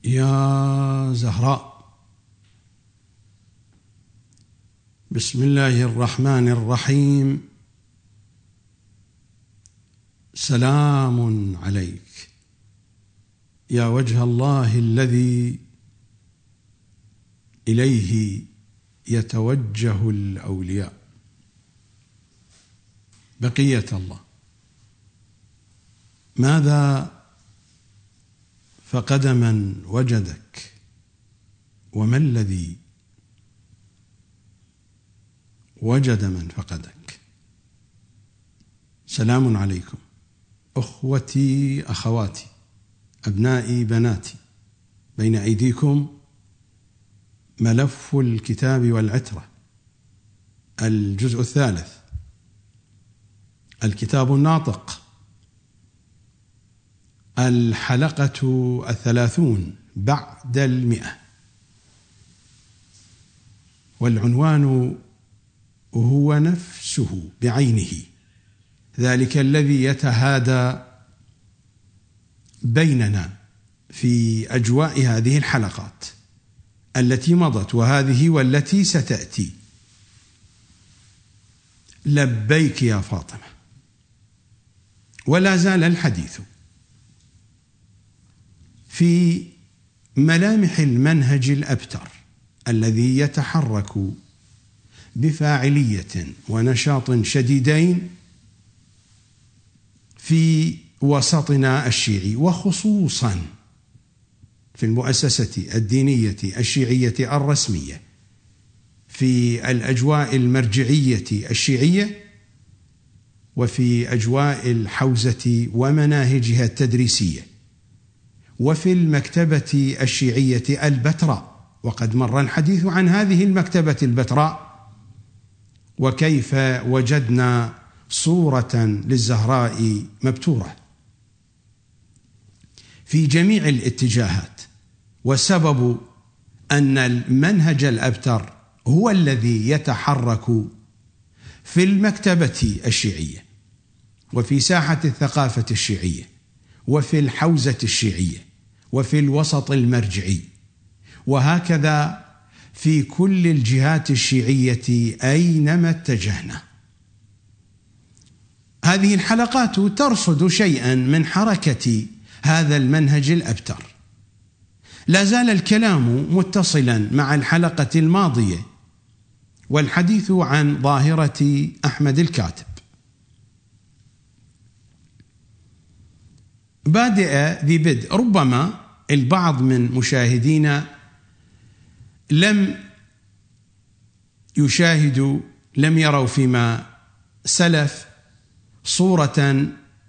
يا زهراء. بسم الله الرحمن الرحيم. سلام عليك يا وجه الله الذي إليه يتوجه الأولياء. بقية الله، ماذا فقد من وجدك؟ وما الذي وجد من فقدك؟ سلام عليكم أخوتي أخواتي أبنائي بناتي. بين أيديكم ملف الكتاب والعترة، الجزء الثالث، الكتاب الناطق، الحلقة 30 بعد 100، والعنوان هو نفسه بعينه، ذلك الذي يتهادى بيننا في أجواء هذه الحلقات التي مضت وهذه والتي ستأتي. لبيك يا فاطمة. ولا زال الحديث في ملامح المنهج الأبتر الذي يتحرك بفاعلية ونشاط شديدين في وسطنا الشيعي، وخصوصا في المؤسسة الدينية الشيعية الرسمية، في الأجواء المرجعية الشيعية، وفي أجواء الحوزة ومناهجها التدريسية، وفي المكتبة الشيعية البتراء. وقد مر الحديث عن هذه المكتبة البتراء وكيف وجدنا صورة للزهراء مبتورة في جميع الاتجاهات، والسبب أن المنهج الأبتر هو الذي يتحرك في المكتبة الشيعية وفي ساحة الثقافة الشيعية وفي الحوزة الشيعية وفي الوسط المرجعي، وهكذا في كل الجهات الشيعية أينما اتجهنا. هذه الحلقات ترصد شيئا من حركة هذا المنهج الأبتر. لا زال الكلام متصلا مع الحلقة الماضية والحديث عن ظاهرة أحمد الكاتب. بادئ ذي بدء. ربما البعض من مشاهدينا لم يشاهدوا، لم يروا فيما سلف صورة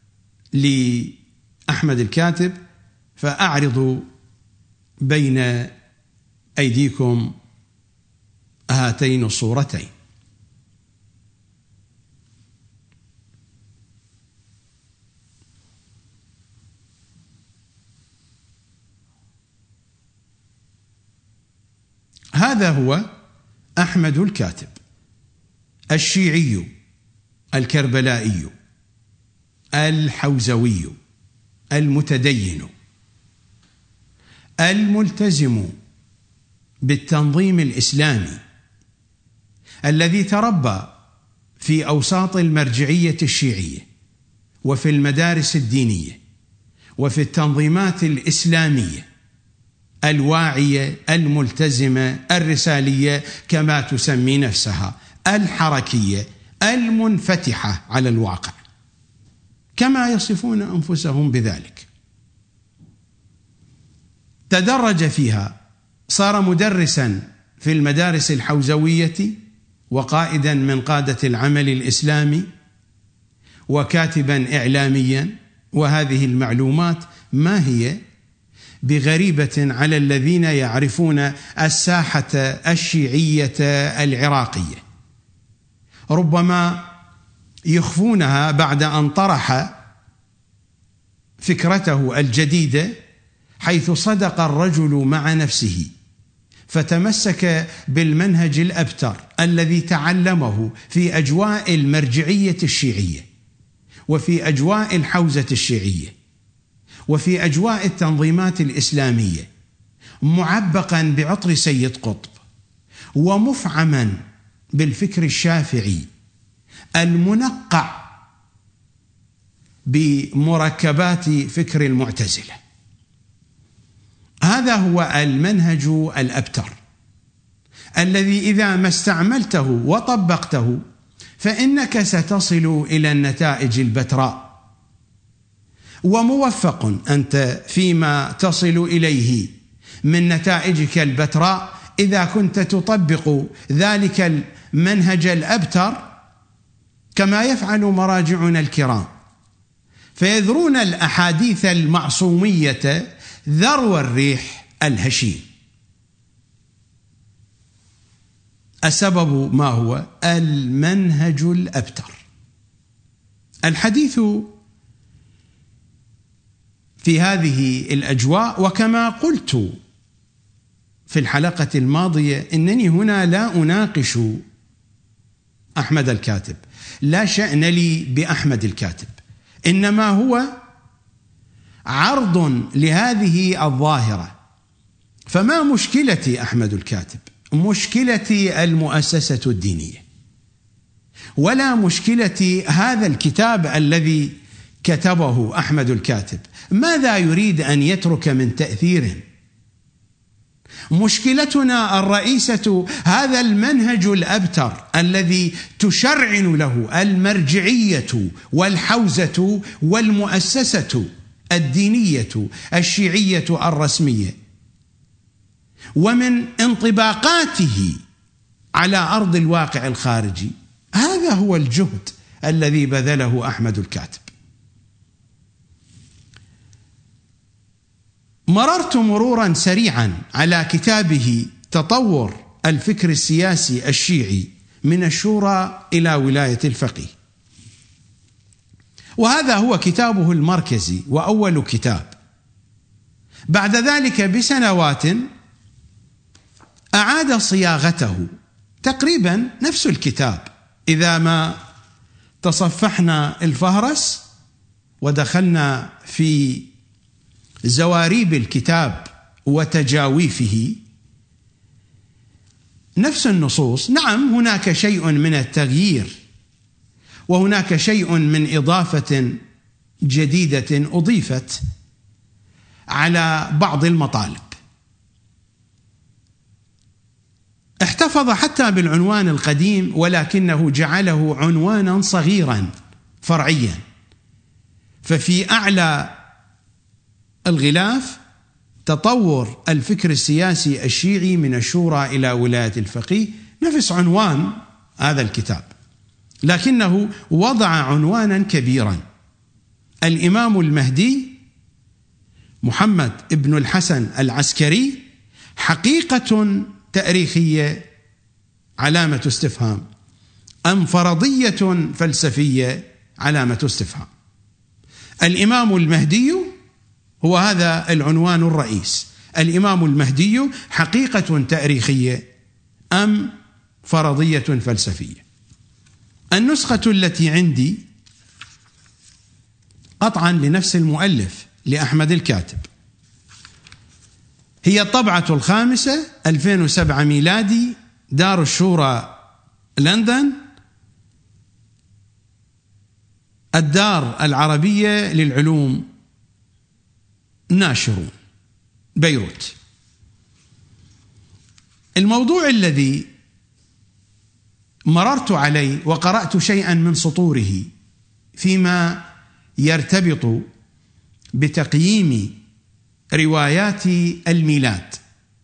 لأحمد الكاتب، فأعرض بين أيديكم هاتين الصورتين. هذا هو أحمد الكاتب الشيعي الكربلائي الحوزوي المتدين الملتزم بالتنظيم الإسلامي، الذي تربى في أوساط المرجعية الشيعية وفي المدارس الدينية وفي التنظيمات الإسلامية الواعية الملتزمة الرسالية كما تسمي نفسها، الحركية المنفتحة على الواقع كما يصفون أنفسهم بذلك. تدرج فيها، صار مدرسا في المدارس الحوزوية وقائدا من قادة العمل الإسلامي وكاتبا إعلاميا. وهذه المعلومات ما هي بغريبة على الذين يعرفون الساحة الشيعية العراقية، ربما يخفونها بعد أن طرح فكرته الجديدة، حيث صدق الرجل مع نفسه فتمسك بالمنهج الأبتر الذي تعلمه في أجواء المرجعية الشيعية وفي أجواء الحوزة الشيعية وفي أجواء التنظيمات الإسلامية معبقا بعطر سيد قطب ومفعما بالفكر الشافعي المنقع بمركبات فكر المعتزلة. هذا هو المنهج الأبتر الذي إذا ما استعملته وطبقته فإنك ستصل إلى النتائج البتراء، وموفق أنت فيما تصل إليه من نتائجك البتراء إذا كنت تطبق ذلك المنهج الأبتر كما يفعل مراجعنا الكرام، فيذرون الأحاديث المعصومية ذرو الريح الهشيم. السبب ما هو؟ المنهج الأبتر. الحديث في هذه الأجواء، وكما قلت في الحلقة الماضية إنني هنا لا أناقش أحمد الكاتب، لا شأن لي بأحمد الكاتب، إنما هو عرض لهذه الظاهرة. فما مشكلة أحمد الكاتب؟ مشكلة المؤسسة الدينية، ولا مشكلة هذا الكتاب الذي كتبه أحمد الكاتب. ماذا يريد أن يترك من تأثير؟ مشكلتنا الرئيسة هذا المنهج الأبتر الذي تشرعن له المرجعية والحوزة والمؤسسة الدينية الشيعية الرسمية، ومن انطباقاته على أرض الواقع الخارجي. هذا هو الجهد الذي بذله أحمد الكاتب. مررت مرورا سريعا على كتابه تطور الفكر السياسي الشيعي من الشورى إلى ولاية الفقيه، وهذا هو كتابه المركزي وأول كتاب. بعد ذلك بسنوات أعاد صياغته، تقريبا نفس الكتاب. إذا ما تصفحنا الفهرس ودخلنا في زواريب الكتاب وتجاويفه نفس النصوص. نعم، هناك شيء من التغيير، وهناك شيء من إضافة جديدة أضيفت على بعض المطالب. احتفظ حتى بالعنوان القديم، ولكنه جعله عنوانا صغيرا فرعيا، ففي أعلى الغلاف تطور الفكر السياسي الشيعي من الشورى إلى ولاية الفقيه، نفس عنوان هذا الكتاب، لكنه وضع عنوانا كبيرا: الإمام المهدي محمد ابن الحسن العسكري، حقيقة تاريخية علامة استفهام، أم فرضية فلسفية علامة استفهام. الإمام المهدي هو هذا العنوان الرئيس: الإمام المهدي حقيقة تاريخية أم فرضية فلسفية. النسخة التي عندي قطعا لنفس المؤلف لأحمد الكاتب، هي الطبعة الخامسة 2007 ميلادي، دار الشورى لندن، الدار العربية للعلوم ناشرون، بيروت. الموضوع الذي مررت عليه وقرأت شيئا من سطوره فيما يرتبط بتقييم روايات الميلاد،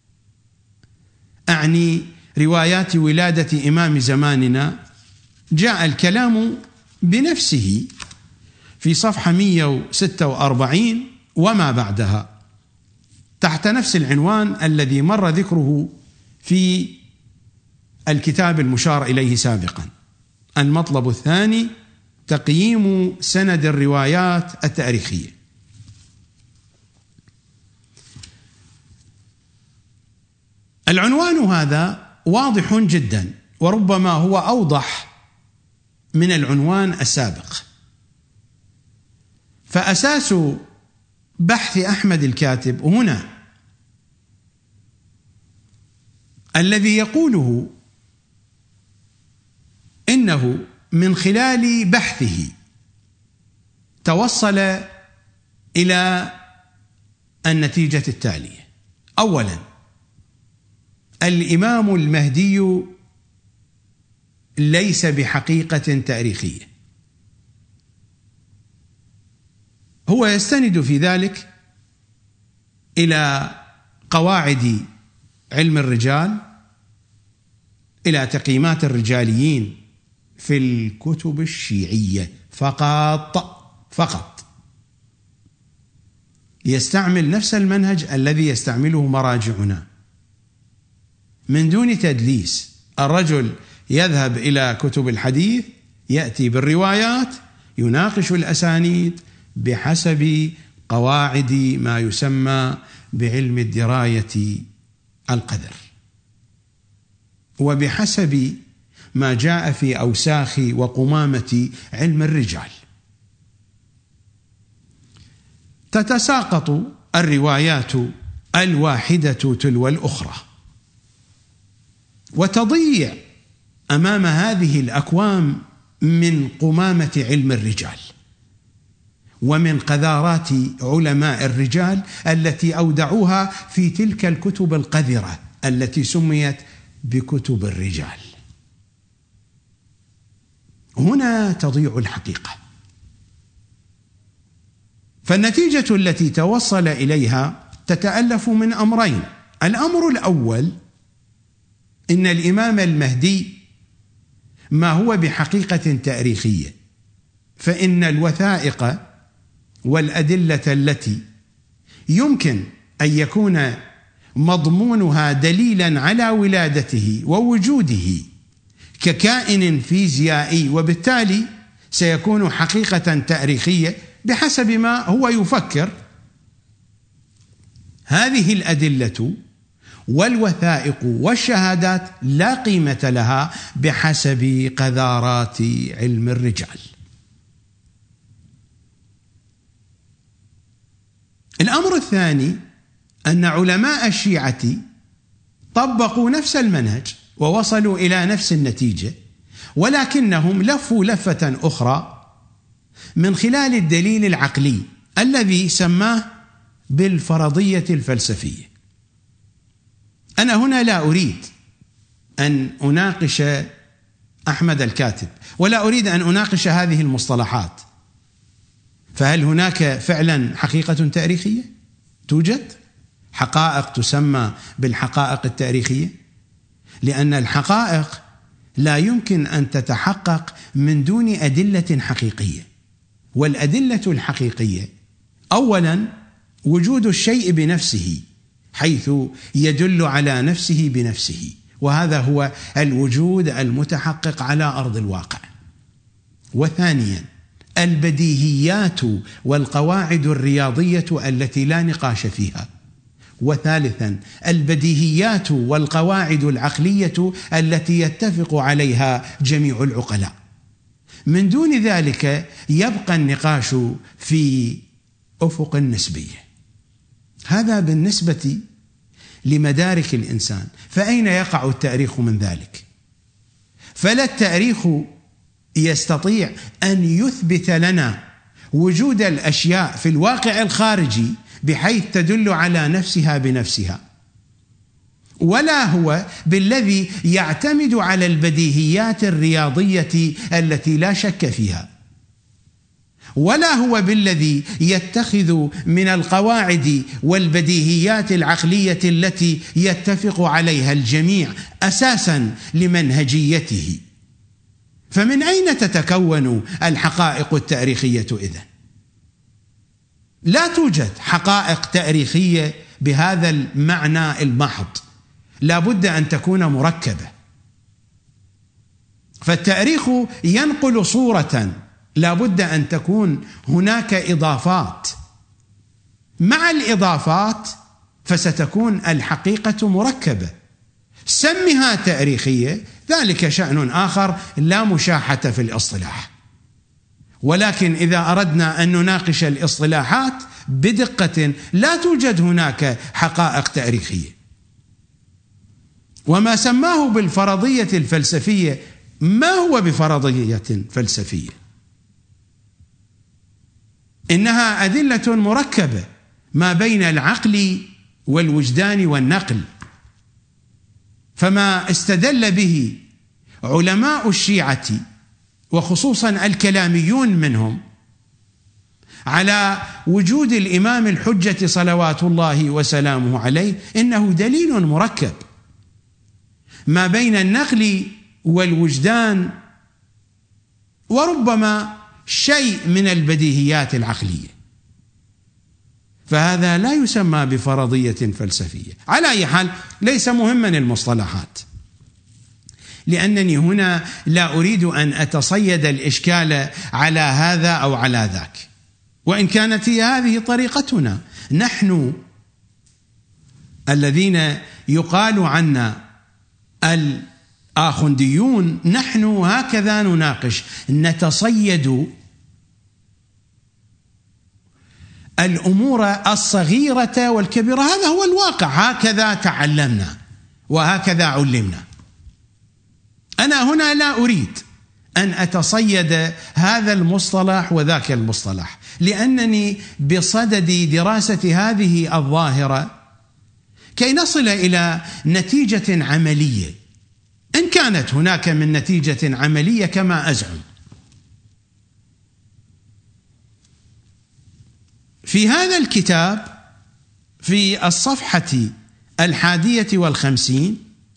أعني روايات ولادة إمام زماننا، جاء الكلام بنفسه في صفحة 146 وما بعدها تحت نفس العنوان الذي مر ذكره في الكتاب المشار إليه سابقا. المطلب الثاني: تقييم سند الروايات التاريخية. العنوان هذا واضح جدا، وربما هو أوضح من العنوان السابق. فأساس بحث أحمد الكاتب هنا الذي يقوله إنه من خلال بحثه توصل إلى النتيجة التالية: أولا، الإمام المهدي ليس بحقيقة تاريخية. هو يستند في ذلك إلى قواعد علم الرجال، إلى تقييمات الرجاليين في الكتب الشيعية فقط يستعمل نفس المنهج الذي يستعمله مراجعنا من دون تدليس. الرجل يذهب إلى كتب الحديث، يأتي بالروايات، يناقش الأسانيد بحسب قواعد ما يسمى بعلم الدراية القدر، وبحسب ما جاء في أوساخ وقمامة علم الرجال. تتساقط الروايات الواحدة تلو الأخرى، وتضيع أمام هذه الأكوام من قمامة علم الرجال ومن قذارات علماء الرجال التي أودعوها في تلك الكتب القذرة التي سميت بكتب الرجال. هنا تضيع الحقيقة. فالنتيجة التي توصل إليها تتألف من أمرين: الأمر الأول، إن الإمام المهدي ما هو بحقيقة تاريخية، فإن الوثائق والأدلة التي يمكن أن يكون مضمونها دليلا على ولادته ووجوده ككائن فيزيائي، وبالتالي سيكون حقيقة تاريخية بحسب ما هو يفكر، هذه الأدلة والوثائق والشهادات لا قيمة لها بحسب قذارات علم الرجال. الأمر الثاني، أن علماء الشيعة طبقوا نفس المنهج ووصلوا إلى نفس النتيجة، ولكنهم لفوا لفة أخرى من خلال الدليل العقلي الذي سماه بالفرضية الفلسفية. أنا هنا لا أريد أن أناقش أحمد الكاتب، ولا أريد أن أناقش هذه المصطلحات. فهل هناك فعلا حقيقة تاريخية؟ توجد حقائق تسمى بالحقائق التاريخية، لأن الحقائق لا يمكن أن تتحقق من دون أدلة حقيقية. والأدلة الحقيقية أولا وجود الشيء بنفسه، حيث يدل على نفسه بنفسه، وهذا هو الوجود المتحقق على أرض الواقع. وثانيا البديهيات والقواعد الرياضية التي لا نقاش فيها. وثالثا البديهيات والقواعد العقلية التي يتفق عليها جميع العقلاء. من دون ذلك يبقى النقاش في أفق النسبية. هذا بالنسبة لمدارك الإنسان. فأين يقع التاريخ من ذلك؟ فلا التاريخ يستطيع أن يثبت لنا وجود الأشياء في الواقع الخارجي بحيث تدل على نفسها بنفسها، ولا هو بالذي يعتمد على البديهيات الرياضية التي لا شك فيها، ولا هو بالذي يتخذ من القواعد والبديهيات العقلية التي يتفق عليها الجميع أساسا لمنهجيته. فمن أين تتكون الحقائق التاريخية إذن؟ لا توجد حقائق تاريخية بهذا المعنى المحض، لا بد أن تكون مركبة. فالتاريخ ينقل صورة، لا بد أن تكون هناك إضافات، مع الإضافات فستكون الحقيقة مركبة. سمها تاريخية، ذلك شأن آخر لا مشاحة في الاصطلاح. ولكن إذا أردنا أن نناقش الاصطلاحات بدقة لا توجد هناك حقائق تاريخية. وما سماه بالفرضية الفلسفية ما هو بفرضية فلسفية، إنها أدلة مركبة ما بين العقل والوجدان والنقل. فما استدل به علماء الشيعة وخصوصا الكلاميون منهم على وجود الإمام الحجة صلوات الله وسلامه عليه إنه دليل مركب ما بين النقل والوجدان، وربما شيء من البديهيات العقلية. فهذا لا يسمى بفرضية فلسفية. على أي حال ليس مهما المصطلحات، لأنني هنا لا أريد أن أتصيد الإشكال على هذا أو على ذاك، وإن كانت هي هذه طريقتنا نحن الذين يقال عنا الآخونديون. نحن هكذا نناقش، نتصيد الأمور الصغيرة والكبيرة. هذا هو الواقع، هكذا تعلمنا وهكذا علمنا. أنا هنا لا أريد أن أتصيد هذا المصطلح وذاك المصطلح، لأنني بصدد دراسة هذه الظاهرة كي نصل إلى نتيجة عملية، إن كانت هناك من نتيجة عملية كما أزعم. في هذا الكتاب في الصفحة 51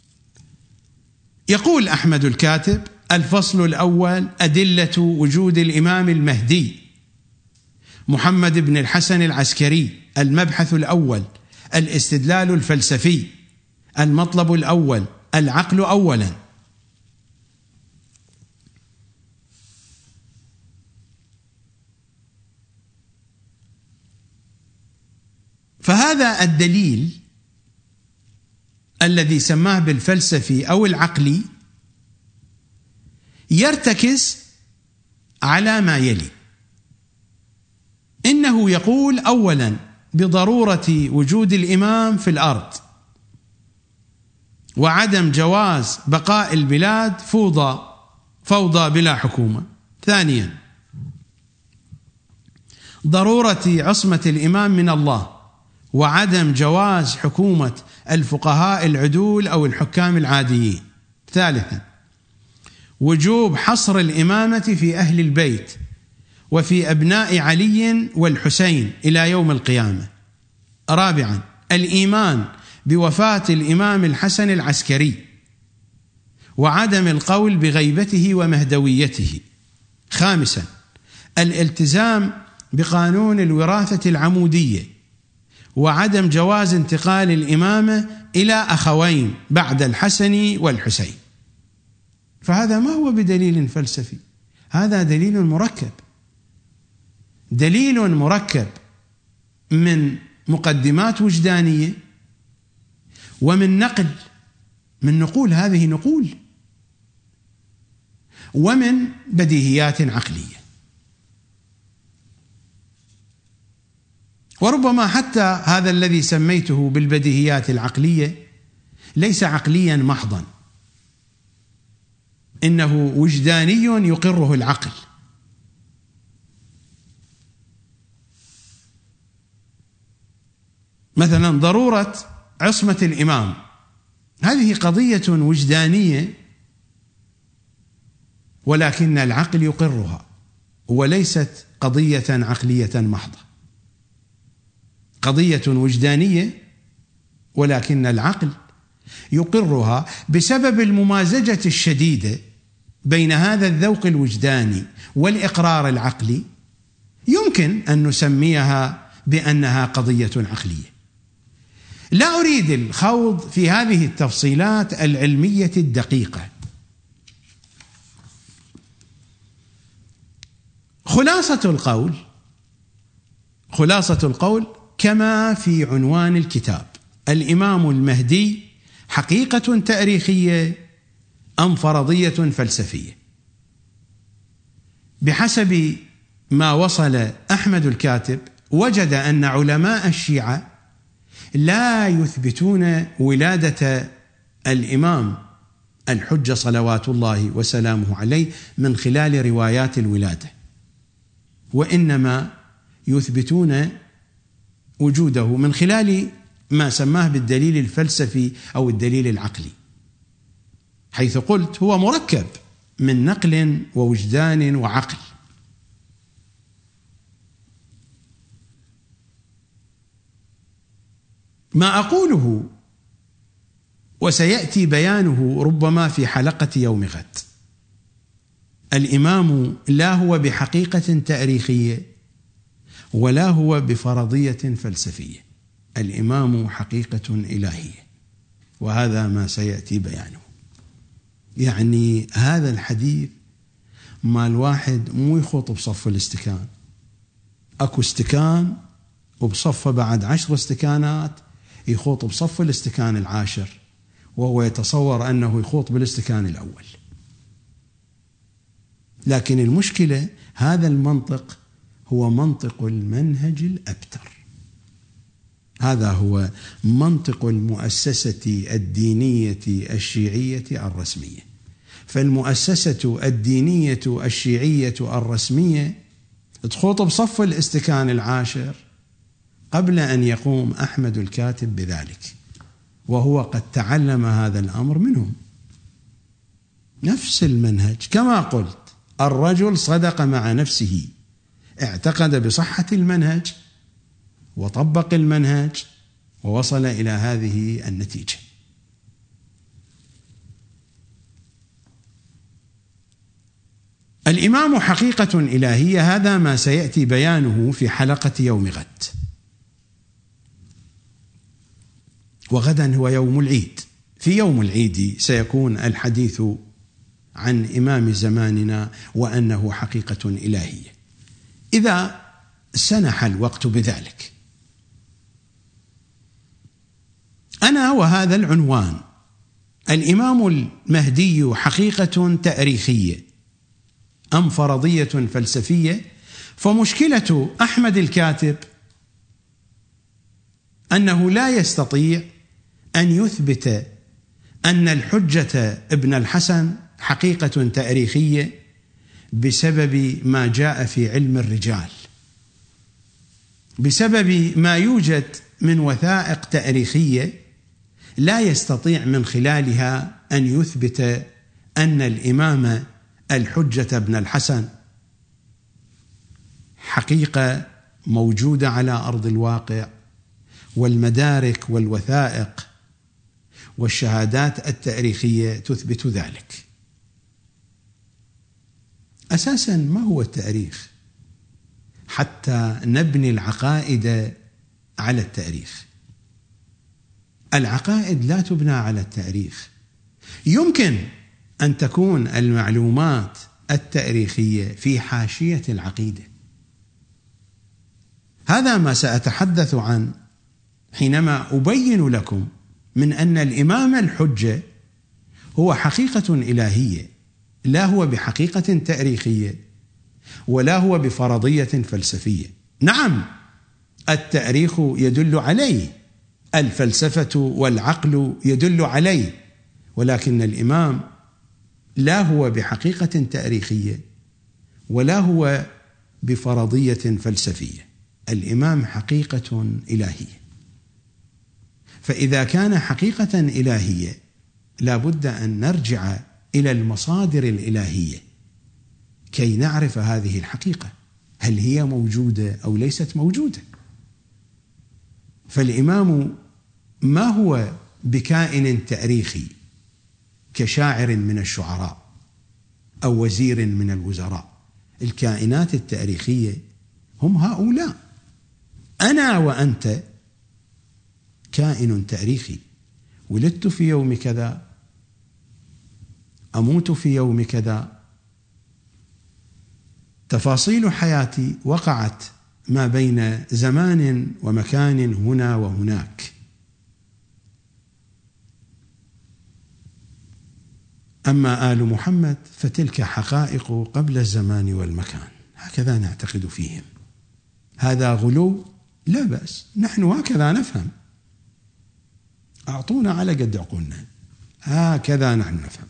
يقول أحمد الكاتب: الفصل الأول: أدلة وجود الإمام المهدي محمد بن الحسن العسكري. المبحث الأول: الاستدلال الفلسفي. المطلب الأول: العقل أولا. فهذا الدليل الذي سماه بالفلسفي أو العقلي يرتكز على ما يلي: إنه يقول أولا بضرورة وجود الإمام في الأرض، وعدم جواز بقاء البلاد فوضى بلا حكومة. ثانيا ضرورة عصمة الإمام من الله، وعدم جواز حكومة الفقهاء العدول أو الحكام العاديين. ثالثا وجوب حصر الإمامة في أهل البيت وفي أبناء علي والحسين إلى يوم القيامة. رابعا الإيمان بوفاة الإمام الحسن العسكري وعدم القول بغيبته ومهدويته. خامسا الالتزام بقانون الوراثة العمودية، وعدم جواز انتقال الإمامة إلى أخوين بعد الحسن والحسين. فهذا ما هو بدليل فلسفي، هذا دليل مركب، دليل مركب من مقدمات وجدانية ومن نقل، من نقول، هذه نقول، ومن بديهيات عقلية. وربما حتى هذا الذي سميته بالبديهيات العقلية ليس عقليا محضا، إنه وجداني يقره العقل. مثلا ضرورة عصمة الإمام، هذه قضية وجدانية ولكن العقل يقرها، وليست قضية عقلية محضة. قضية وجدانية ولكن العقل يقرها بسبب الممازجة الشديدة بين هذا الذوق الوجداني والإقرار العقلي. يمكن أن نسميها بأنها قضية عقلية. لا أريد الخوض في هذه التفصيلات العلمية الدقيقة. خلاصة القول كما في عنوان الكتاب: الإمام المهدي حقيقة تاريخية أم فرضية فلسفية؟ بحسب ما وصل أحمد الكاتب وجد أن علماء الشيعة لا يثبتون ولادة الإمام الحجة صلوات الله وسلامه عليه من خلال روايات الولادة، وإنما يثبتون وجوده من خلال ما سماه بالدليل الفلسفي أو الدليل العقلي، حيث قلت هو مركب من نقل ووجدان وعقل. ما أقوله وسيأتي بيانه ربما في حلقة يوم غد. الإمام لا هو بحقيقة تاريخية ولا هو بفرضية فلسفية، الإمام حقيقة إلهية، وهذا ما سيأتي بيانه. يعني هذا الحديث ما الواحد مو يخوط بصف الاستكان، أكو استكان وبصفه بعد 10 استكانات يخوط بصف الاستكان العاشر، وهو يتصور أنه يخوط بالاستكان الأول. لكن المشكلة هذا المنطق هو منطق المنهج الأبتر، هذا هو منطق المؤسسة الدينية الشيعية الرسمية. فالمؤسسة الدينية الشيعية الرسمية تخوط بصف الاستكان العاشر قبل أن يقوم أحمد الكاتب بذلك، وهو قد تعلم هذا الأمر منهم. نفس المنهج كما قلت، الرجل صدق مع نفسه، اعتقد بصحة المنهج وطبق المنهج ووصل إلى هذه النتيجة. الإمام حقيقة إلهية، هذا ما سيأتي بيانه في حلقة يوم غد. وغدا هو يوم العيد، في يوم العيد سيكون الحديث عن إمام زماننا وأنه حقيقة إلهية، إذا سنح الوقت بذلك. أنا وهذا العنوان، الإمام المهدي حقيقة تاريخية أم فرضية فلسفية؟ فمشكلة أحمد الكاتب أنه لا يستطيع أن يثبت أن الحجة ابن الحسن حقيقة تاريخية بسبب ما جاء في علم الرجال، بسبب ما يوجد من وثائق تاريخية لا يستطيع من خلالها أن يثبت أن الإمام الحجة ابن الحسن حقيقة موجودة على أرض الواقع، والمدارك والوثائق والشهادات التاريخية تثبت ذلك. أساساً ما هو التاريخ حتى نبني العقائد على التاريخ؟ العقائد لا تبنى على التاريخ. يمكن أن تكون المعلومات التاريخية في حاشية العقيدة. هذا ما سأتحدث عنه حينما أبين لكم من أن الإمام الحجة هو حقيقة إلهية، لا هو بحقيقة تاريخية ولا هو بفرضية فلسفية. نعم، التاريخ يدل عليه، الفلسفة والعقل يدل عليه، ولكن الإمام لا هو بحقيقة تاريخية ولا هو بفرضية فلسفية، الإمام حقيقة إلهية. فإذا كان حقيقة إلهية لا بد أن نرجع إلى المصادر الإلهية كي نعرف هذه الحقيقة، هل هي موجودة أو ليست موجودة. فالإمام ما هو بكائن تاريخي كشاعر من الشعراء أو وزير من الوزراء. الكائنات التاريخية هم هؤلاء. أنا وأنت كائن تاريخي، ولدت في يوم كذا، أموت في يوم كذا، تفاصيل حياتي وقعت ما بين زمان ومكان هنا وهناك. أما آل محمد فتلك حقائق قبل الزمان والمكان، هكذا نعتقد فيهم. هذا غلو؟ لا بأس، نحن هكذا نفهم، أعطونا على قد عقولنا. هكذا نحن نفهم.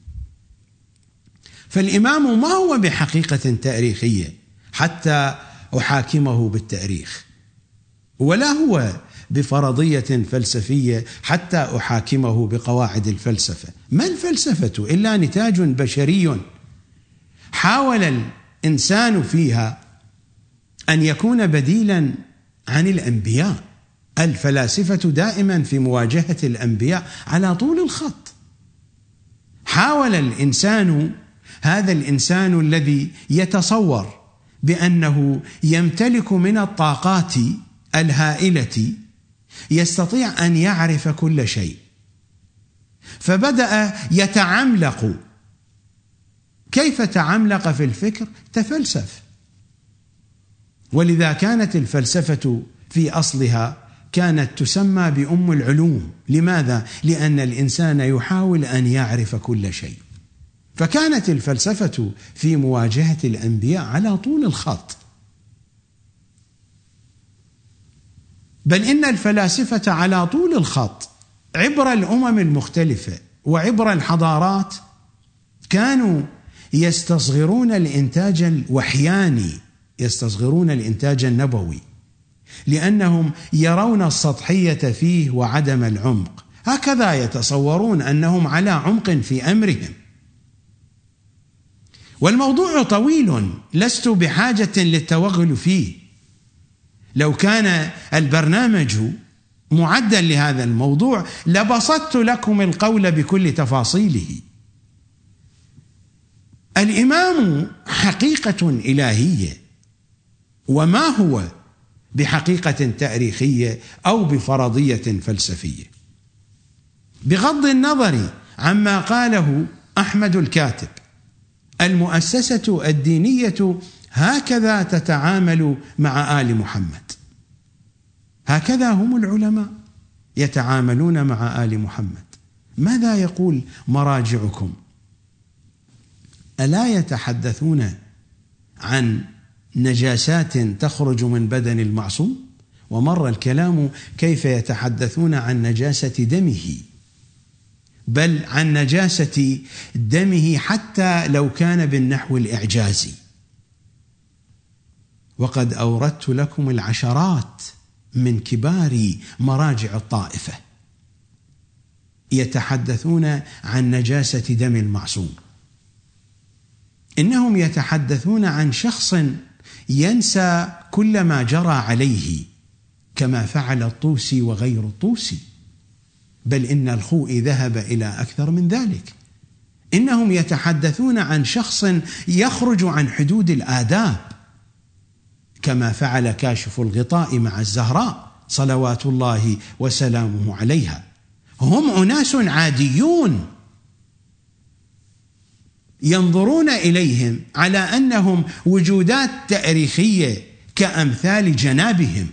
فالإمام ما هو بحقيقة تاريخية حتى أحاكمه بالتاريخ، ولا هو بفرضية فلسفية حتى أحاكمه بقواعد الفلسفة. ما الفلسفة إلا نتاج بشري حاول الإنسان فيها أن يكون بديلا عن الأنبياء. الفلاسفة دائما في مواجهة الأنبياء على طول الخط. حاول الإنسان، هذا الإنسان الذي يتصور بأنه يمتلك من الطاقات الهائلة يستطيع أن يعرف كل شيء، فبدأ يتعملق. كيف تعملق في الفكر؟ تفلسف. ولذا كانت الفلسفة في أصلها كانت تسمى بأم العلوم. لماذا؟ لأن الإنسان يحاول أن يعرف كل شيء. فكانت الفلسفة في مواجهة الأنبياء على طول الخط. بل إن الفلاسفة على طول الخط عبر الأمم المختلفة وعبر الحضارات كانوا يستصغرون الإنتاج الوحياني، يستصغرون الإنتاج النبوي، لأنهم يرون السطحية فيه وعدم العمق. هكذا يتصورون أنهم على عمق في أمرهم. والموضوع طويل لست بحاجة للتوغل فيه. لو كان البرنامج معدا لهذا الموضوع لبسطت لكم القول بكل تفاصيله. الإمام حقيقة إلهية، وما هو بحقيقة تاريخية أو بفرضية فلسفية. بغض النظر عما قاله أحمد الكاتب، المؤسسة الدينية هكذا تتعامل مع آل محمد. هكذا هم العلماء يتعاملون مع آل محمد. ماذا يقول مراجعكم؟ ألا يتحدثون عن نجاسات تخرج من بدن المعصوم؟ ومر الكلام كيف يتحدثون عن نجاسة دمه، بل عن نجاسة دمه حتى لو كان بالنحو الإعجازي. وقد أوردت لكم العشرات من كبار مراجع الطائفة يتحدثون عن نجاسة دم المعصوم. إنهم يتحدثون عن شخص ينسى كل ما جرى عليه كما فعل الطوسي وغير الطوسي، بل إن الخوئي ذهب إلى أكثر من ذلك. إنهم يتحدثون عن شخص يخرج عن حدود الآداب كما فعل كاشف الغطاء مع الزهراء صلوات الله وسلامه عليها. هم أناس عاديون ينظرون إليهم على أنهم وجودات تاريخية كأمثال جنابهم.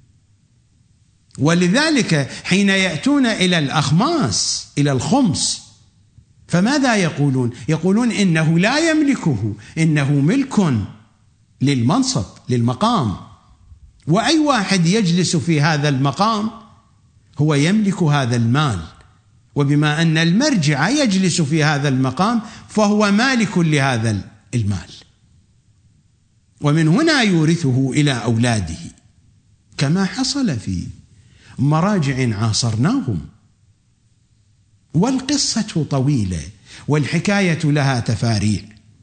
ولذلك حين يأتون إلى الأخماس، إلى الخمس، فماذا يقولون؟ يقولون إنه لا يملكه، إنه ملك للمنصب، للمقام، وأي واحد يجلس في هذا المقام هو يملك هذا المال، وبما أن المرجع يجلس في هذا المقام فهو مالك لهذا المال، ومن هنا يورثه إلى أولاده كما حصل في مراجع عاصرناهم. والقصة طويلة والحكاية لها تفاريع.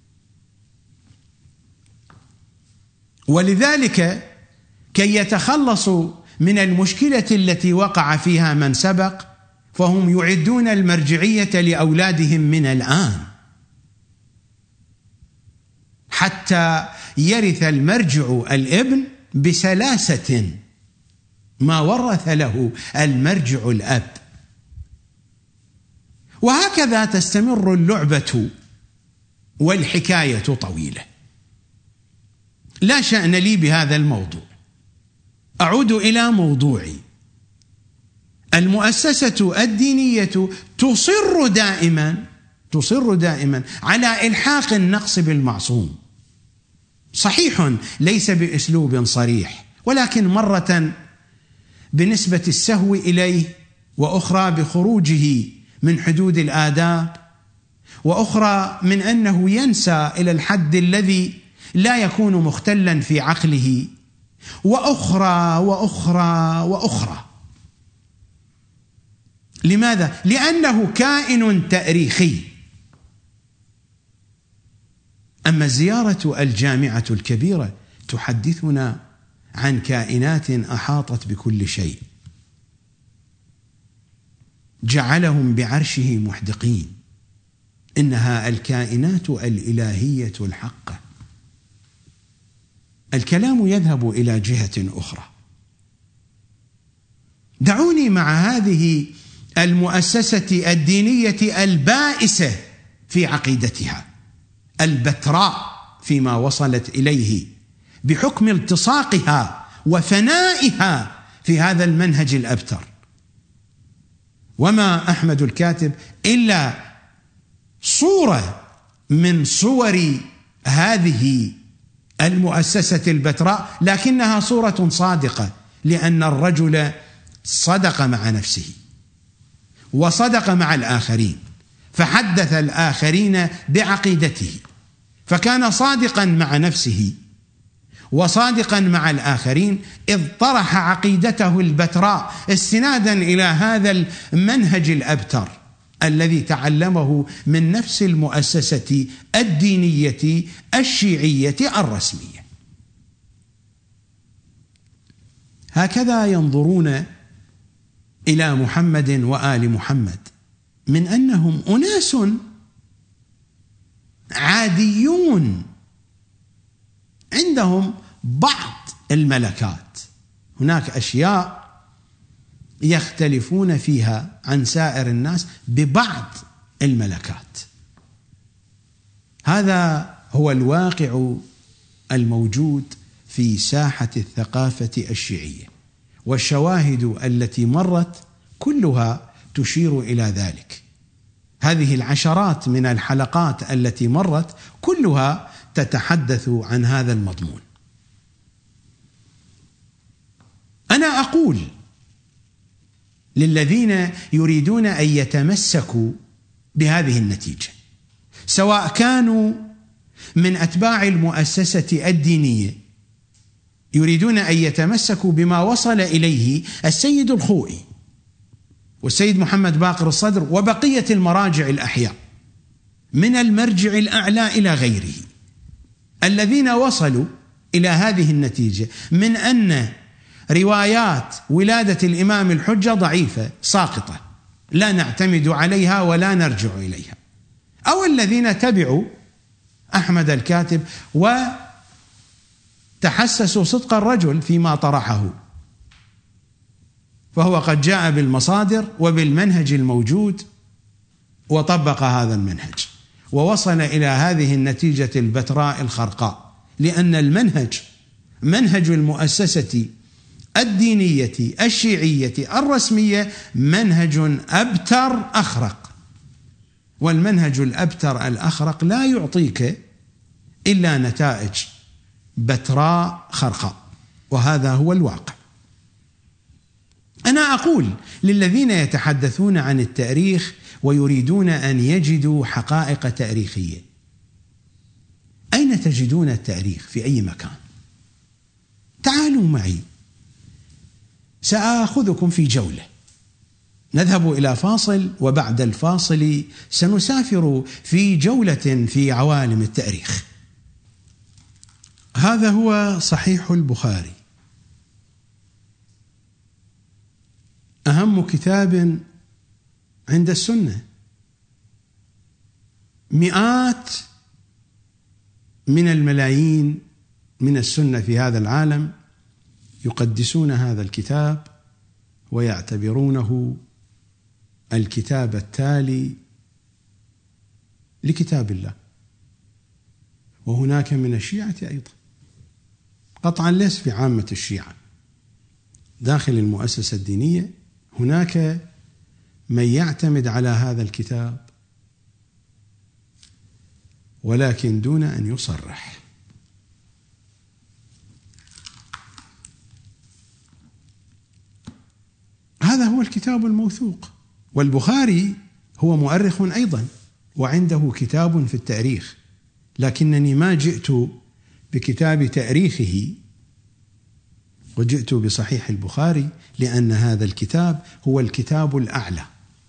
ولذلك كي يتخلصوا من المشكلة التي وقع فيها من سبق فهم يعدون المرجعية لأولادهم من الآن حتى يرث المرجع الابن بسلاسة ما ورث له المرجع الأب. وهكذا تستمر اللعبة والحكاية طويلة. لا شأن لي بهذا الموضوع. أعود إلى موضوعي. المؤسسة الدينية تصر دائما على إلحاق النقص بالمعصوم. صحيح ليس بأسلوب صريح، ولكن مرة بنسبة السهو إليه، وأخرى بخروجه من حدود الآداب، وأخرى من أنه ينسى إلى الحد الذي لا يكون مختلا في عقله، وأخرى وأخرى وأخرى. لماذا؟ لأنه كائن تاريخي. أما الزيارة الجامعة الكبيرة تحدثنا عن كائنات أحاطت بكل شيء، جعلهم بعرشه محدقين. إنها الكائنات الإلهية الحقة. الكلام يذهب إلى جهة أخرى. دعوني مع هذه المؤسسة الدينية البائسة في عقيدتها، البتراء فيما وصلت إليه بحكم التصاقها وفنائها في هذا المنهج الأبتر. وما أحمد الكاتب إلا صورة من صور هذه المؤسسة البتراء، لكنها صورة صادقة، لأن الرجل صدق مع نفسه وصدق مع الآخرين، فحدث الآخرين بعقيدته، فكان صادقا مع نفسه وصادقا مع الآخرين، إذ طرح عقيدته البتراء استنادا إلى هذا المنهج الأبتر الذي تعلمه من نفس المؤسسة الدينية الشيعية الرسمية. هكذا ينظرون إلى محمد وآل محمد، من أنهم أناس عاديون عندهم بعض الملكات. هناك أشياء يختلفون فيها عن سائر الناس ببعض الملكات. هذا هو الواقع الموجود في ساحة الثقافة الشيعية، والشواهد التي مرت كلها تشير إلى ذلك. هذه العشرات من الحلقات التي مرت كلها تتحدث عن هذا المضمون. أنا أقول للذين يريدون أن يتمسكوا بهذه النتيجة، سواء كانوا من أتباع المؤسسة الدينية يريدون أن يتمسكوا بما وصل إليه السيد الخوئي والسيد محمد باقر الصدر وبقية المراجع الأحياء من المرجع الأعلى إلى غيره، الذين وصلوا إلى هذه النتيجة من أن روايات ولادة الإمام الحجة ضعيفة ساقطة لا نعتمد عليها ولا نرجع إليها، أو الذين تبعوا أحمد الكاتب وتحسسوا صدق الرجل فيما طرحه، فهو قد جاء بالمصادر وبالمنهج الموجود وطبق هذا المنهج ووصل إلى هذه النتيجة البتراء الخرقاء، لأن المنهج منهج المؤسسة الدينية الشيعية الرسمية منهج أبتر أخرق، والمنهج الأبتر الأخرق لا يعطيك إلا نتائج بتراء خرقاء، وهذا هو الواقع. أنا أقول للذين يتحدثون عن التاريخ ويريدون أن يجدوا حقائق تاريخية، أين تجدون التاريخ؟ في أي مكان؟ تعالوا معي، سآخذكم في جولة، نذهب إلى فاصل، وبعد الفاصل سنسافر في جولة في عوالم التاريخ. هذا هو صحيح البخاري، أهم كتاب عند السنة. مئات من الملايين من السنة في هذا العالم يقدسون هذا الكتاب ويعتبرونه الكتاب التالي لكتاب الله. وهناك من الشيعة أيضا، قطعا ليس في عامة الشيعة، داخل المؤسسة الدينية هناك من يعتمد على هذا الكتاب ولكن دون أن يصرح. هذا هو الكتاب الموثوق. والبخاري هو مؤرخ أيضا وعنده كتاب في التاريخ، لكنني ما جئت بكتاب تاريخه، وجئت بصحيح البخاري لأن هذا الكتاب هو الكتاب الأعلى.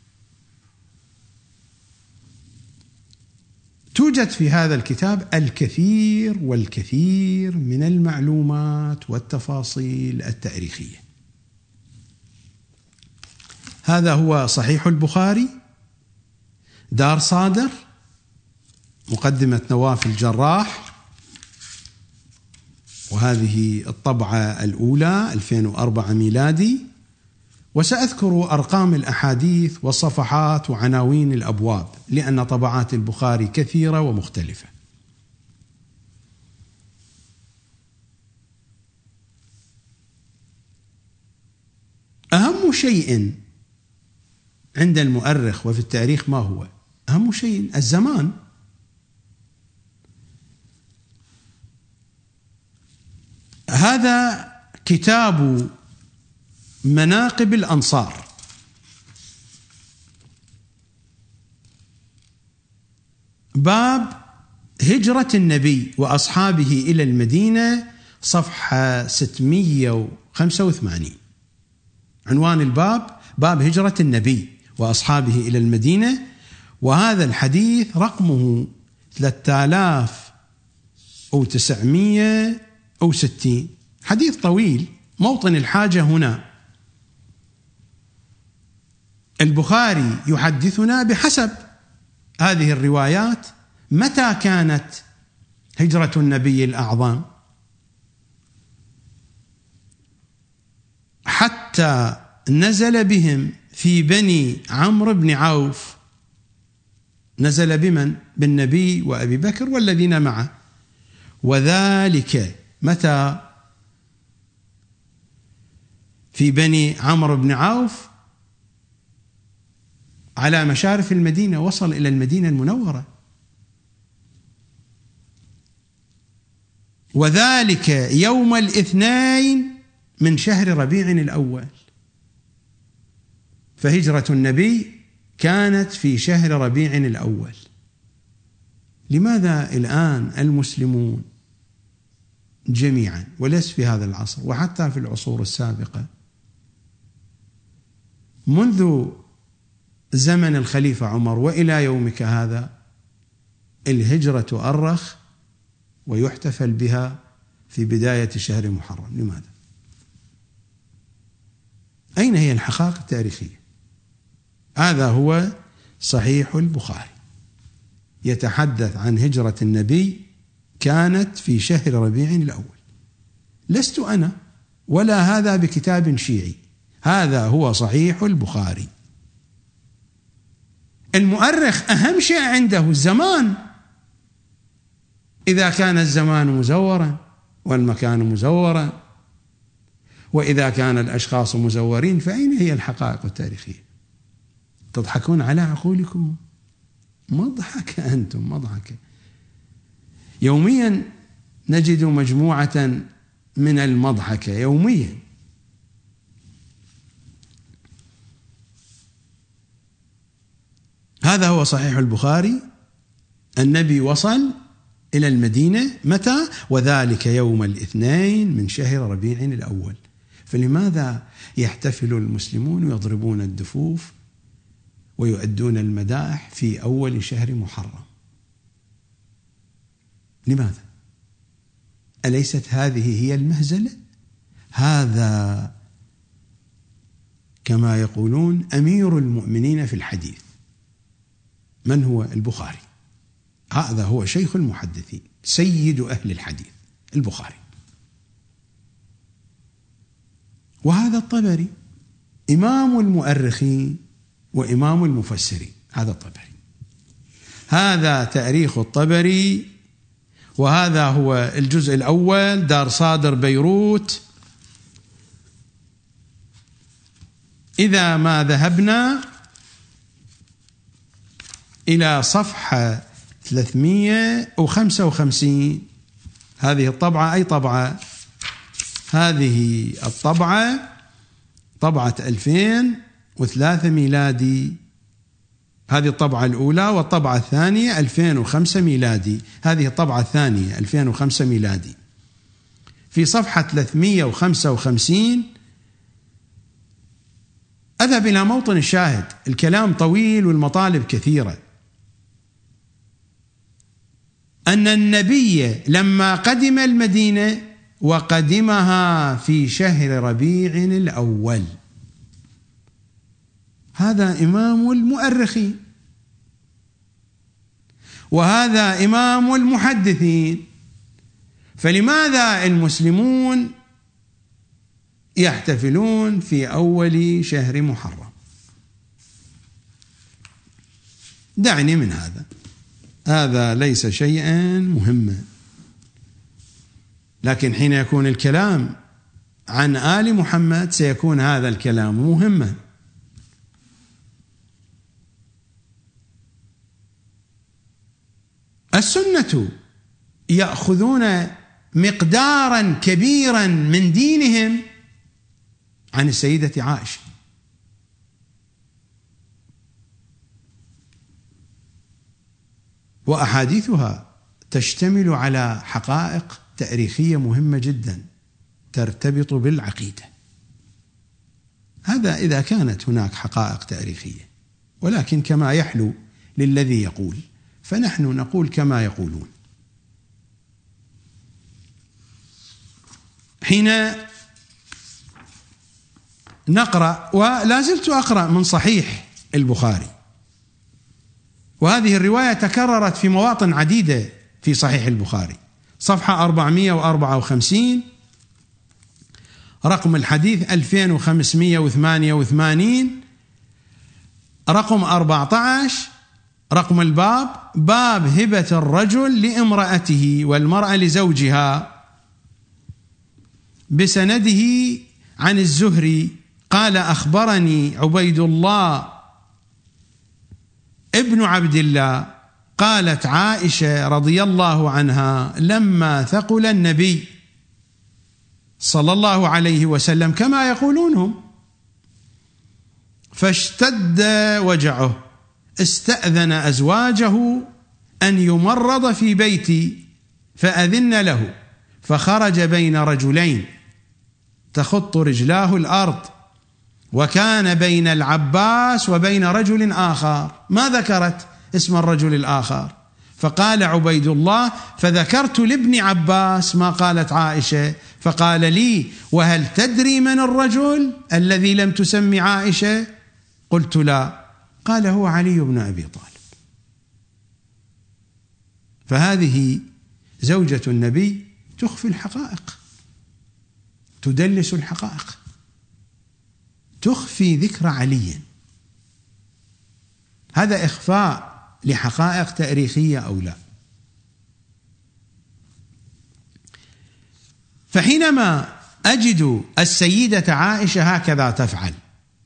توجد في هذا الكتاب الكثير والكثير من المعلومات والتفاصيل التاريخية. هذا هو صحيح البخاري، دار صادر، مقدمة نواف الجراح، وهذه الطبعة الأولى 2004 ميلادي. وسأذكر أرقام الأحاديث والصفحات وعناوين الأبواب لأن طبعات البخاري كثيرة ومختلفة. أهم شيء عند المؤرخ وفي التاريخ ما هو؟ أهم شيء الزمان. هذا كتاب مناقب الأنصار، باب هجرة النبي وأصحابه إلى المدينة، صفحة 685. عنوان الباب باب هجرة النبي وأصحابه إلى المدينة، وهذا الحديث رقمه 3960. حديث طويل. موطن الحاجة هنا البخاري يحدثنا بحسب هذه الروايات متى كانت هجرة النبي الأعظم، حتى نزل بهم في بني عمرو بن عوف. نزل بمن؟ بالنبي وأبي بكر والذين معه. وذلك متى؟ في بني عمرو بن عوف على مشارف المدينة، وصل إلى المدينة المنورة. وذلك يوم الاثنين من شهر ربيع الأول. فهجرة النبي كانت في شهر ربيع الأول. لماذا الآن المسلمون جميعا، وليس في هذا العصر وحتى في العصور السابقة، منذ زمن الخليفة عمر وإلى يومك هذا الهجرة تؤرخ ويحتفل بها في بداية شهر محرم؟ لماذا؟ أين هي الحقائق التاريخية؟ هذا هو صحيح البخاري، يتحدث عن هجرة النبي كانت في شهر ربيع الأول. لست أنا ولا هذا بكتاب شيعي، هذا هو صحيح البخاري. المؤرخ أهم شيء عنده الزمان. إذا كان الزمان مزورا والمكان مزورا وإذا كان الأشخاص مزورين، فأين هي الحقائق التاريخية؟ تضحكون على عقولكم. مضحكة أنتم، مضحكة. يوميا نجد مجموعة من المضحكة، يوميا. هذا هو صحيح البخاري. النبي وصل إلى المدينة متى؟ وذلك يوم الاثنين من شهر ربيع الأول. فلماذا يحتفل المسلمون ويضربون الدفوف ويؤدون المدائح في أول شهر محرم؟ لماذا؟ أليست هذه هي المهزلة؟ هذا كما يقولون أمير المؤمنين في الحديث. من هو؟ البخاري. هذا هو شيخ المحدثين، سيد أهل الحديث، البخاري. وهذا الطبري إمام المؤرخين وإمام المفسرين. هذا الطبري، هذا تاريخ الطبري. وهذا هو الجزء الأول، دار صادر بيروت. إذا ما ذهبنا إلى صفحة 355، هذه الطبعة أي طبعة؟ هذه الطبعة طبعة 2003 ميلادي، هذه الطبعة الأولى، والطبعة الثانية 2005 ميلادي. هذه الطبعة الثانية 2005 ميلادي. في صفحة 355 أذهب إلى موطن الشاهد. الكلام طويل والمطالب كثيرة. أن النبي لما قدم المدينة وقدمها في شهر ربيع الأول، هذا إمام المؤرخين وهذا إمام المحدثين، فلماذا المسلمون يحتفلون في أول شهر محرم؟ دعني من هذا ليس شيئا مهما، لكن حين يكون الكلام عن آل محمد سيكون هذا الكلام مهما. السنة يأخذون مقدارا كبيرا من دينهم عن السيدة عائشة، وأحاديثها تشتمل على حقائق تاريخية مهمة جدا ترتبط بالعقيدة. هذا إذا كانت هناك حقائق تاريخية، ولكن كما يحلو للذي يقول، فنحن نقول كما يقولون. حين نقرأ، ولا زلت أقرأ من صحيح البخاري، وهذه الرواية تكررت في مواطن عديدة في صحيح البخاري، صفحة 454، رقم الحديث 2588، رقم 14، رقم الباب باب هبة الرجل لامرأته والمرأة لزوجها، بسنده عن الزهري قال أخبرني عبيد الله ابن عبد الله قالت عائشة رضي الله عنها لما ثقل النبي صلى الله عليه وسلم كما يقولونهم فاشتد وجعه استأذن أزواجه أن يمرض في بيتي فأذن له، فخرج بين رجلين تخط رجلاه الأرض، وكان بين العباس وبين رجل آخر. ما ذكرت اسم الرجل الآخر، فقال عبيد الله فذكرت لابن عباس ما قالت عائشة، فقال لي وهل تدري من الرجل الذي لم تسمي عائشة؟ قلت لا. قال هو علي بن أبي طالب. فهذه زوجة النبي تخفي الحقائق، تدلس الحقائق، تخفي ذكر علي. هذا إخفاء لحقائق تاريخية أو لا؟ فحينما أجد السيدة عائشة هكذا تفعل،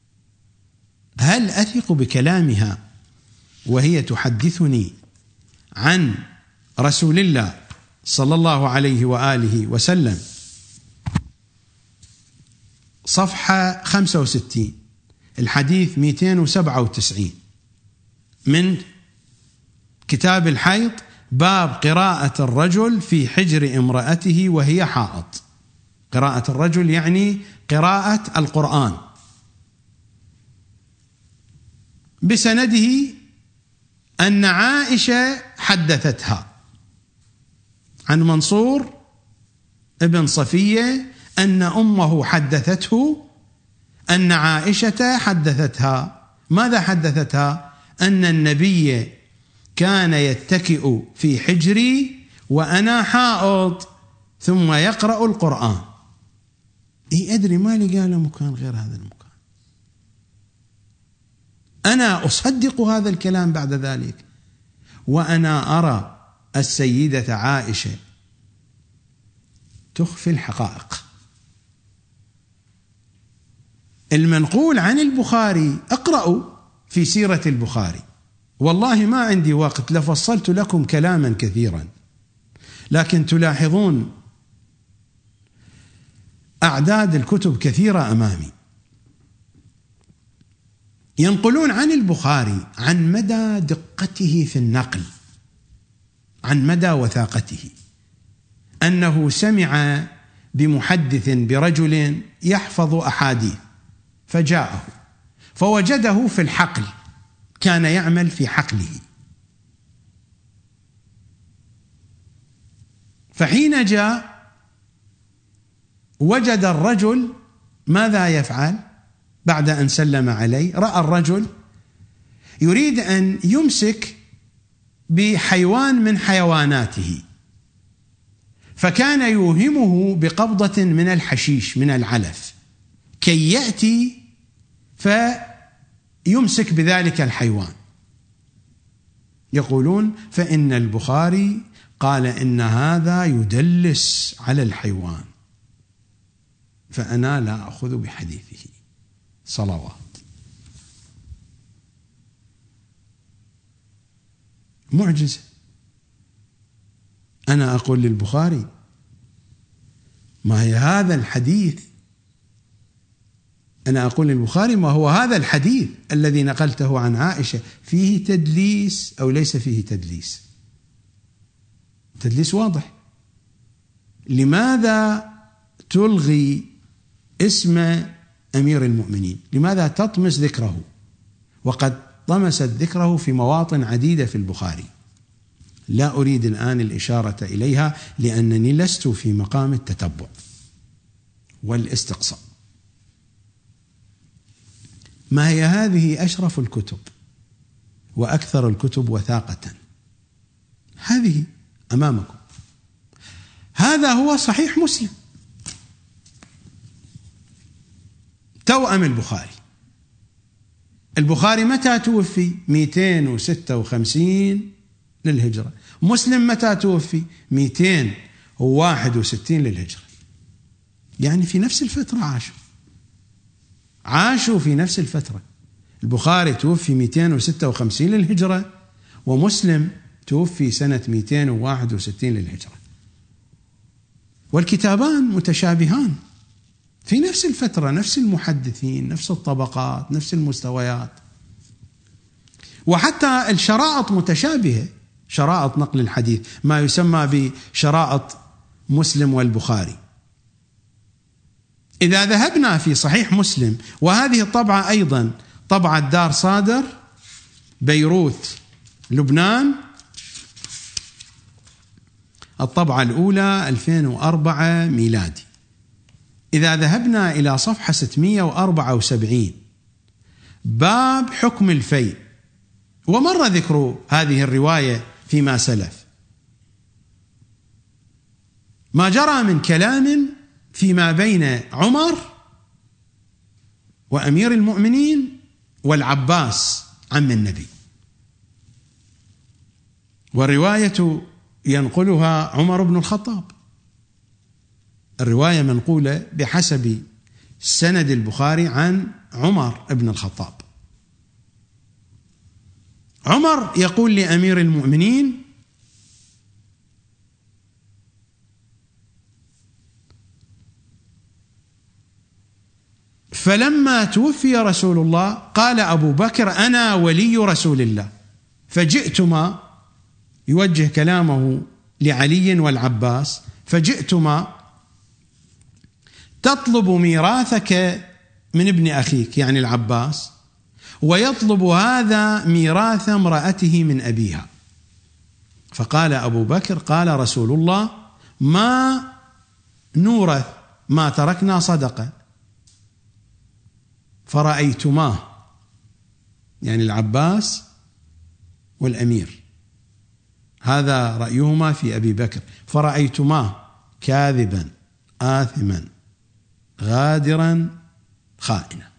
هل أثق بكلامها وهي تحدثني عن رسول الله صلى الله عليه وآله وسلم؟ صفحة 65 الحديث 297 من كتاب الحيض، باب قراءة الرجل في حجر امرأته وهي حائض. قراءة الرجل يعني قراءة القرآن، بسنده أن عائشة حدثتها عن منصور ابن صفية أن أمه حدثته أن عائشة حدثتها. ماذا حدثتها؟ أن النبي كان يتكئ في حجري وأنا حائض ثم يقرأ القرآن. أدري ما لي قال مكان غير هذا المكان. أنا أصدق هذا الكلام بعد ذلك، وأنا أرى السيدة عائشة تخفي الحقائق. المنقول عن البخاري اقرأوا في سيرة البخاري، والله ما عندي وقت لفصلت لكم كلاما كثيرا، لكن تلاحظون أعداد الكتب كثيرة أمامي. ينقلون عن البخاري عن مدى دقته في النقل، عن مدى وثاقته، أنه سمع بمحدث برجل يحفظ أحاديث فجاءه فوجده في الحقل، كان يعمل في حقله، فحين جاء وجد الرجل ماذا يفعل بعد أن سلم عليه؟ رأى الرجل يريد أن يمسك بحيوان من حيواناته، فكان يوهمه بقبضة من الحشيش من العلف كي يأتي فيمسك بذلك الحيوان. يقولون فإن البخاري قال إن هذا يدلس على الحيوان، فأنا لا أخذ بحديثه. صلوات. معجزة. أنا أقول للبخاري ما هي هذا الحديث، أنا أقول للبخاري ما هو هذا الحديث الذي نقلته عن عائشة، فيه تدليس أو ليس فيه تدليس؟ تدليس واضح. لماذا تلغي اسم أمير المؤمنين؟ لماذا تطمس ذكره وقد طمست ذكره في مواطن عديدة في البخاري؟ لا أريد الآن الإشارة إليها لأنني لست في مقام التتبع والاستقصاء. ما هي هذه أشرف الكتب وأكثر الكتب وثاقة، هذه أمامكم. هذا هو صحيح مسلم توأم البخاري. البخاري متى توفي؟ 256 للهجرة. مسلم متى توفي؟ 261 للهجرة. يعني في نفس الفترة عاشوا في نفس الفترة. البخاري توفي 256 للهجرة ومسلم توفي سنة 261 للهجرة، والكتابان متشابهان في نفس الفترة، نفس المحدثين، نفس الطبقات، نفس المستويات، وحتى الشرائط متشابهة، شرائط نقل الحديث، ما يسمى بشرائط مسلم والبخاري. إذا ذهبنا في صحيح مسلم، وهذه الطبعة أيضا طبعة دار صادر بيروت لبنان، الطبعة الأولى 2004 ميلادي. إذا ذهبنا إلى صفحة 674 باب حكم الفيء، ومر ذكر هذه الرواية فيما سلف، ما جرى من كلام فيما بين عمر وأمير المؤمنين والعباس عم النبي، والرواية ينقلها عمر بن الخطاب. الرواية منقولة بحسب سند البخاري عن عمر بن الخطاب. عمر يقول لأمير المؤمنين: فلما توفي رسول الله قال أبو بكر: أنا ولي رسول الله، فجئتما، يوجه كلامه لعلي والعباس، فجئتما تطلب ميراثك من ابن أخيك يعني العباس، ويطلب هذا ميراث امرأته من أبيها. فقال أبو بكر: قال رسول الله: ما نورث ما تركنا صدقة. فرأيتماه، يعني العباس والأمير، هذا رأيهما في أبي بكر، فرأيتماه كاذبا آثما غادرا خائنا.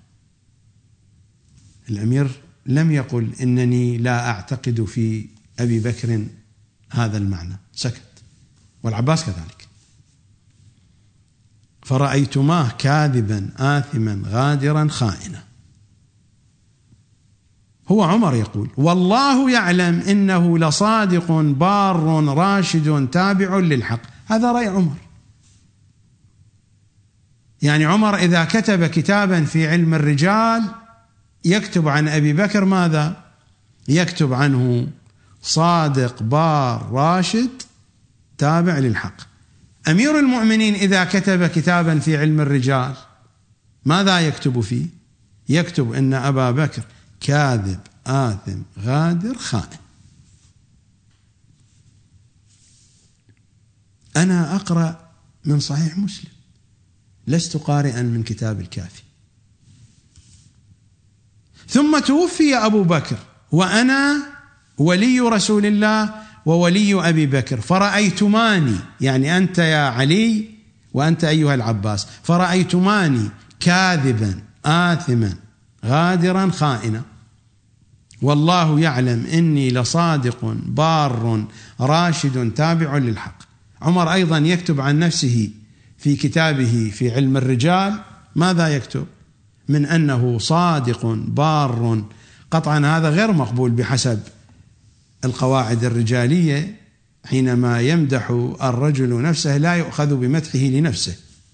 الأمير لم يقل إنني لا أعتقد في أبي بكر هذا المعنى، سكت، والعباس كذلك. فرأيتماه كاذبا آثما غادرا خائنا. هو عمر يقول: والله يعلم إنه لصادق بار راشد تابع للحق. هذا رأي عمر. يعني عمر إذا كتب كتابا في علم الرجال يكتب عن أبي بكر ماذا؟ يكتب عنه صادق بار راشد تابع للحق. أمير المؤمنين إذا كتب كتابا في علم الرجال ماذا يكتب فيه؟ يكتب إن أبا بكر كاذب آثم غادر خائن. أنا أقرأ من صحيح مسلم، لست قارئا من كتاب الكافي. ثم توفي أبو بكر وأنا ولي رسول الله وولي أبي بكر، فرأيتماني، يعني أنت يا علي وأنت أيها العباس، فرأيتماني كاذبا آثما غادرا خائنا، والله يعلم إني لصادق بار راشد تابع للحق. عمر أيضا يكتب عن نفسه في كتابه في علم الرجال ماذا يكتب؟ من أنه صادق بار. قطعا هذا غير مقبول بحسب القواعد الرجالية، حينما يمدح الرجل نفسه لا يؤخذ بمدحه لنفسه،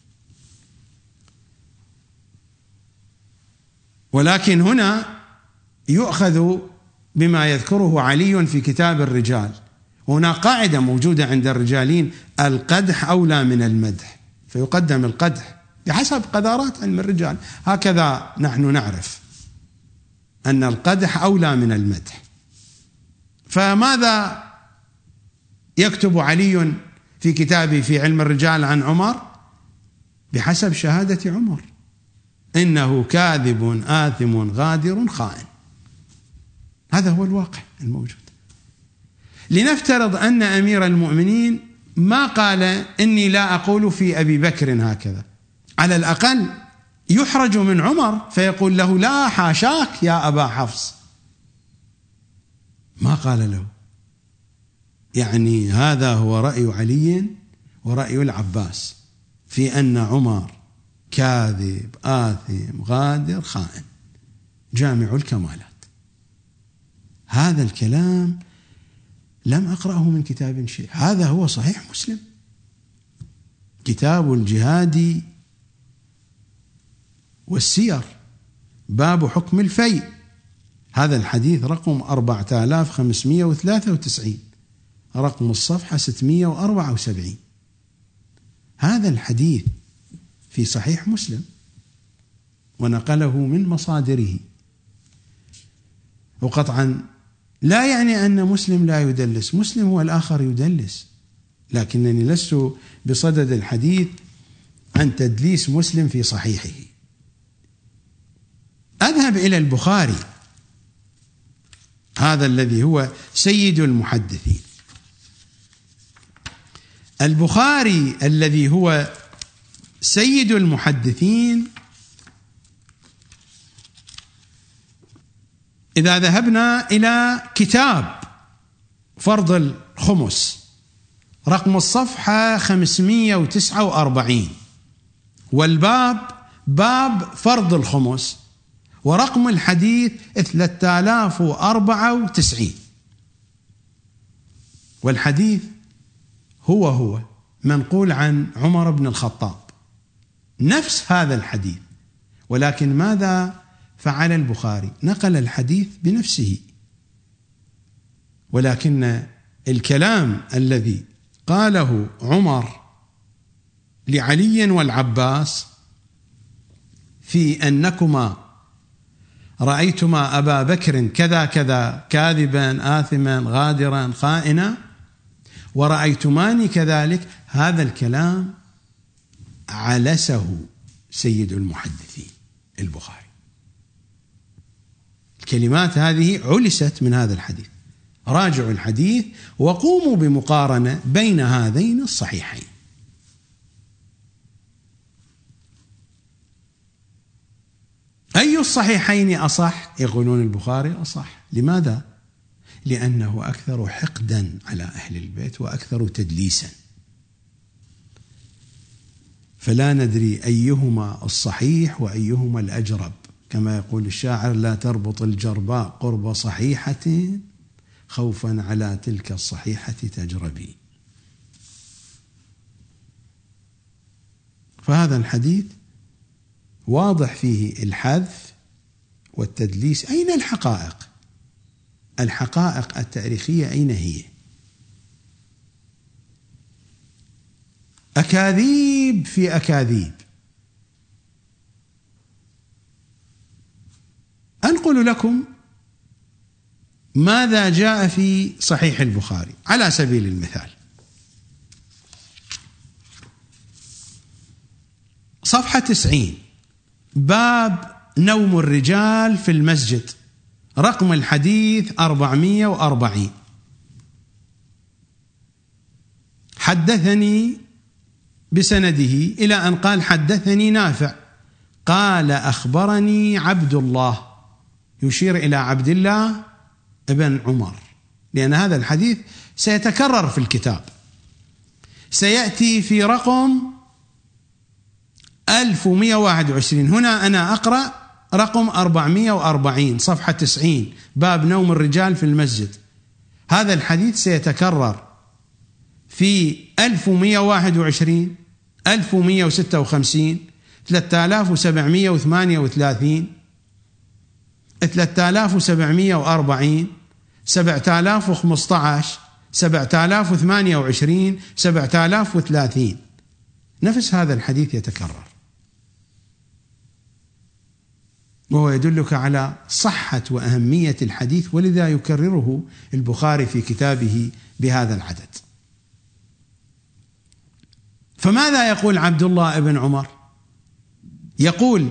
ولكن هنا يؤخذ بما يذكره علي في كتاب الرجال. هنا قاعدة موجودة عند الرجالين: القدح أولى من المدح، فيقدم القدح بحسب قذارات علم الرجال. هكذا نحن نعرف أن القدح أولى من المدح. فماذا يكتب علي في كتابه في علم الرجال عن عمر؟ بحسب شهادة عمر إنه كاذب آثم غادر خائن. هذا هو الواقع الموجود. لنفترض أن أمير المؤمنين ما قال إني لا أقول في أبي بكر هكذا، على الأقل يحرج من عمر فيقول له: لا حاشاك يا أبا حفص. ما قال له. يعني هذا هو رأي علي ورأي العباس في أن عمر كاذب آثم غادر خائن، جامع الكمالات. هذا الكلام لم أقرأه من كتاب شيء، هذا هو صحيح مسلم، كتاب الجهاد والسير، باب حكم الفيء. هذا الحديث رقم 4593، رقم الصفحة 674. هذا الحديث في صحيح مسلم ونقله من مصادره. وقطعا لا يعني أن مسلم لا يدلس، مسلم هو الآخر يدلس، لكنني لست بصدد الحديث عن تدليس مسلم في صحيحه. أذهب إلى البخاري، هذا الذي هو سيد المحدثين. البخاري الذي هو سيد المحدثين، إذا ذهبنا إلى كتاب فرض الخمس رقم الصفحة 549، والباب باب فرض الخمس، ورقم الحديث 3094، والحديث هو منقول عن عمر بن الخطاب، نفس هذا الحديث. ولكن ماذا فعل البخاري؟ نقل الحديث بنفسه، ولكن الكلام الذي قاله عمر لعلي والعباس في أنكما رأيتما أبا بكر كذا كذا كاذبا آثما غادرا خائنا ورأيتماني كذلك، هذا الكلام علسه سيد المحدثين البخاري. الكلمات هذه علست من هذا الحديث. راجعوا الحديث وقوموا بمقارنة بين هذين الصحيحين. أي الصحيحين أصح؟ يقولون البخاري أصح. لماذا؟ لأنه أكثر حقدا على أهل البيت وأكثر تدليسا، فلا ندري أيهما الصحيح وأيهما الأجرب. كما يقول الشاعر: لا تربط الجرباء قرب صحيحة خوفا على تلك الصحيحة تجربي. فهذا الحديث واضح فيه الحذف والتدليس. أين الحقائق؟ الحقائق التاريخية أين هي؟ أكاذيب في أكاذيب. أنقل لكم ماذا جاء في صحيح البخاري على سبيل المثال. صفحة 90، باب نوم الرجال في المسجد، رقم الحديث 440. حدثني بسنده إلى أن قال حدثني نافع قال أخبرني عبد الله، يشير إلى عبد الله ابن عمر، لأن هذا الحديث سيتكرر في الكتاب، سيأتي في رقم 1121. هنا أنا أقرأ رقم 440 صفحة 90، باب نوم الرجال في المسجد. هذا الحديث سيتكرر في 1121 1156 3738 3740 7015 7028 7030. نفس هذا الحديث يتكرر، وهو يدلك على صحة وأهمية الحديث، ولذا يكرره البخاري في كتابه بهذا العدد. فماذا يقول عبد الله بن عمر؟ يقول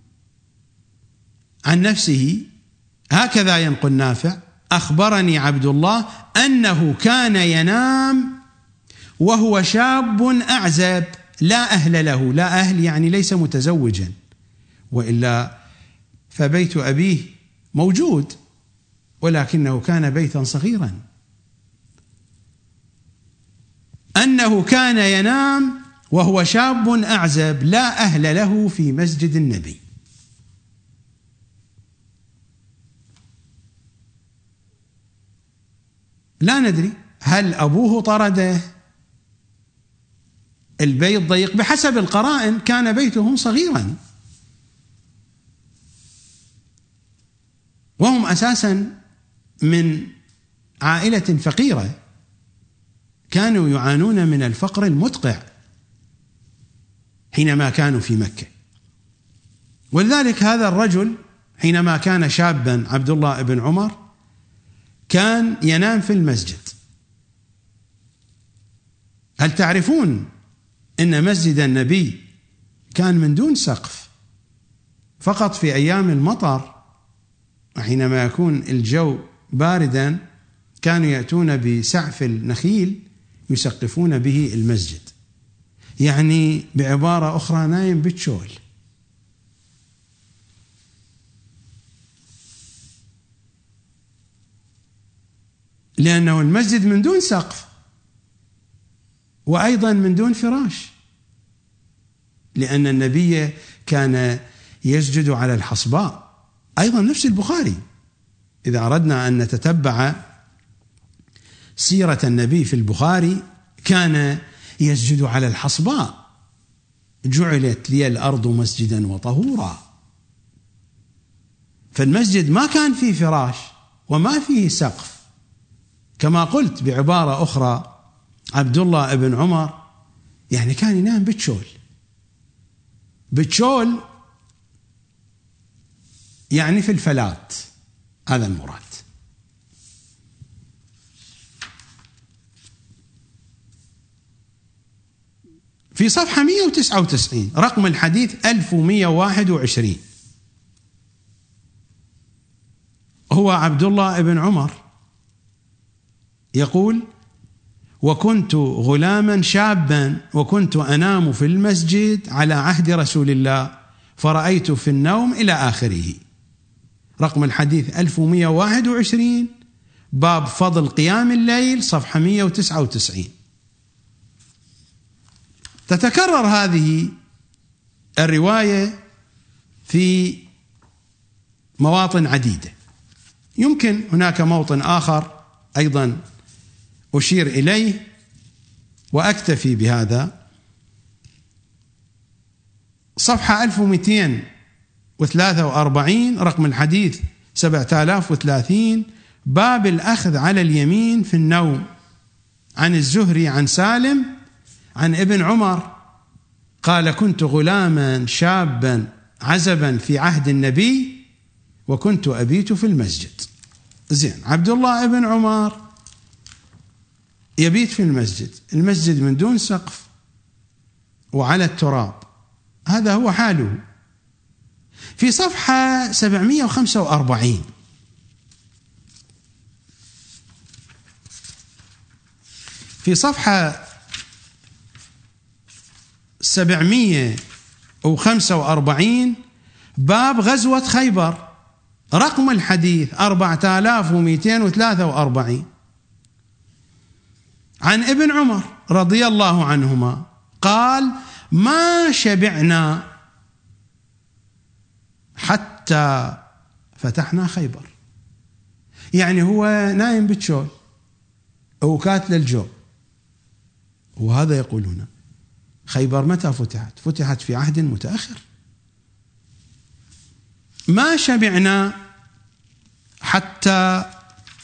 عن نفسه هكذا ينقل نافع: أخبرني عبد الله أنه كان ينام وهو شاب أعزب لا أهل له. لا أهل يعني ليس متزوجا، وإلا فبيت أبيه موجود، ولكنه كان بيتا صغيرا. أنه كان ينام وهو شاب أعزب لا أهل له في مسجد النبي. لا ندري هل أبوه طرده، البيت ضيق، بحسب القرائن كان بيتهم صغيرا، وهم أساسا من عائلة فقيرة، كانوا يعانون من الفقر المدقع حينما كانوا في مكة. ولذلك هذا الرجل حينما كان شابا عبد الله بن عمر كان ينام في المسجد. هل تعرفون أن مسجد النبي كان من دون سقف، فقط في أيام المطر حينما يكون الجو باردا كانوا يأتون بسعف النخيل يسقفون به المسجد، يعني بعبارة أخرى نايم بالشول. لأنه المسجد من دون سقف وأيضا من دون فراش، لأن النبي كان يسجد على الحصباء. أيضا نفس البخاري، إذا أردنا أن نتتبع سيرة النبي في البخاري كان يسجد على الحصباء: جعلت لي الأرض مسجدا وطهورا. فالمسجد ما كان فيه فراش وما فيه سقف. كما قلت بعبارة أخرى، عبد الله بن عمر يعني كان ينام بالشول. بالشول يعني في الفلات، هذا المراد. في صفحة 199 رقم الحديث 1121 هو عبد الله بن عمر يقول: وكنت غلاما شابا وكنت أنام في المسجد على عهد رسول الله فرأيت في النوم إلى آخره. رقم الحديث 1121 باب فضل قيام الليل، صفحة 199. تتكرر هذه الرواية في مواطن عديدة. يمكن هناك موطن آخر أيضا أشير إليه وأكتفي بهذا. صفحة 1206 243 رقم الحديث 7030 باب الأخذ على اليمين في النوم. عن الزهري عن سالم عن ابن عمر قال كنت غلاما شابا عزبا في عهد النبي وكنت أبيت في المسجد. زين، عبد الله ابن عمر يبيت في المسجد من دون سقف وعلى التراب، هذا هو حاله. في صفحة 745 في صفحة 745 باب غزوة خيبر، رقم الحديث 4243 عن ابن عمر رضي الله عنهما قال ما شبعنا حتى فتحنا خيبر. يعني هو نايم بالشول أو كاتل الجو، وهذا يقول هنا خيبر متى فتحت؟ فتحت في عهد متأخر. ما شبعنا حتى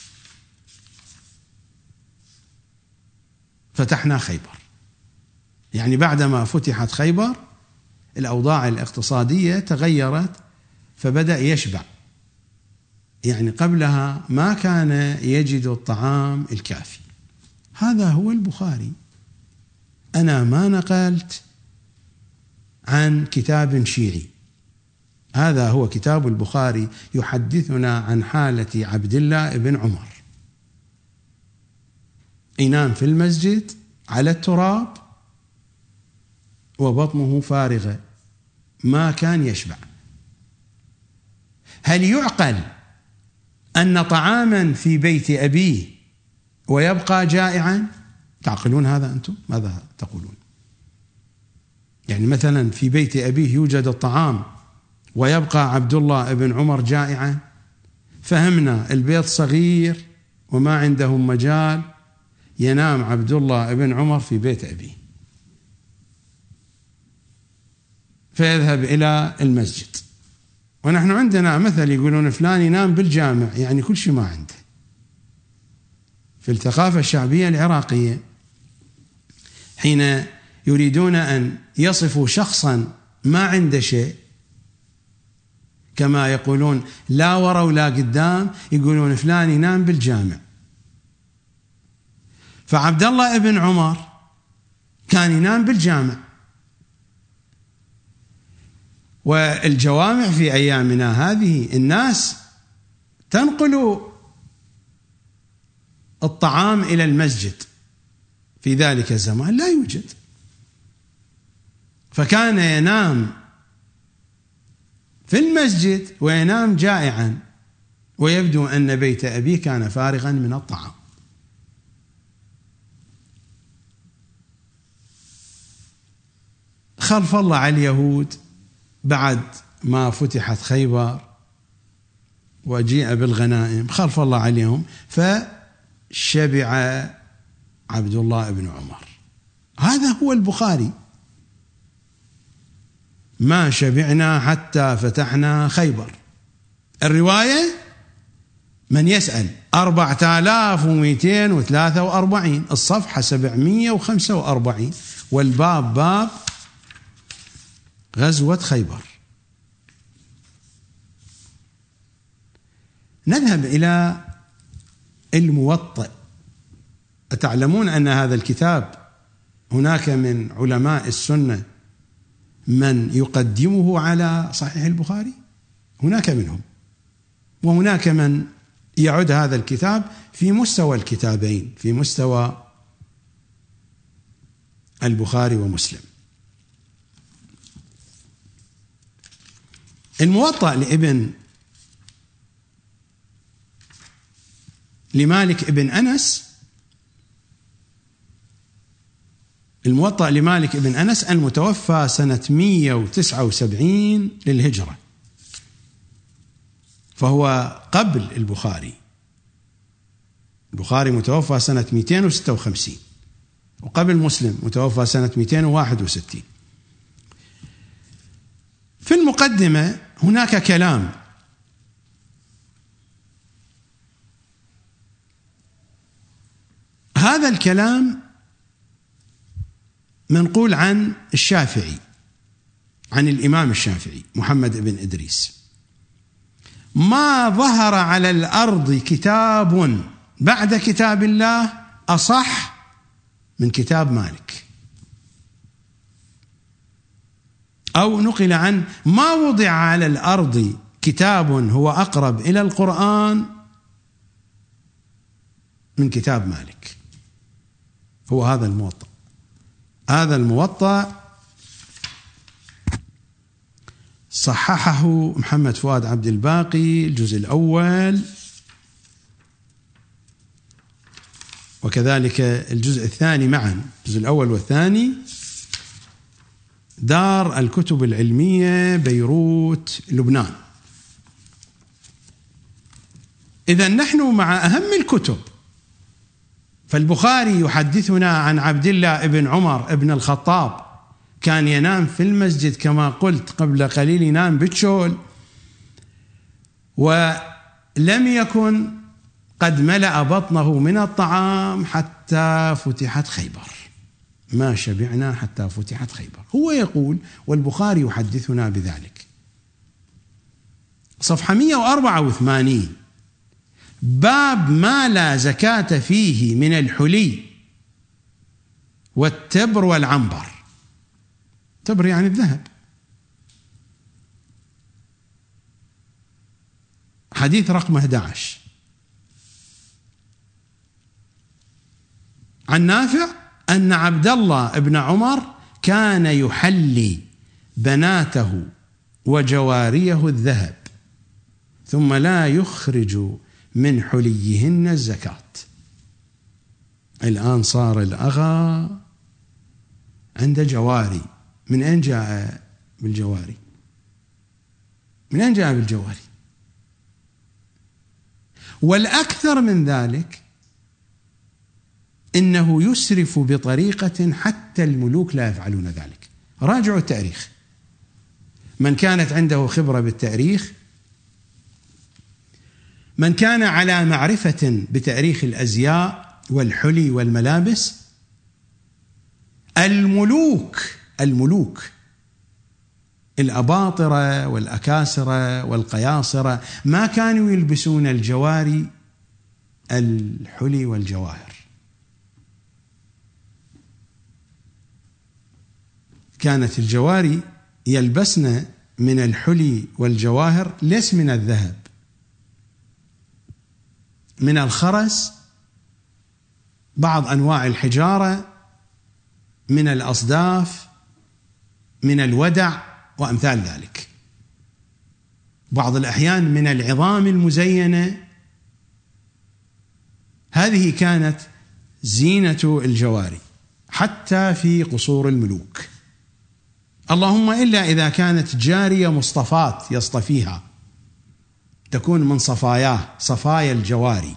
فتحنا خيبر، يعني بعدما فتحت خيبر الأوضاع الاقتصادية تغيرت فبدأ يشبع، يعني قبلها ما كان يجد الطعام الكافي. هذا هو البخاري. أنا ما نقلت عن كتاب شيعي، هذا هو كتاب البخاري يحدثنا عن حالة عبد الله بن عمر، ينام في المسجد على التراب وبطنه فارغة، ما كان يشبع. هل يعقل أن طعاما في بيت أبيه ويبقى جائعا؟ تعقلون هذا أنتم؟ ماذا تقولون؟ يعني مثلا في بيت أبيه يوجد الطعام ويبقى عبد الله بن عمر جائعا. فهمنا البيت صغير وما عندهم مجال، ينام عبد الله بن عمر في بيت أبيه فيذهب إلى المسجد. ونحن عندنا مثل يقولون فلان ينام بالجامع، يعني كل شيء ما عنده. في الثقافة الشعبية العراقية حين يريدون أن يصفوا شخصا ما عنده شيء، كما يقولون لا ورا ولا قدام، يقولون فلان ينام بالجامع. فعبد الله بن عمر كان ينام بالجامع، والجوامع في أيامنا هذه الناس تنقل الطعام إلى المسجد، في ذلك الزمان لا يوجد، فكان ينام في المسجد وينام جائعا، ويبدو أن بيت أبيه كان فارغا من الطعام. خلف الله على اليهود بعد ما فتحت خيبر وجيء بالغنائم، خلف الله عليهم فشبع عبد الله بن عمر. هذا هو البخاري. ما شبعنا حتى فتحنا خيبر. الرواية من يسأل 4243 الصفحة 745 والباب باب غزوة خيبر. نذهب إلى الموطأ. أتعلمون أن هذا الكتاب هناك من علماء السنة من يقدمه على صحيح البخاري؟ هناك منهم، وهناك من يعد هذا الكتاب في مستوى الكتابين، في مستوى البخاري ومسلم. الموطأ لمالك ابن أنس، الموطأ لمالك ابن أنس المتوفى سنة 179 للهجرة، فهو قبل البخاري. البخاري متوفى سنة 256 وقبل مسلم متوفى سنة 261. في المقدمة هناك كلام هذا الكلام منقول عن الشافعي، عن الإمام الشافعي محمد بن إدريس: ما ظهر على الأرض كتاب بعد كتاب الله أصح من كتاب مالك. أو نقل عن: ما وضع على الأرض كتاب هو أقرب إلى القرآن من كتاب مالك. هو هذا الموطأ. هذا الموطأ صححه محمد فؤاد عبد الباقي الجزء الأول، وكذلك الجزء الثاني معا، الجزء الأول والثاني، دار الكتب العلمية بيروت لبنان. إذن نحن مع أهم الكتب. فالبخاري يحدثنا عن عبد الله بن عمر بن الخطاب كان ينام في المسجد كما قلت قبل قليل، ينام بالشول، ولم يكن قد ملأ بطنه من الطعام حتى فتحت خيبر. ما شبعنا حتى فتحت خيبر. هو يقول، والبخاري يحدثنا بذلك. صفحة 184: باب ما لا زكاة فيه من الحلي والتبر والعنبر. تبر يعني الذهب. حديث رقم 11 عن نافع أن عبد الله بن عمر كان يحلي بناته وجواريه الذهب ثم لا يخرج من حليهن الزكاة. الآن صار الأغا عند جواري. من أين جاء بالجواري؟ من أين جاء بالجواري؟ والأكثر من ذلك إنه يسرف بطريقة حتى الملوك لا يفعلون ذلك. راجعوا التاريخ. من كانت عنده خبرة بالتاريخ، من كان على معرفة بتاريخ الأزياء والحلي والملابس، الملوك الأباطرة والأكاسرة والقياصرة ما كانوا يلبسون الجواري الحلي والجواهر. كانت الجواري يلبسن من الحلي والجواهر ليس من الذهب، من الخرس، بعض أنواع الحجارة، من الأصداف، من الودع وأمثال ذلك، بعض الأحيان من العظام المزينة. هذه كانت زينة الجواري حتى في قصور الملوك، اللهم إلا إذا كانت جارية مصطفاة يصطفيها، تكون من صفايا الجواري.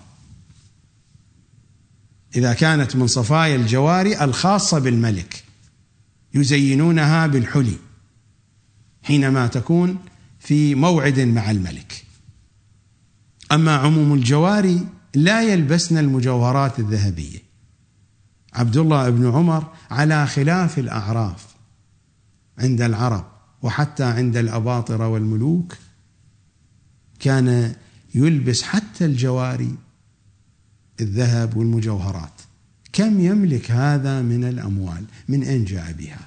إذا كانت من صفايا الجواري الخاصة بالملك يزينونها بالحلي حينما تكون في موعد مع الملك. أما عموم الجواري لا يلبسن المجوهرات الذهبية. عبد الله بن عمر على خلاف الأعراف عند العرب وحتى عند الأباطرة والملوك كان يلبس حتى الجواري الذهب والمجوهرات. كم يملك هذا من الأموال؟ من أين جاء بها؟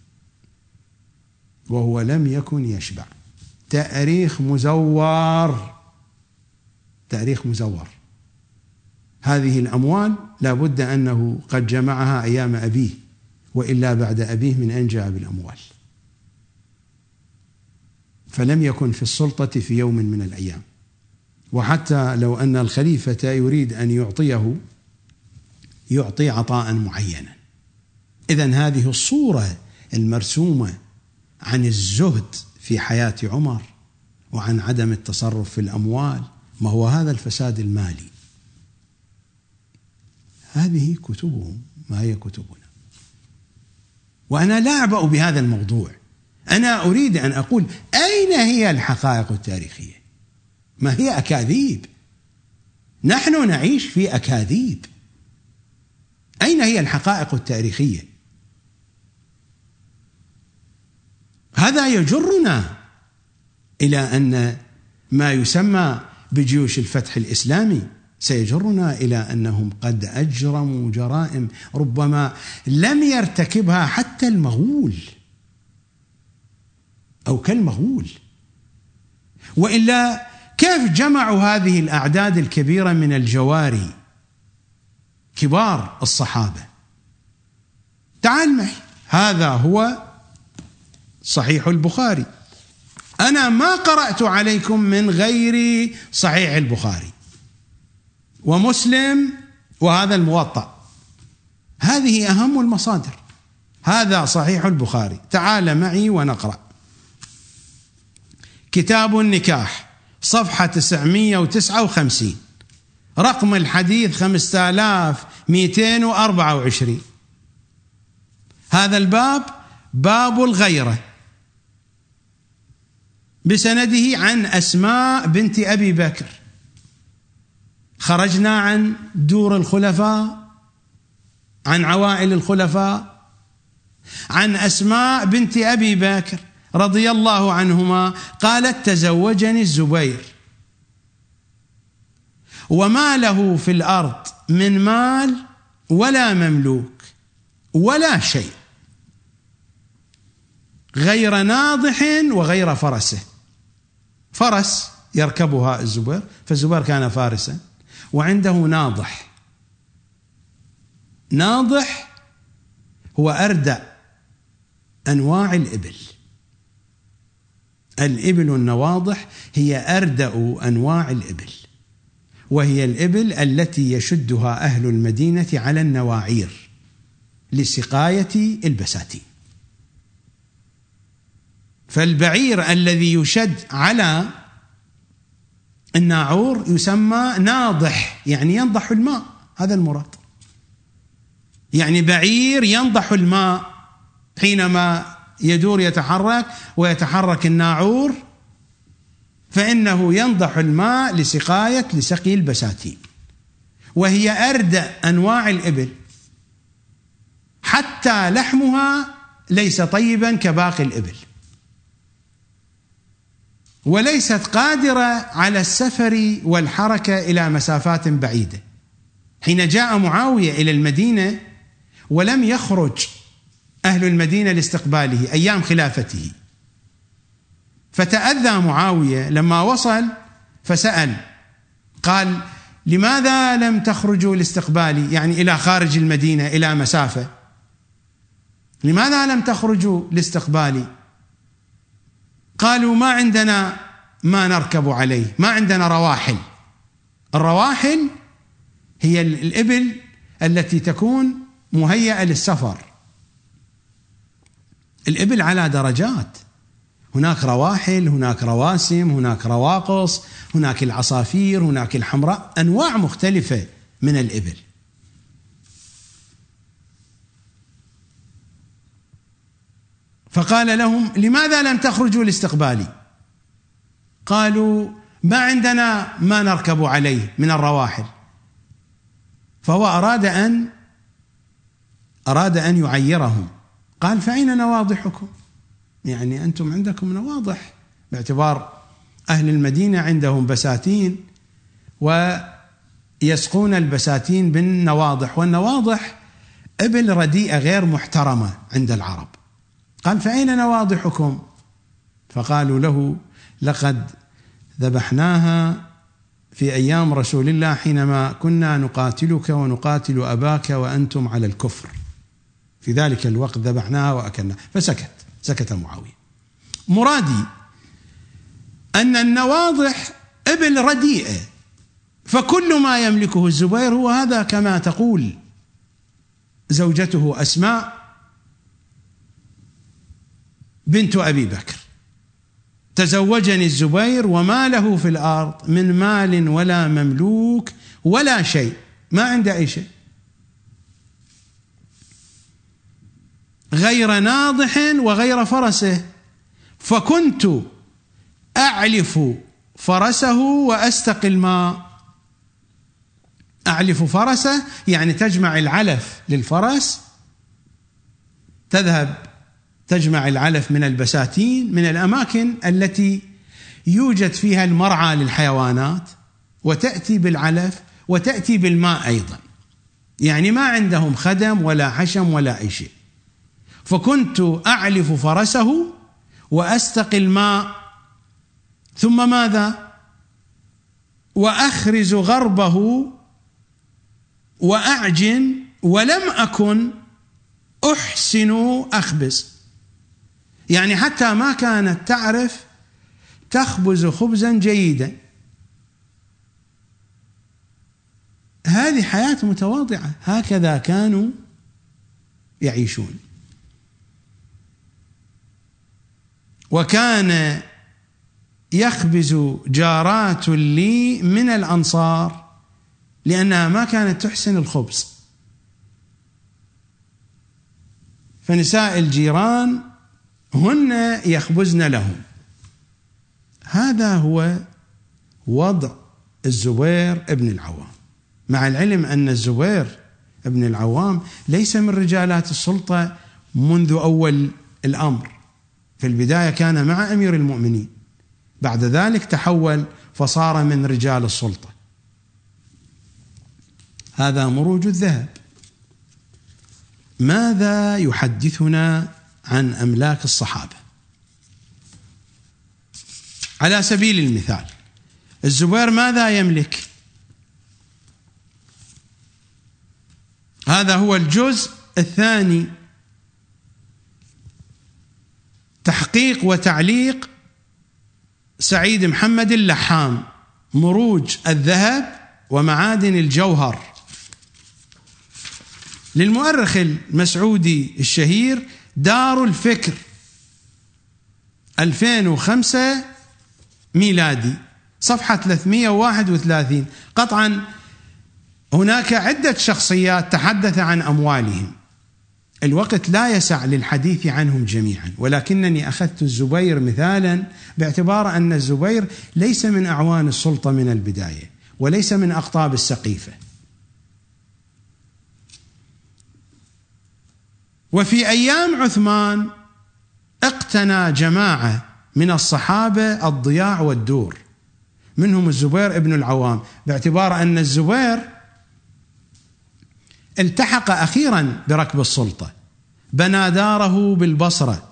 وهو لم يكن يشبع. تاريخ مزور. هذه الأموال لا بد أنه قد جمعها أيام أبيه، وإلا بعد أبيه من أين جاء بالأموال؟ فلم يكن في السلطة في يوم من الأيام. وحتى لو أن الخليفة يريد أن يعطي عطاء معينا. إذن هذه الصورة المرسومة عن الزهد في حياة عمر وعن عدم التصرف في الأموال، ما هو هذا الفساد المالي. هذه كتبهم، ما هي كتبنا. وأنا لا أعبأ بهذا الموضوع، أنا أريد أن أقول أين هي الحقائق التاريخية؟ ما هي أكاذيب؟ نحن نعيش في أكاذيب. أين هي الحقائق التاريخية؟ هذا يجرنا إلى أن ما يسمى بجيوش الفتح الإسلامي سيجرنا إلى أنهم قد أجرموا جرائم ربما لم يرتكبها حتى المغول أو كالمغول. وإلا كيف جمعوا هذه الأعداد الكبيرة من الجواري كبار الصحابة؟ تعال معي، هذا هو صحيح البخاري. أنا ما قرأت عليكم من غير صحيح البخاري ومسلم وهذا الموطأ، هذه أهم المصادر. هذا صحيح البخاري، تعال معي ونقرأ. كتاب النكاح صفحة 959 رقم الحديث 5224. هذا الباب باب الغيرة، بسنده عن أسماء بنت أبي بكر. خرجنا عن دور الخلفاء، عن عوائل الخلفاء، عن أسماء بنت أبي بكر رضي الله عنهما قالت: تزوجني الزبير وما له في الأرض من مال ولا مملوك ولا شيء غير ناضح وغير فرسه. فرس يركبها الزبير، فالزبير كان فارسا، وعنده ناضح. ناضح هو أردأ أنواع الإبل. الإبل النواضح هي أردأ أنواع الإبل، وهي الإبل التي يشدها أهل المدينة على النواعير لسقاية البساتين. فالبعير الذي يشد على الناعور يسمى ناضح، يعني ينضح الماء، هذا المراد. يعني بعير ينضح الماء حينما يدور يتحرك ويتحرك الناعور، فإنه ينضح الماء لسقي البساتين. وهي أردأ أنواع الإبل، حتى لحمها ليس طيبا كباقي الإبل، وليست قادرة على السفر والحركة إلى مسافات بعيدة. حين جاء معاوية إلى المدينة ولم يخرج أهل المدينة لاستقباله أيام خلافته، فتأذى معاوية لما وصل فسأل، قال: لماذا لم تخرجوا لاستقبالي؟ يعني إلى خارج المدينة إلى مسافة، لماذا لم تخرجوا لاستقبالي؟ قالوا: ما عندنا ما نركب عليه، ما عندنا رواحل. الرواحل هي الإبل التي تكون مهيئة للسفر. الإبل على درجات، هناك رواحل، هناك رواسم، هناك رواقص، هناك العصافير، هناك الحمراء، أنواع مختلفة من الإبل. فقال لهم: لماذا لم تخرجوا لاستقبالي؟ قالوا: ما عندنا ما نركب عليه من الرواحل. فهو أراد أن يعيرهم، قال: فأين نواضحكم؟ يعني أنتم عندكم نواضح، باعتبار أهل المدينة عندهم بساتين ويسقون البساتين بالنواضح، والنواضح إبل رديئة غير محترمة عند العرب. قال: فأين نواضحكم؟ فقالوا له: لقد ذبحناها في أيام رسول الله حينما كنا نقاتلك ونقاتل أباك وأنتم على الكفر، في ذلك الوقت ذبحناها وأكلنا. سكت معاوية. مرادي أن النواضح إبل رديئة، فكل ما يملكه الزبير هو هذا، كما تقول زوجته أسماء بنت أبي بكر: تزوجني الزبير وما له في الأرض من مال ولا مملوك ولا شيء، ما عنده أي شيء غير ناضح وغير فرسه. فكنت أعلف فرسه وأستقي الماء. أعلف فرسه يعني تجمع العلف للفرس، تذهب تجمع العلف من البساتين من الأماكن التي يوجد فيها المرعى للحيوانات، وتأتي بالعلف وتأتي بالماء أيضا، يعني ما عندهم خدم ولا حشم ولا أي شيء. فكنت أعلف فرسه وأستقي الماء، ثم ماذا؟ وأخرز غربه وأعجن، ولم أكن أحسن أخبز، يعني حتى ما كانت تعرف تخبز خبزا جيدا. هذه حياة متواضعة، هكذا كانوا يعيشون. وكان يخبز جارات لي من الأنصار لأنها ما كانت تحسن الخبز، فنساء الجيران هن يخبزن لهم. هذا هو وضع الزبير ابن العوام، مع العلم أن الزبير ابن العوام ليس من رجالات السلطة منذ أول الأمر. في البداية كان مع أمير المؤمنين، بعد ذلك تحول فصار من رجال السلطة. هذا مروج الذهب. ماذا يحدثنا عن أملاك الصحابة؟ على سبيل المثال، الزبير ماذا يملك؟ هذا هو الجزء الثاني، تحقيق وتعليق سعيد محمد اللحام، مروج الذهب ومعادن الجوهر، للمؤرخ المسعودي الشهير، دار الفكر، 2005 ميلادي، صفحة 331. قطعا هناك عدة شخصيات تحدث عن أموالهم، الوقت لا يسع للحديث عنهم جميعا، ولكنني أخذت الزبير مثالا باعتبار أن الزبير ليس من أعوان السلطة من البداية، وليس من أقطاب السقيفة. وفي أيام عثمان اقتنى جماعة من الصحابة الضياع والدور، منهم الزبير ابن العوام، باعتبار أن الزبير التحق أخيرا بركب السلطة، بنى داره بالبصرة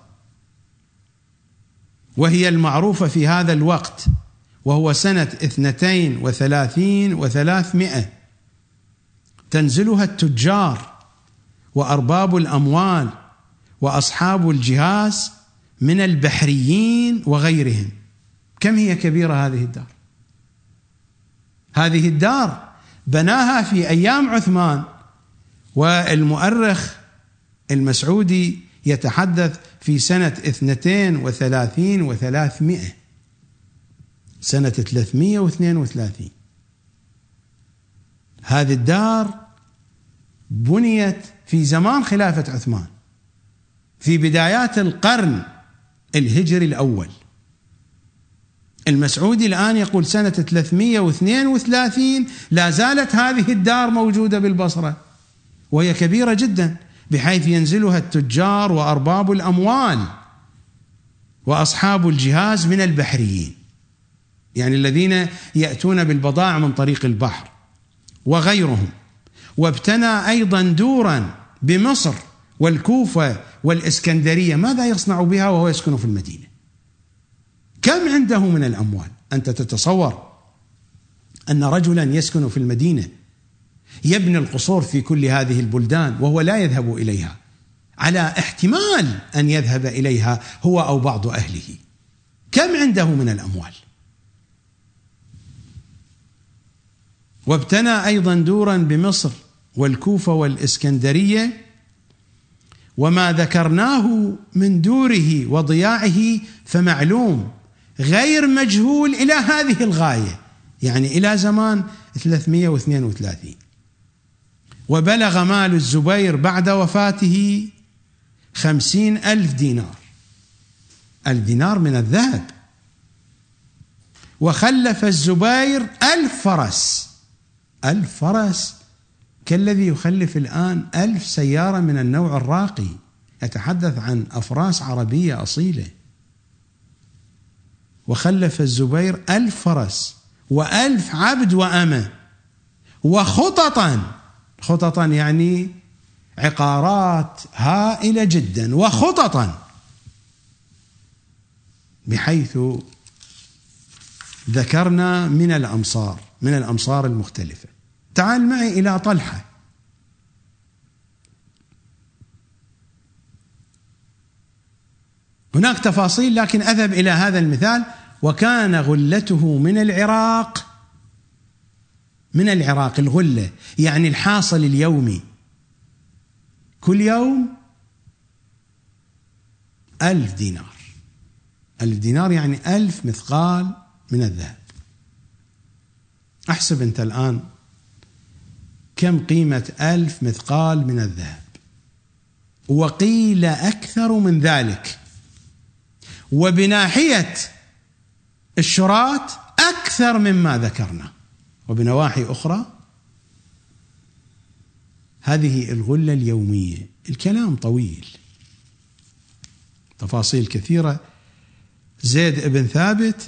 وهي المعروفة في هذا الوقت، وهو سنة 32 و300، تنزلها التجار وأرباب الأموال وأصحاب الجهاز من البحريين وغيرهم. كم هي كبيرة هذه الدار؟ هذه الدار بناها في أيام عثمان، والمؤرخ المسعودي يتحدث في سنة 32 و300، سنة 332. هذه الدار بنيت في زمان خلافة عثمان، في بدايات القرن الهجري الأول. المسعودي الآن يقول سنة 332 لا زالت هذه الدار موجودة بالبصرة، وهي كبيرة جدا بحيث ينزلها التجار وأرباب الأموال وأصحاب الجهاز من البحريين، يعني الذين يأتون بالبضائع من طريق البحر وغيرهم. وابتنى أيضا دورا بمصر والكوفة والإسكندرية. ماذا يصنع بها وهو يسكن في المدينة؟ كم عنده من الأموال؟ أنت تتصور أن رجلا يسكن في المدينة يبني القصور في كل هذه البلدان وهو لا يذهب إليها، على احتمال أن يذهب إليها هو أو بعض أهله. كم عنده من الأموال؟ وابتنى أيضا دورا بمصر والكوفة والإسكندرية، وما ذكرناه من دوره وضياعه فمعلوم غير مجهول إلى هذه الغاية، يعني إلى زمان 332. وبلغ مال الزبير بعد وفاته 50,000 دينار، 1000 دينار من الذهب. وخلف الزبير 1000 فرس. 1000 فرس كالذي يخلف الآن 1000 سيارة من النوع الراقي. يتحدث عن أفراس عربية أصيلة. وخلف الزبير 1000 فرس و1000 عبد وأمة خططا يعني عقارات هائلة جدا، وخططا بحيث ذكرنا من الأمصار المختلفة. تعال معي إلى طلحة. هناك تفاصيل لكن أذهب إلى هذا المثال. وكان غلته من العراق. الغلة يعني الحاصل اليومي، كل يوم 1000 دينار. 1000 دينار يعني 1000 مثقال من الذهب. أحسب أنت الآن كم قيمة 1000 مثقال من الذهب. وقيل أكثر من ذلك، وبناحية الشراة أكثر مما ذكرنا، وبنواحي أخرى. هذه الغلة اليومية. الكلام طويل، تفاصيل كثيرة. زيد بن ثابت: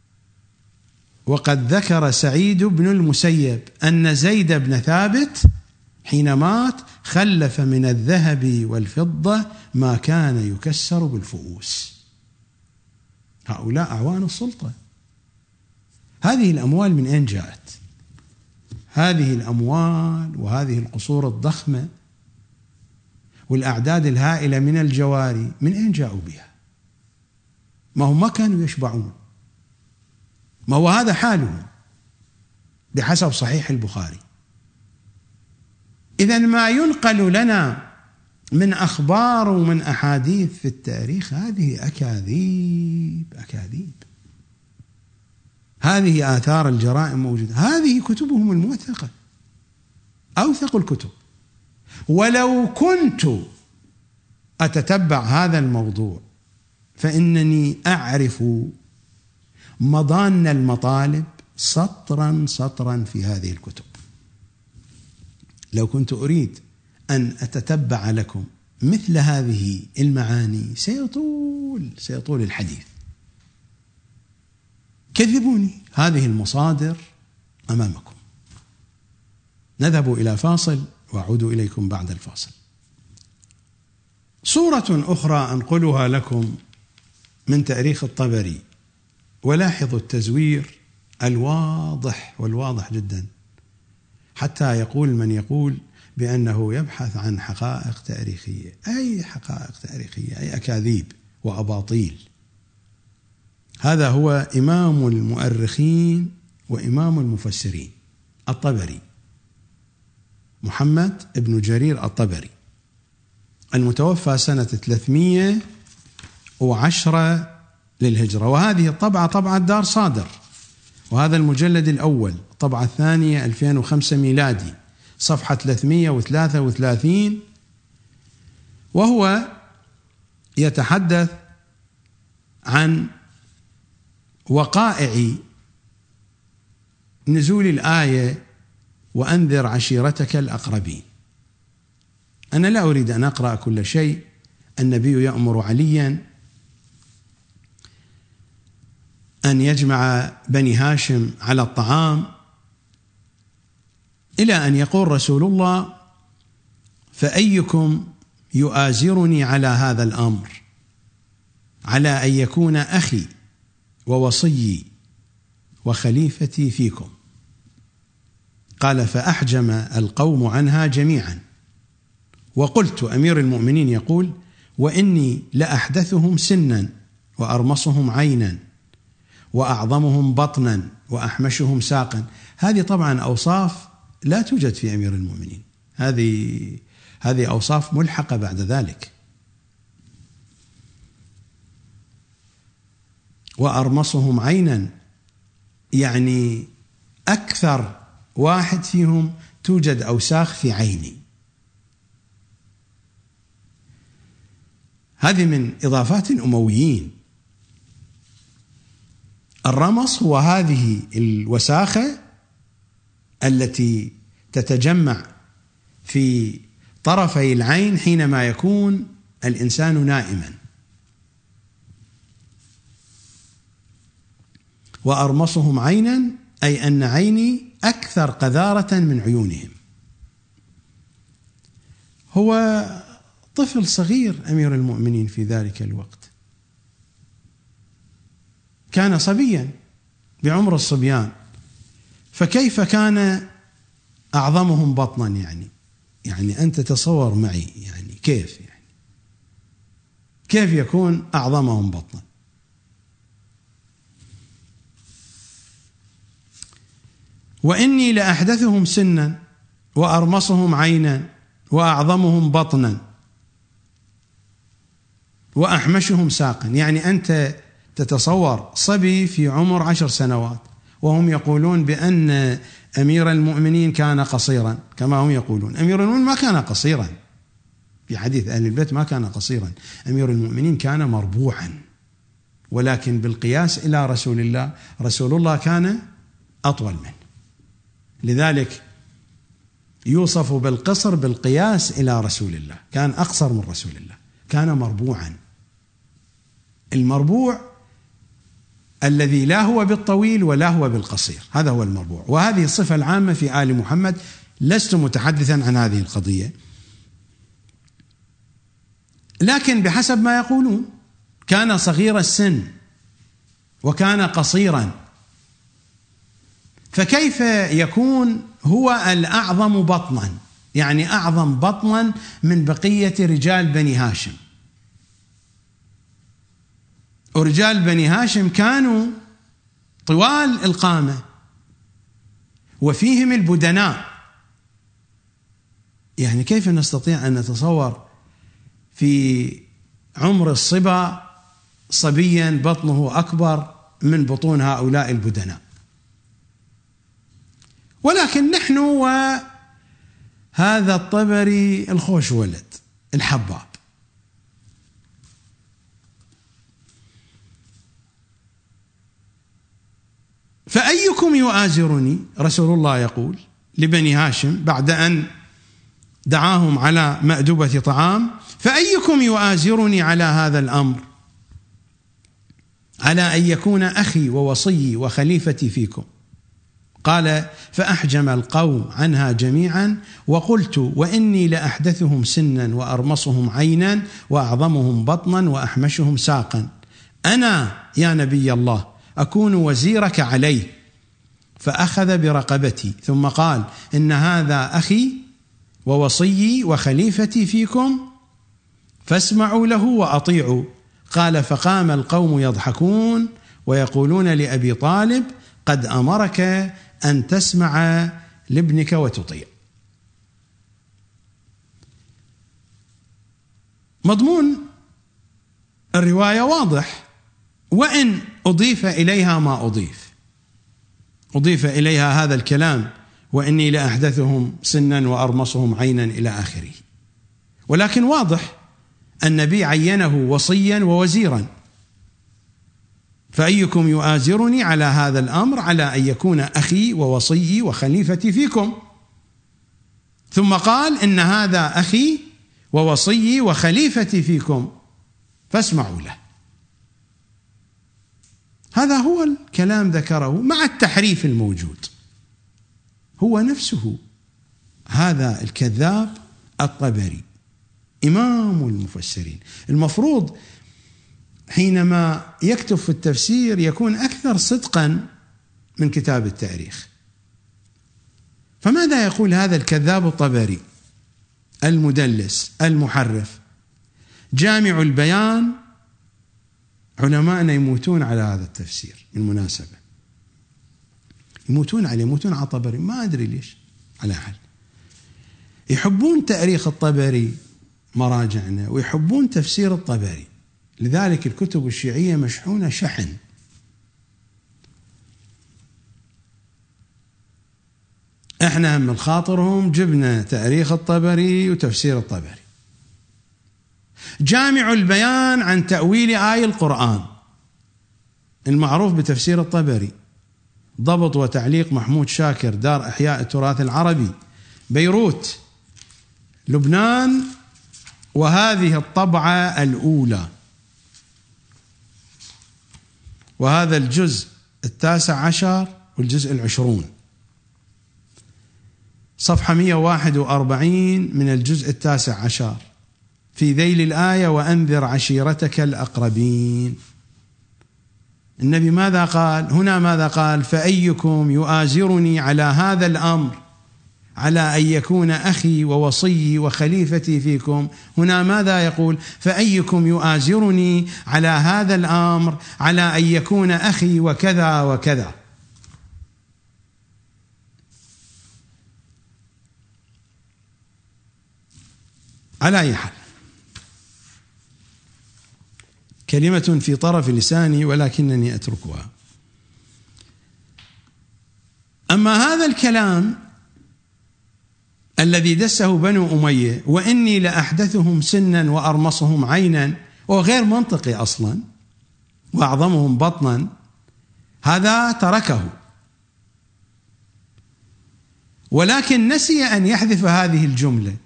وقد ذكر سعيد بن المسيب أن زيد بن ثابت حين مات خلف من الذهب والفضة ما كان يكسر بالفؤوس. هؤلاء أعوان السلطة. هذه الأموال من أين جاءت؟ هذه الأموال وهذه القصور الضخمة والأعداد الهائلة من الجواري من أين جاءوا بها؟ ما هم ما كانوا يشبعون، ما هو هذا حالهم بحسب صحيح البخاري. إذن ما ينقل لنا من أخبار ومن أحاديث في التاريخ هذه أكاذيب. هذه آثار الجرائم موجودة، هذه كتبهم الموثقة، أوثق الكتب. ولو كنت أتتبع هذا الموضوع فإنني أعرف مضان المطالب سطرا سطرا في هذه الكتب. لو كنت أريد أن أتتبع لكم مثل هذه المعاني سيطول الحديث. كذبوني، هذه المصادر أمامكم. نذهب إلى فاصل وأعود إليكم بعد الفاصل. صورة أخرى أنقلها لكم من تاريخ الطبري، ولاحظوا التزوير والواضح جدا، حتى يقول من يقول بأنه يبحث عن حقائق تاريخية. أي حقائق تاريخية؟ أي أكاذيب وأباطيل. هذا هو إمام المؤرخين وإمام المفسرين الطبري، محمد بن جرير الطبري، المتوفى سنة 310 للهجرة. وهذه الطبعة طبعة دار صادر، وهذا المجلد الأول. الطبعة الثانية 2005 ميلادي، صفحة 333. وهو يتحدث عن وقائع نزول الآية وأنذر عشيرتك الأقربين. أنا لا أريد أن أقرأ كل شيء. النبي يأمر عليا أن يجمع بني هاشم على الطعام، إلى أن يقول رسول الله: فأيكم يؤازرني على هذا الأمر، على أن يكون أخي ووصيي وخليفتي فيكم. قال: فأحجم القوم عنها جميعا. وقلت: أمير المؤمنين يقول: وإني لأحدثهم سنا وأرمصهم عينا وأعظمهم بطنا وأحمشهم ساقا. هذه طبعا أوصاف لا توجد في أمير المؤمنين، هذه أوصاف ملحقة بعد ذلك. وأرمصهم عينا يعني أكثر واحد فيهم توجد أوساخ في عيني. هذه من إضافات الأمويين. الرمص هو هذه الوساخة التي تتجمع في طرفي العين حينما يكون الإنسان نائما. وأرمصهم عينا أي أن عيني أكثر قذارة من عيونهم. هو طفل صغير أمير المؤمنين في ذلك الوقت، كان صبيا بعمر الصبيان، فكيف كان أعظمهم بطنا؟ يعني أنت تصور معي كيف يكون أعظمهم بطنا. وإني لأحدثهم سنا وأرمصهم عينا وأعظمهم بطنا وأحمشهم ساقا. يعني أنت تتصور صبي في عمر 10 سنوات وهم يقولون بأن أمير المؤمنين كان قصيرا، كما هم يقولون. أمير المؤمنين ما كان قصيرا، في حديث أهل البيت ما كان قصيرا، أمير المؤمنين كان مربوعا، ولكن بالقياس إلى رسول الله، رسول الله كان أطول منه، لذلك يوصف بالقصر بالقياس إلى رسول الله، كان أقصر من رسول الله، كان مربوعا. المربوع الذي لا هو بالطويل ولا هو بالقصير، هذا هو المربوع. وهذه الصفة العامة في آل محمد، لست متحدثا عن هذه القضية، لكن بحسب ما يقولون كان صغير السن وكان قصيرا، فكيف يكون هو الأعظم بطنا؟ يعني أعظم بطنا من بقية رجال بني هاشم. ورجال بني هاشم كانوا طوال القامة وفيهم البدناء. يعني كيف نستطيع أن نتصور في عمر الصبا صبيا بطنه أكبر من بطون هؤلاء البدناء؟ ولكن نحن وهذا الطبري الخوش ولد الحباب، فأيكم يؤازرني؟ رسول الله يقول لبني هاشم بعد أن دعاهم على مأدبة طعام: فأيكم يؤازرني على هذا الأمر، على أن يكون أخي ووصيي وخليفتي فيكم؟ قال: فأحجم القوم عنها جميعا، وقلت: وإني لأحدثهم سنا وأرمصهم عينا وأعظمهم بطنا وأحمشهم ساقا، أنا يا نبي الله أكون وزيرك عليه. فأخذ برقبتي ثم قال: إن هذا أخي ووصيي وخليفتي فيكم فاسمعوا له وأطيعوا. قال: فقام القوم يضحكون ويقولون لأبي طالب: قد أمرك أن تسمع لابنك وتطيع. مضمون الرواية واضح، وإن أضيف إليها ما أضيف إليها هذا الكلام: وإني لأحدثهم سنا وأرمصهم عينا إلى آخره، ولكن واضح النبي عينه وصيا ووزيرا. فأيكم يؤازرني على هذا الأمر، على أن يكون أخي ووصيي وخليفتي فيكم. ثم قال: إن هذا أخي ووصيي وخليفتي فيكم فاسمعوا له. هذا هو الكلام ذكره مع التحريف الموجود، هو نفسه هذا الكذاب الطبري إمام المفسرين. المفروض حينما يكتب في التفسير يكون أكثر صدقا من كتاب التاريخ. فماذا يقول هذا الكذاب الطبري المدلس المحرف؟ جامع البيان، علماءنا يموتون على هذا التفسير بالمناسبة، يموتون على طبري، ما أدري ليش، على حال يحبون تاريخ الطبري مراجعنا ويحبون تفسير الطبري، لذلك الكتب الشيعية مشحونة شحن. احنا من خاطرهم جبنا تاريخ الطبري وتفسير الطبري. جامع البيان عن تأويل آي القرآن، المعروف بتفسير الطبري، ضبط وتعليق محمود شاكر، دار إحياء التراث العربي، بيروت، لبنان. وهذه الطبعة الأولى، وهذا الجزء 19 والجزء 20، صفحة 141 من الجزء 19 في ذيل الآية: وأنذر عشيرتك الأقربين. النبي ماذا قال هنا؟ ماذا قال؟ فأيكم يؤازرني على هذا الأمر، على أن يكون أخي ووصي وخليفتي فيكم. هنا ماذا يقول؟ فأيكم يؤازرني على هذا الأمر، على أن يكون أخي وكذا وكذا. على أي حال، كلمة في طرف لساني ولكنني أتركها. أما هذا الكلام الذي دسه بنو أمية: وإني لأحدثهم سنا وأرمصهم عينا، وغير منطقي أصلا، وأعظمهم بطنا، هذا تركه، ولكن نسي أن يحذف هذه الجملة: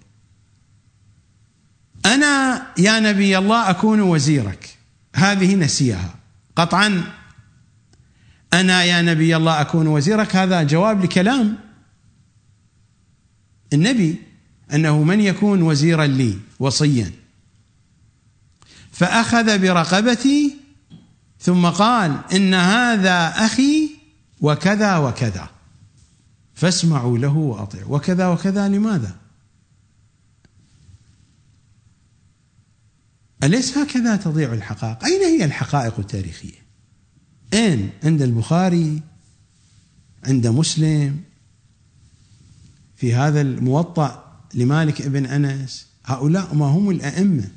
أنا يا نبي الله أكون وزيرك. هذه نسيها قطعا. أنا يا نبي الله أكون وزيرك، هذا جواب لكلام النبي أنه من يكون وزيرا لي وصيا. فأخذ برقبتي ثم قال: إن هذا أخي وكذا وكذا فاسمعوا له وأطيعوا. وكذا وكذا لماذا؟ أليس هكذا تضيع الحقائق؟ أين هي الحقائق التاريخية؟ أين؟ عند البخاري، عند مسلم، في هذا الموطأ لمالك ابن أنس. هؤلاء ما هم الأئمة.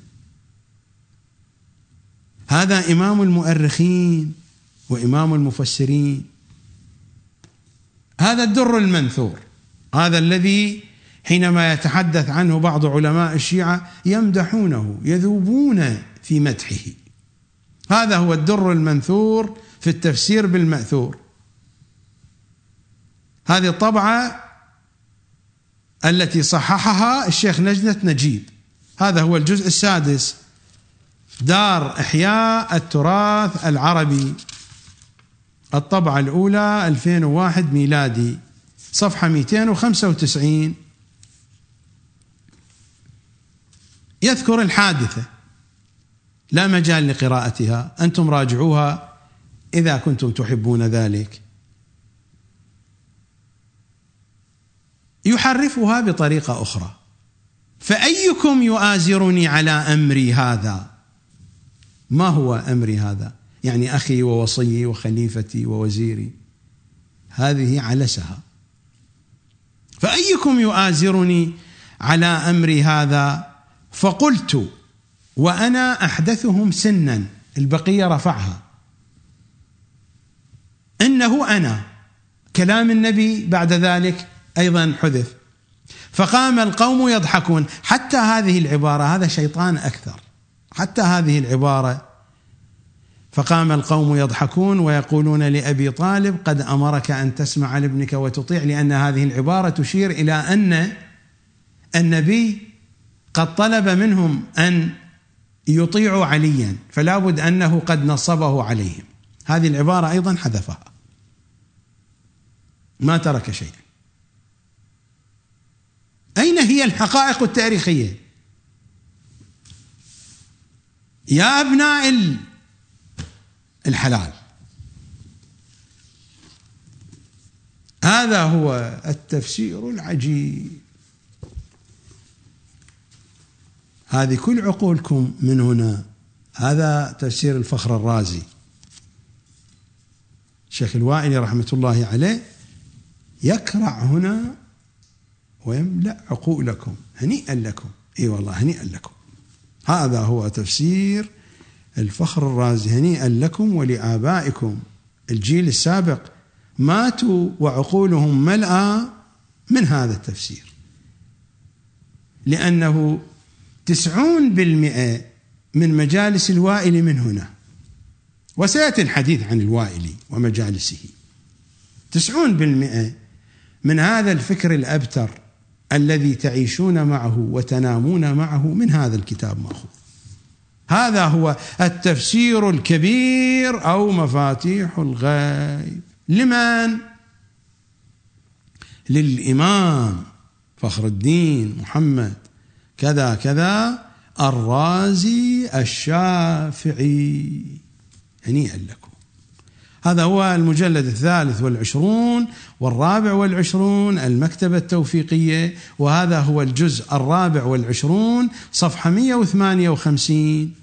هذا إمام المؤرخين وإمام المفسرين. هذا الدر المنثور، هذا الذي حينما يتحدث عنه بعض علماء الشيعة يمدحونه، يذوبون في مدحه. هذا هو الدر المنثور في التفسير بالمأثور. هذه الطبعة التي صححها الشيخ نجدة نجيب. هذا هو الجزء 6، دار إحياء التراث العربي، الطبعة الأولى 2001 ميلادي، صفحة 295. يذكر الحادثة، لا مجال لقراءتها، أنتم راجعوها إذا كنتم تحبون ذلك. يحرفها بطريقة أخرى: فأيكم يؤازرني على أمري هذا. ما هو أمري هذا؟ يعني أخي ووصيي وخليفتي ووزيري. هذه علسها. فأيكم يؤازرني على أمري هذا؟ فقلت وأنا أحدثهم سنا. البقية رفعها، إنه أنا. كلام النبي بعد ذلك أيضا حذف. فقام القوم يضحكون. حتى هذه العبارة، هذا شيطان أكثر، حتى هذه العبارة: فقام القوم يضحكون ويقولون لأبي طالب قد أمرك أن تسمع لابنك وتطيع، لأن هذه العبارة تشير إلى أن النبي قد طلب منهم أن يطيعوا عليا، فلا بد أنه قد نصبه عليهم. هذه العبارة أيضا حذفها، ما ترك شيئا. أين هي الحقائق التاريخية؟ يا أبناء الحلال، هذا هو التفسير العجيب. هذه كل عقولكم من هنا. هذا تفسير الفخر الرازي. الشيخ الوائلي رحمة الله عليه يكرع هنا ويملأ عقولكم. هنيئا لكم، اي والله هنيئا لكم. هذا هو تفسير الفخر الرازي. هنيئا لكم ولآبائكم. الجيل السابق ماتوا وعقولهم ملأى من هذا التفسير، لأنه 90% من مجالس الوائل من هنا. وسيأتي الحديث عن الوائلي ومجالسه. 90% من هذا الفكر الأبتر الذي تعيشون معه وتنامون معه من هذا الكتاب مأخوذ. هذا هو التفسير الكبير أو مفاتيح الغيب. لمن؟ للإمام فخر الدين محمد كذا كذا الرازي الشافعي. هنيئا لكم. هذا هو المجلد 23 والرابع 24، المكتبة التوفيقية، وهذا هو الجزء 24 صفحة 158.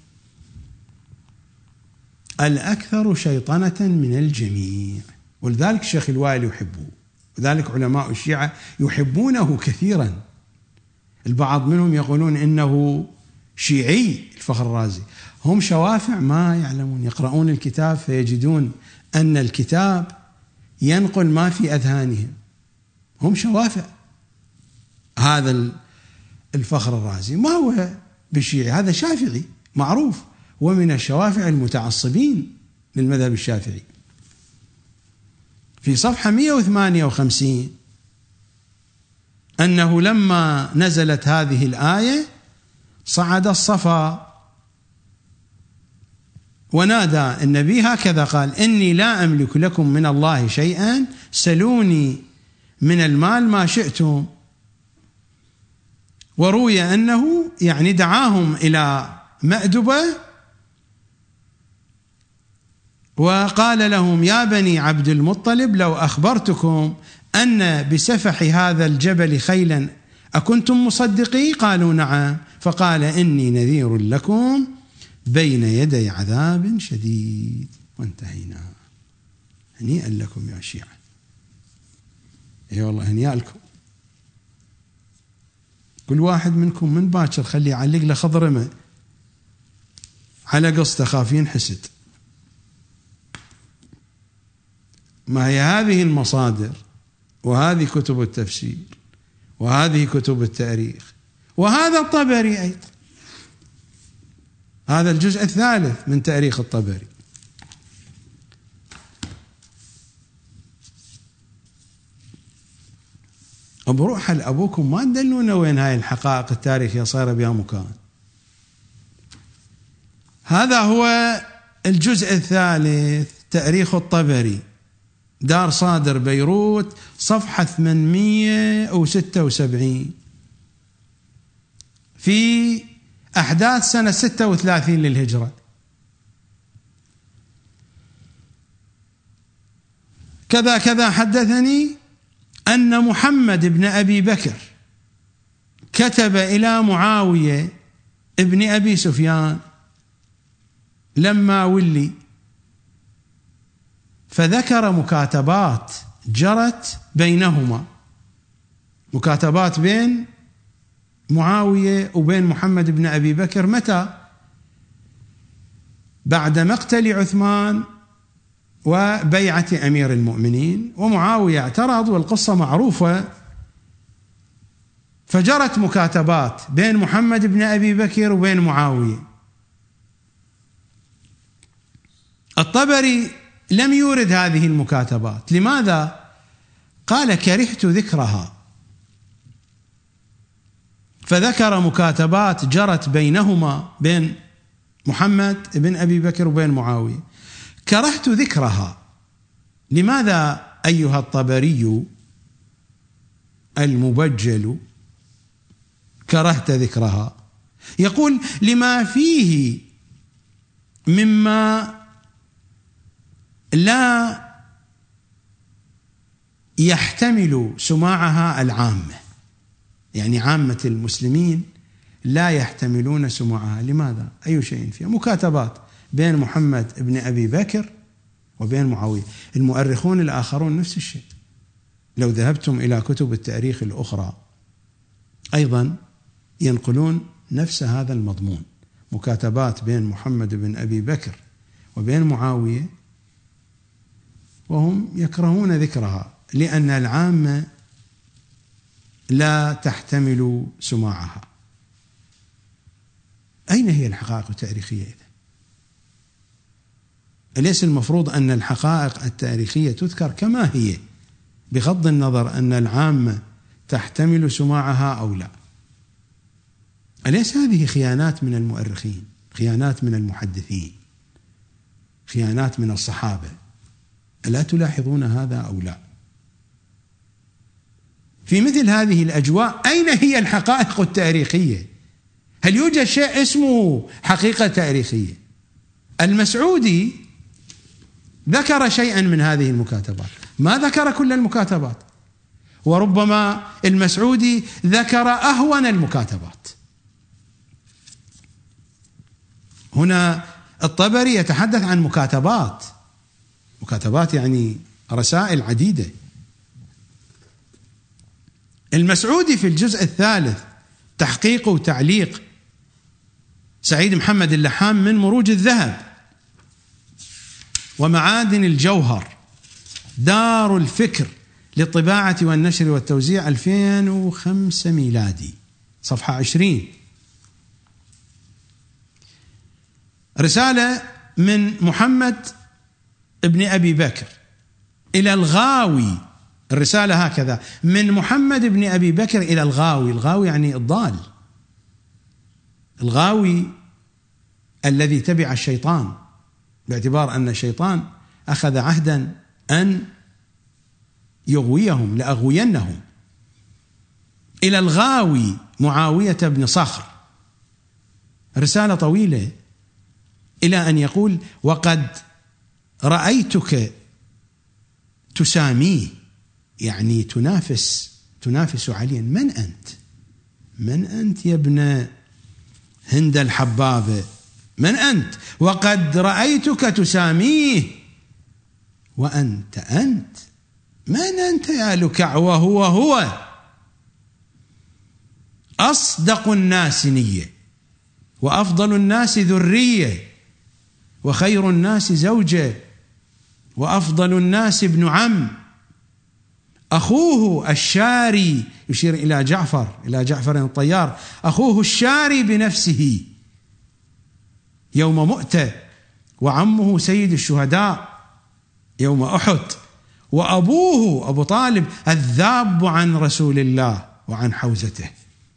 الأكثر شيطنة من الجميع. ولذلك الشيخ الوائل يحبه، وذلك علماء الشيعة يحبونه كثيرا. البعض منهم يقولون إنه شيعي الفخر الرازي، هم شوافع ما يعلمون، يقرؤون الكتاب فيجدون أن الكتاب ينقل ما في أذهانهم. هم شوافع. هذا الفخر الرازي ما هو بشيعي، هذا شافعي معروف، ومن الشوافع المتعصبين للمذهب الشافعي. في صفحة 158 أنه لما نزلت هذه الآية صعد الصفا ونادى النبي هكذا قال: إني لا أملك لكم من الله شيئا، سلوني من المال ما شئتم. وروي أنه يعني دعاهم إلى مأدبة وقال لهم: يا بني عبد المطلب لو أخبرتكم أن بسفح هذا الجبل خيلا أكنتم مصدقي؟ قالوا نعم. فقال: إني نذير لكم بين يدي عذاب شديد. وانتهينا. هنيئا لكم يا شيعة. اي والله هنيئا لكم. كل واحد منكم من باكر خليه يعلق له خضرمة على قصته، خافين حسد. ما هي هذه المصادر، وهذه كتب التفسير، وهذه كتب التاريخ، وهذا الطبري أيضا، هذا الجزء 3 من تاريخ الطبري. بروح لأبوكم ما تدلونا وين هاي الحقائق التاريخية صايرة بها مكان. هذا هو الجزء 3 تاريخ الطبري، دار صادر بيروت، صفحة 876، في أحداث سنة 36 للهجرة. كذا كذا حدثني أن محمد بن أبي بكر كتب إلى معاوية ابن أبي سفيان لما ولي، فذكر مكاتبات جرت بينهما، مكاتبات بين معاوية وبين محمد بن أبي بكر. متى؟ بعد مقتل عثمان وبيعة أمير المؤمنين، ومعاوية اعترض والقصة معروفة، فجرت مكاتبات بين محمد بن أبي بكر وبين معاوية. الطبري لم يورد هذه المكاتبات. لماذا؟ قال: كرهت ذكرها. فذكر مكاتبات جرت بينهما، بين محمد بن أبي بكر وبين معاوية، كرهت ذكرها. لماذا أيها الطبري المبجل كرهت ذكرها؟ يقول: لما فيه مما لا يحتمل سماعها العامة، يعني عامة المسلمين لا يحتملون سماعها. لماذا؟ أي شيء فيها مكاتبات بين محمد بن أبي بكر وبين معاوية. المؤرخون الآخرون نفس الشيء، لو ذهبتم إلى كتب التاريخ الأخرى أيضا ينقلون نفس هذا المضمون، مكاتبات بين محمد بن أبي بكر وبين معاوية، وهم يكرهون ذكرها لأن العامة لا تحتمل سماعها. أين هي الحقائق التاريخية إذن؟ أليس المفروض أن الحقائق التاريخية تذكر كما هي بغض النظر أن العامة تحتمل سماعها أو لا؟ أليس هذه خيانات من المؤرخين، خيانات من المحدثين، خيانات من الصحابة؟ ألا تلاحظون هذا أو لا؟ في مثل هذه الأجواء أين هي الحقائق التاريخية؟ هل يوجد شيء اسمه حقيقة تاريخية؟ المسعودي ذكر شيئا من هذه المكاتبات، ما ذكر كل المكاتبات، وربما المسعودي ذكر أهون المكاتبات. هنا الطبري يتحدث عن مكاتبات يعني رسائل عديدة. المسعودي في الجزء الثالث تحقيق وتعليق سعيد محمد اللحام من مروج الذهب ومعادن الجوهر دار الفكر للطباعة والنشر والتوزيع 2005 ميلادي، صفحة 20. رسالة من محمد ابن أبي بكر إلى الغاوي، الرسالة هكذا: من محمد بن أبي بكر إلى الغاوي. الغاوي يعني الضال، الغاوي الذي تبع الشيطان، باعتبار أن الشيطان أخذ عهدا أن يغويهم، لأغوينهم. إلى الغاوي معاوية بن صخر، رسالة طويلة إلى أن يقول: وقد رأيتك تساميه، يعني تنافس عليا. من أنت يا ابن هند الحبابة؟ من أنت؟ وقد رأيتك تساميه وأنت من أنت يا لكع؟ وهو أصدق الناس نية، وأفضل الناس ذرية، وخير الناس زوجة، وأفضل الناس ابن عم، أخوه الشاري، يشير إلى جعفر الطيار، أخوه الشاري بنفسه يوم مؤتة، وعمه سيد الشهداء يوم أحد، وأبوه أبو طالب الذاب عن رسول الله وعن حوزته.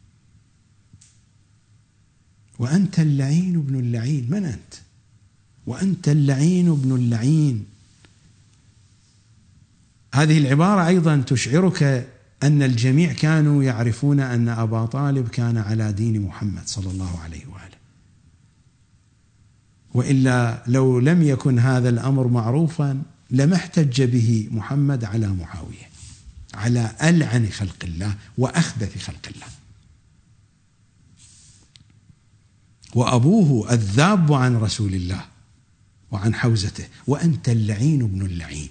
وأنت اللعين ابن اللعين. من أنت؟ وأنت اللعين ابن اللعين. هذه العبارة أيضا تشعرك أن الجميع كانوا يعرفون أن أبا طالب كان على دين محمد صلى الله عليه وآله، وإلا لو لم يكن هذا الأمر معروفا لما احتج به محمد على معاوية، على ألعن خلق الله وأخبث خلق الله. وأبوه الذاب عن رسول الله وعن حوزته، وأنت اللعين ابن اللعين.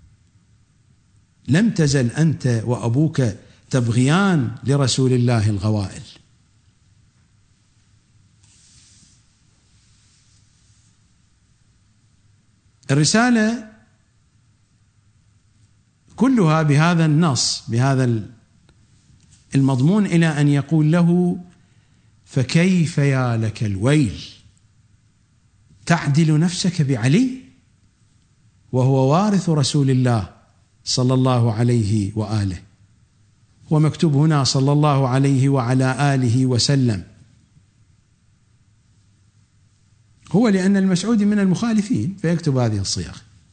لم تزل أنت وأبوك تبغيان لرسول الله الغوائل. الرسالة كلها بهذا النص، بهذا المضمون، إلى أن يقول له: فكيف يا لك الويل، تعدل نفسك بعلي وهو وارث رسول الله صلى الله عليه وآله. ومكتوب هنا صلى الله عليه وعلى آله وسلم، هو لأن المسعودي من المخالفين فيكتب هذه الصيغ.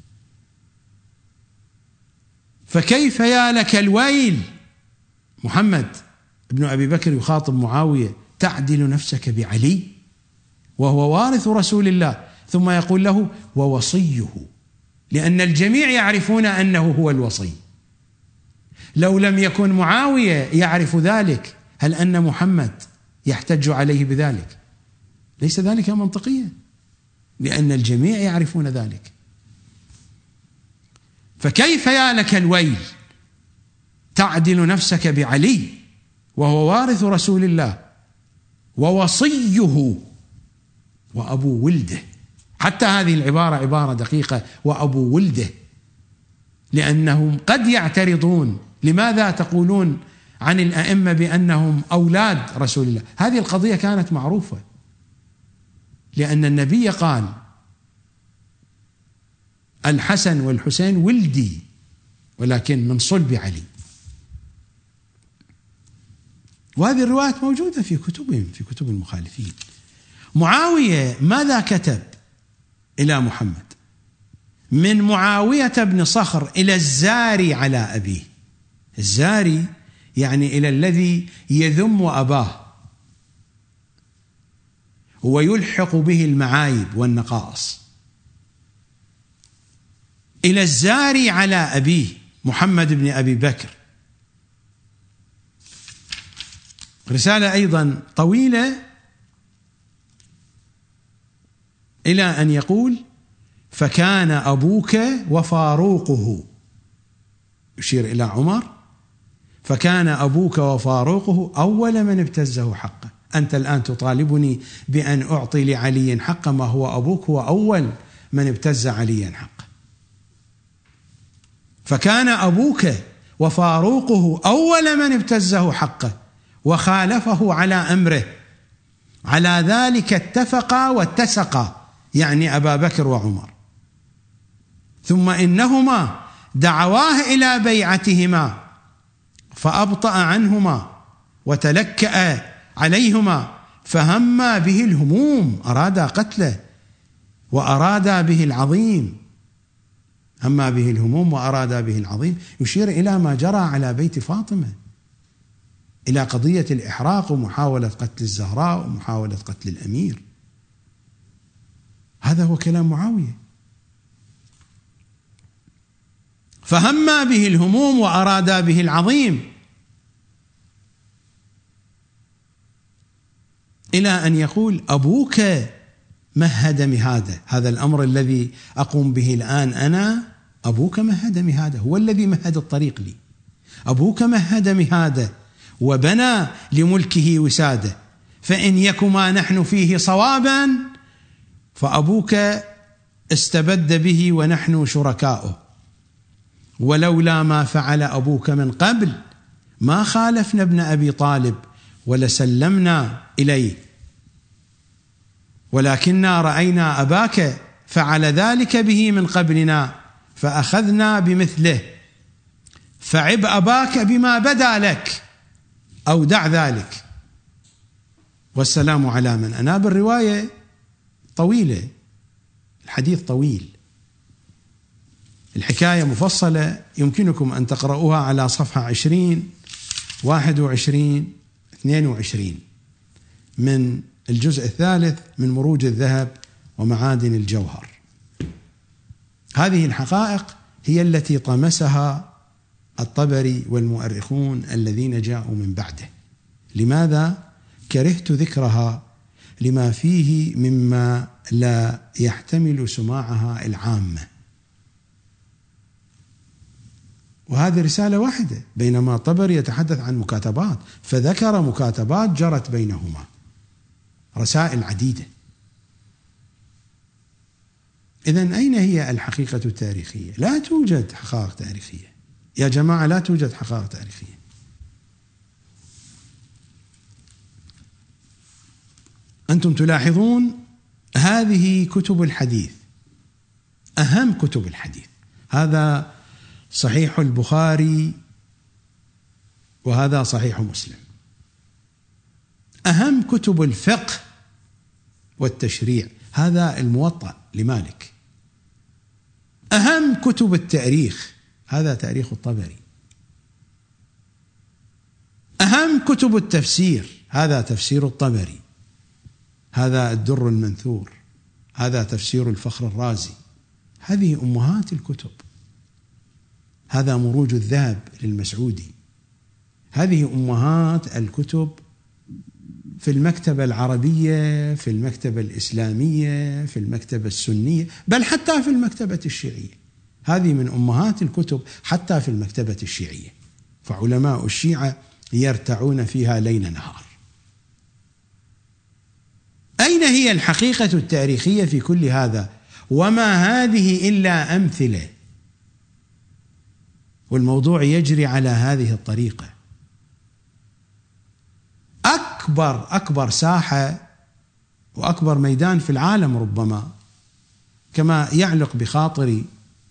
فكيف يا لك الويل، محمد بن أبي بكر يخاطب معاوية: تعدل نفسك بعلي وهو وارث رسول الله، ثم يقول له: ووصيه، لأن الجميع يعرفون أنه هو الوصي. لو لم يكن معاوية يعرف ذلك، هل أن محمد يحتج عليه بذلك؟ ليس ذلك منطقيا، لأن الجميع يعرفون ذلك. فكيف يا لك الويل، تعدل نفسك بعلي وهو وارث رسول الله ووصيه وأبو ولده. حتى هذه العبارة عبارة دقيقة، وأبو ولده، لأنهم قد يعترضون: لماذا تقولون عن الأئمة بأنهم أولاد رسول الله؟ هذه القضية كانت معروفة، لأن النبي قال: الحسن والحسين ولدي ولكن من صلب علي. وهذه الروايات موجودة في كتبهم، في كتب المخالفين. معاوية ماذا كتب إلى محمد؟ من معاوية بن صخر إلى الزاري على أبيه. الزاري يعني إلى الذي يذم أباه ويلحق به المعايب والنقائص. إلى الزاري على أبيه محمد بن أبي بكر. رسالة أيضا طويلة إلى أن يقول: فكان أبوك وفاروقه، يشير إلى عمر، فكان أبوك وفاروقه أول من ابتزه حقه. أنت الآن تطالبني بأن أعطي لعلي حقه، ما هو أبوك هو أول من ابتز عليا حقه. فكان أبوك وفاروقه أول من ابتزه حقه وخالفه على أمره، على ذلك اتفقا واتسقا، يعني أبا بكر وعمر. ثم إنهما دعواه إلى بيعتهما فأبطأ عنهما وتلكأ عليهما، فهما به الهموم، أرادا قتله وأرادا به العظيم. هما به الهموم وأرادا به العظيم، يشير إلى ما جرى على بيت فاطمة، إلى قضية الإحراق ومحاولة قتل الزهراء ومحاولة قتل الأمير. هذا هو كلام معاوية. فهما به الهموم وأرادا به العظيم، إلى أن يقول: أبوك مهد مهاده. هذا الأمر الذي أقوم به الآن أنا، أبوك مهد مهاده، هو الذي مهد الطريق لي. أبوك مهد مهاده وبنى لملكه وساده، فإن يك ما نحن فيه صوابا فأبوك استبد به ونحن شركاؤه، ولولا ما فعل أبوك من قبل ما خالفنا ابن أبي طالب ولسلمنا إليه، ولكننا رأينا أباك فعل ذلك به من قبلنا فأخذنا بمثله، فعب أباك بما بدا لك أو دع ذلك، والسلام على من أناب. الرواية طويلة، الحديث طويل، الحكاية مفصلة، يمكنكم أن تقرؤوها على صفحة 20 21 22 من الجزء الثالث من مروج الذهب ومعادن الجوهر. هذه الحقائق هي التي طمسها الطبري والمؤرخون الذين جاءوا من بعده. لماذا كرهت ذكرها؟ لما فيه مما لا يحتمل سماعها العامة. وهذه رسالة واحدة، بينما الطبري يتحدث عن مكاتبات، فذكر مكاتبات جرت بينهما، رسائل عديدة. إذن أين هي الحقيقة التاريخية؟ لا توجد حقائق تاريخية يا جماعة، لا توجد حقائق تاريخية. أنتم تلاحظون هذه كتب الحديث، أهم كتب الحديث، هذا صحيح البخاري وهذا صحيح مسلم، أهم كتب الفقه والتشريع هذا الموطأ لمالك، أهم كتب التاريخ هذا تاريخ الطبري، أهم كتب التفسير هذا تفسير الطبري، هذا الدر المنثور، هذا تفسير الفخر الرازي. هذه أمهات الكتب. هذا مروج الذهب للمسعودي. هذه أمهات الكتب في المكتبة العربية، في المكتبة الإسلامية، في المكتبة السنية، بل حتى في المكتبة الشيعية. هذه من أمهات الكتب حتى في المكتبة الشيعية، فعلماء الشيعة يرتعون فيها ليل نهار. أين هي الحقيقة التاريخية في كل هذا؟ وما هذه إلا أمثلة، والموضوع يجري على هذه الطريقة. أكبر ساحة وأكبر ميدان في العالم ربما، كما يعلق بخاطري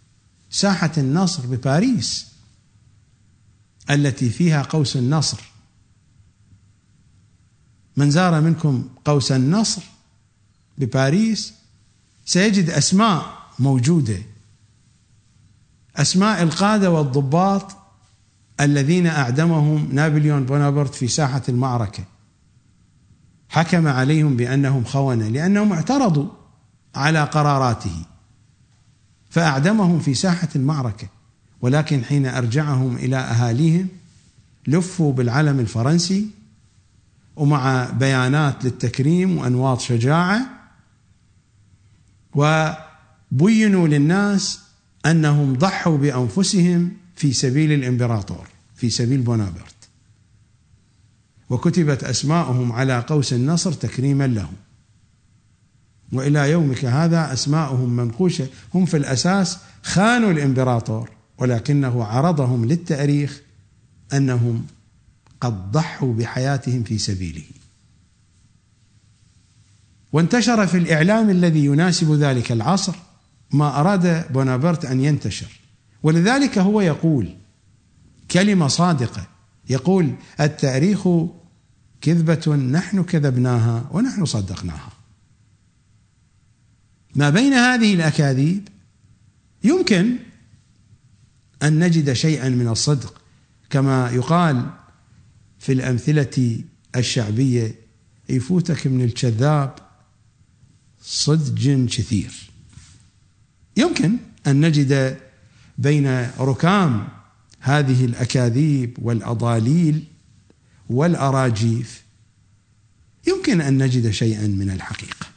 ساحة النصر بباريس التي فيها قوس النصر. من زار منكم قوس النصر بباريس سيجد أسماء موجودة، أسماء القادة والضباط الذين أعدمهم نابليون بونابرت في ساحة المعركة، حكم عليهم بأنهم خونة لأنهم اعترضوا على قراراته فأعدمهم في ساحة المعركة، ولكن حين أرجعهم إلى أهاليهم لفوا بالعلم الفرنسي ومع بيانات للتكريم وأنواط شجاعة، وبينوا للناس أنهم ضحوا بأنفسهم في سبيل الإمبراطور، في سبيل بونابرت، وكتبت أسماءهم على قوس النصر تكريما لهم. وإلى يومك هذا أسماءهم منقوشة. هم في الأساس خانوا الإمبراطور، ولكنه عرضهم للتاريخ أنهم قد ضحوا بحياتهم في سبيله. وانتشر في الإعلام الذي يناسب ذلك العصر ما أراد بونابرت أن ينتشر، ولذلك هو يقول كلمة صادقة، يقول: التاريخ كذبة نحن كذبناها ونحن صدقناها. ما بين هذه الأكاذيب يمكن أن نجد شيئا من الصدق، كما يقال في الأمثلة الشعبية: يفوتك من الكذاب صدق كثير. يمكن أن نجد بين ركام هذه الأكاذيب والأضاليل والأراجيف يمكن أن نجد شيئا من الحقيقة.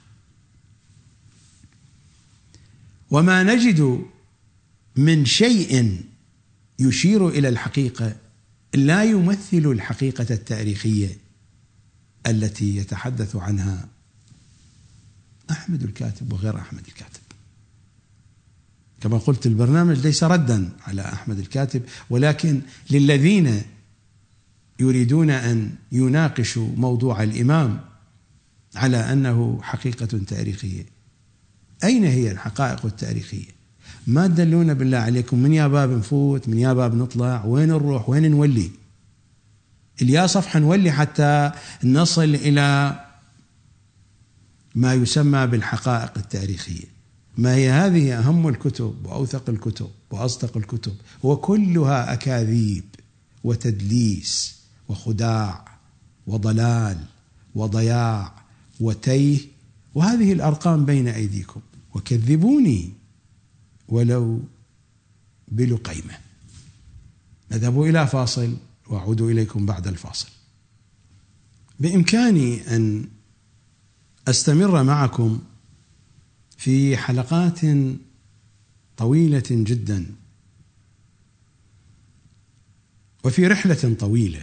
وما نجد من شيء يشير إلى الحقيقة لا يمثل الحقيقة التاريخية التي يتحدث عنها أحمد الكاتب وغير أحمد الكاتب. كما قلت، البرنامج ليس ردا على أحمد الكاتب، ولكن للذين يريدون أن يناقشوا موضوع الإمام على أنه حقيقة تاريخية. أين هي الحقائق التاريخية؟ ما تدلونا بالله عليكم من يا باب نفوت، من يا باب نطلع، وين نروح، وين نولي؟ اليا صفحة نولي حتى نصل إلى ما يسمى بالحقائق التاريخية. ما هي هذه؟ أهم الكتب وأوثق الكتب وأصدق الكتب، وكلها أكاذيب وتدليس وخداع وضلال وضياع وتيه، وهذه الأرقام بين أيديكم. وكذبوني ولو بلقيمة. نذهب إلى فاصل وأعود إليكم بعد الفاصل. بإمكاني أن أستمر معكم في حلقات طويلة جدا وفي رحلة طويلة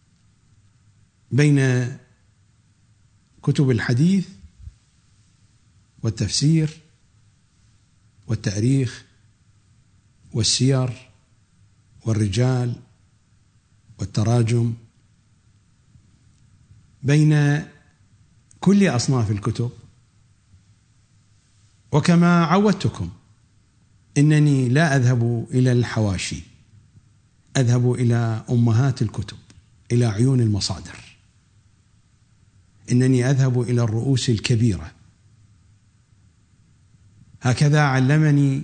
بين كتب الحديث والتفسير والتاريخ والسير والرجال والتراجم، بين كل أصناف الكتب. وكما عودتكم إنني لا أذهب إلى الحواشي، أذهب إلى أمهات الكتب، إلى عيون المصادر. إنني أذهب إلى الرؤوس الكبيرة. هكذا علمني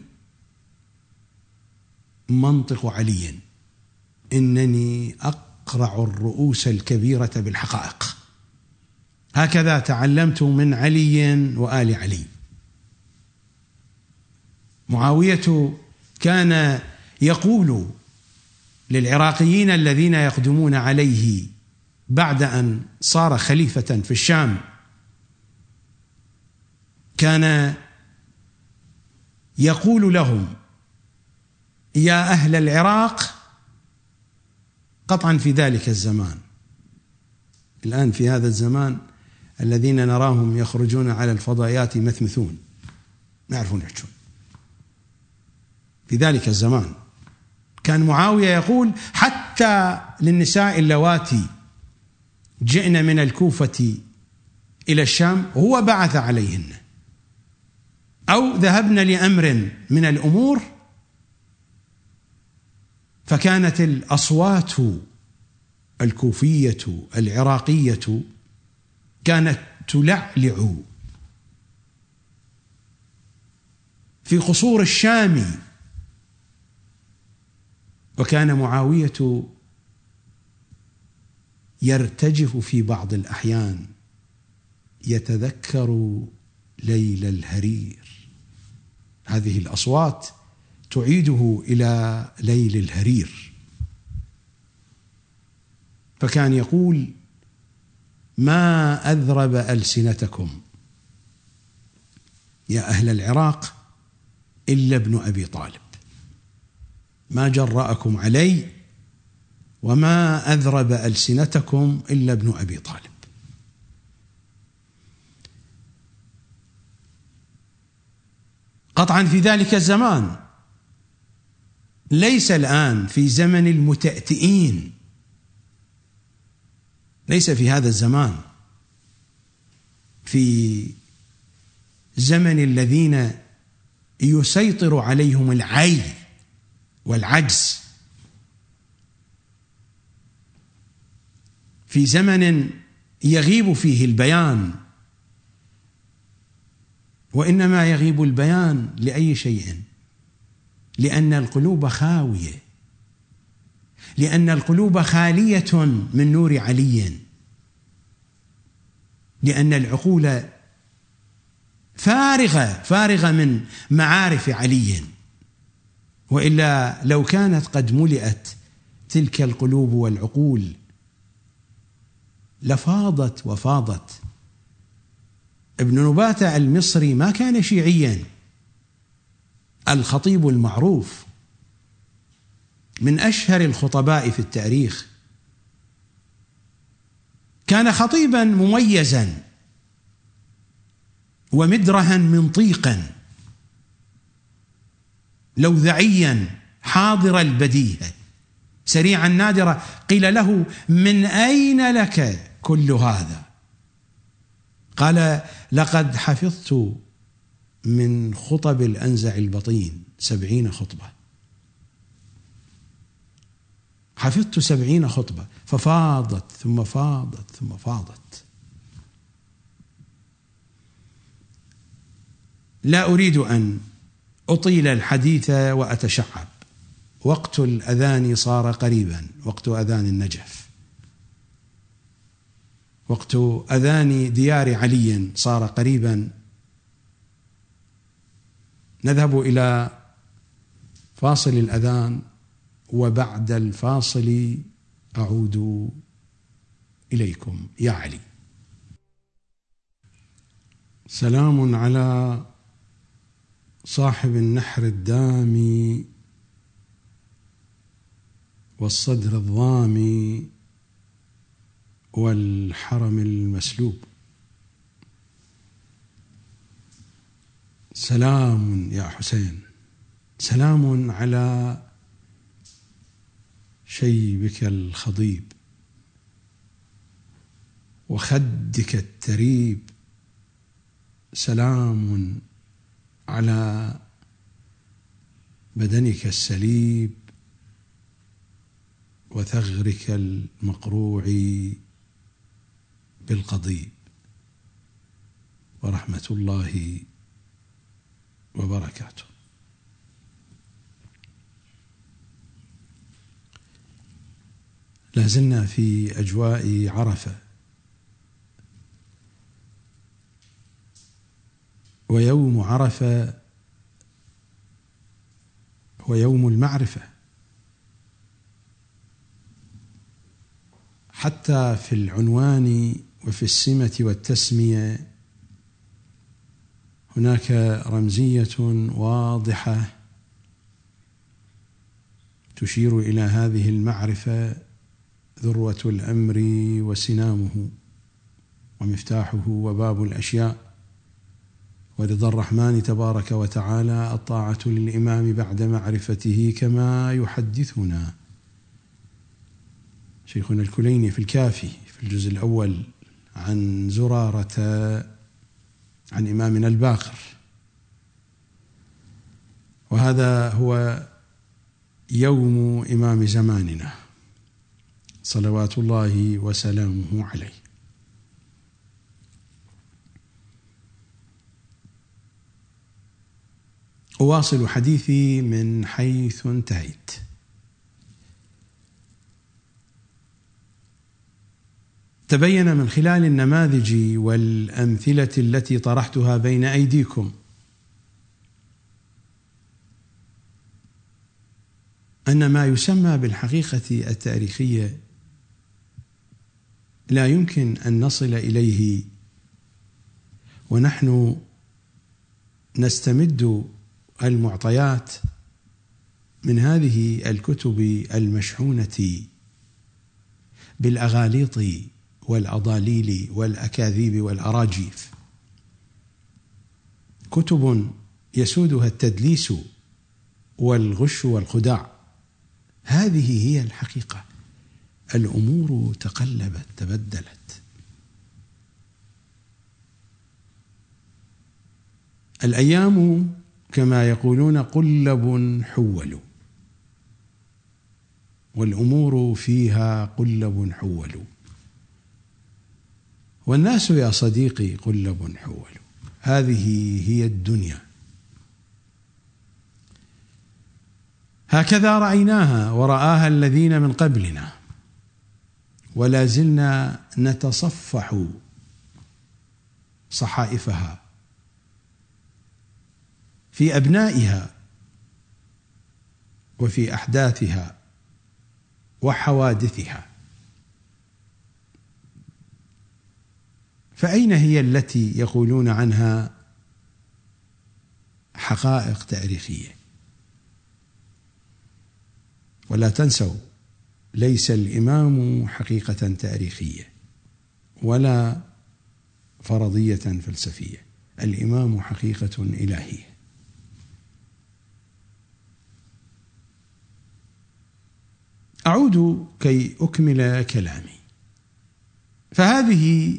منطق علي: إنني أقرع الرؤوس الكبيرة بالحقائق. هكذا تعلمت من علي وآل علي. معاوية كان يقول للعراقيين الذين يقدمون عليه بعد أن صار خليفة في الشام، كان يقول لهم: يا أهل العراق، قطعا في ذلك الزمان. الآن في هذا الزمان الذين نراهم يخرجون على الفضائيات مثمثون، ما يعرفون يحجون. في ذلك الزمان كان معاوية يقول حتى للنساء اللواتي جئن من الكوفة إلى الشام هو بعث عليهن، أو ذهبن لأمر من الأمور فكانت الأصوات الكوفية العراقية كانت تلعلع في قصور الشام، وكان معاوية يرتجف في بعض الأحيان يتذكر ليل الهرير. هذه الأصوات تعيده إلى ليل الهرير، فكان يقول: ما أذرب ألسنتكم يا أهل العراق إلا ابن أبي طالب، ما جرأكم علي وما أذرب ألسنتكم إلا ابن أبي طالب. قطعا في ذلك الزمان، ليس الآن في زمن المتأتئين، ليس في هذا الزمان، في زمن الذين يسيطر عليهم العي والعجز، في زمن يغيب فيه البيان، وإنما يغيب البيان لأي شيء؟ لأن القلوب خاوية، لأن القلوب خالية من نور علي، لأن العقول فارغة من معارف علي، وإلا لو كانت قد ملئت تلك القلوب والعقول لفاضت وفاضت. ابن نباتة المصري ما كان شيعيا، الخطيب المعروف من أشهر الخطباء في التاريخ، كان خطيبا مميزا ومدرها منطيقا لوذعيا حاضر البديهة سريع النادرة. قيل له: من أين لك كل هذا؟ قال: لقد حفظت من خطب الأنزع البطين 70 خطبة، حفظت 70 خطبة، ففاضت ثم فاضت ثم فاضت. لا أريد أن أطيل الحديث وأتشعب، وقت الأذان صار قريبا، وقت أذان النجف، وقت أذان ديار علي صار قريبا. نذهب إلى فاصل الأذان، وبعد الفاصل أعود إليكم يا علي. سلام على صاحب النحر الدامي والصدر الضامي والحرم المسلوب. سلام يا حسين، سلام على شيبك الخضيب وخدك التريب، سلام على بدنك السليب وثغرك المقروع بالقضيب، ورحمة الله وبركاته. لازلنا في أجواء عرفة، ويوم عرفة هو يوم المعرفة، حتى في العنوان وفي السمة والتسمية هناك رمزية واضحة تشير إلى هذه المعرفة، ذروة الأمر وسنامه ومفتاحه وباب الأشياء، ورضا الرحمن تبارك وتعالى الطاعة للإمام بعد معرفته، كما يحدثنا شيخنا الكليني في الكافي في الجزء الأول عن زرارة عن إمامنا الباقر. وهذا هو يوم إمام زماننا صلوات الله وسلامه عليه. أواصل حديثي من حيث انتهيت. تبين من خلال النماذج والأمثلة التي طرحتها بين أيديكم أن ما يسمى بالحقيقة التاريخية لا يمكن أن نصل إليه ونحن نستمد المعطيات من هذه الكتب المشحونة بالأغاليط والأضاليل والأكاذيب والأراجيف، كتب يسودها التدليس والغش والخداع. هذه هي الحقيقة. الأمور تقلبت تبدلت. الأيام كما يقولون قلب حول، والأمور فيها قلب حول، والناس يا صديقي قلب حول. هذه هي الدنيا، هكذا رأيناها ورآها الذين من قبلنا، ولا زلنا نتصفح صحائفها في أبنائها وفي أحداثها وحوادثها. فأين هي التي يقولون عنها حقائق تاريخية؟ ولا تنسوا، ليس الإمام حقيقة تاريخية ولا فرضية فلسفية، الإمام حقيقة إلهية. أعود كي أكمل كلامي. فهذه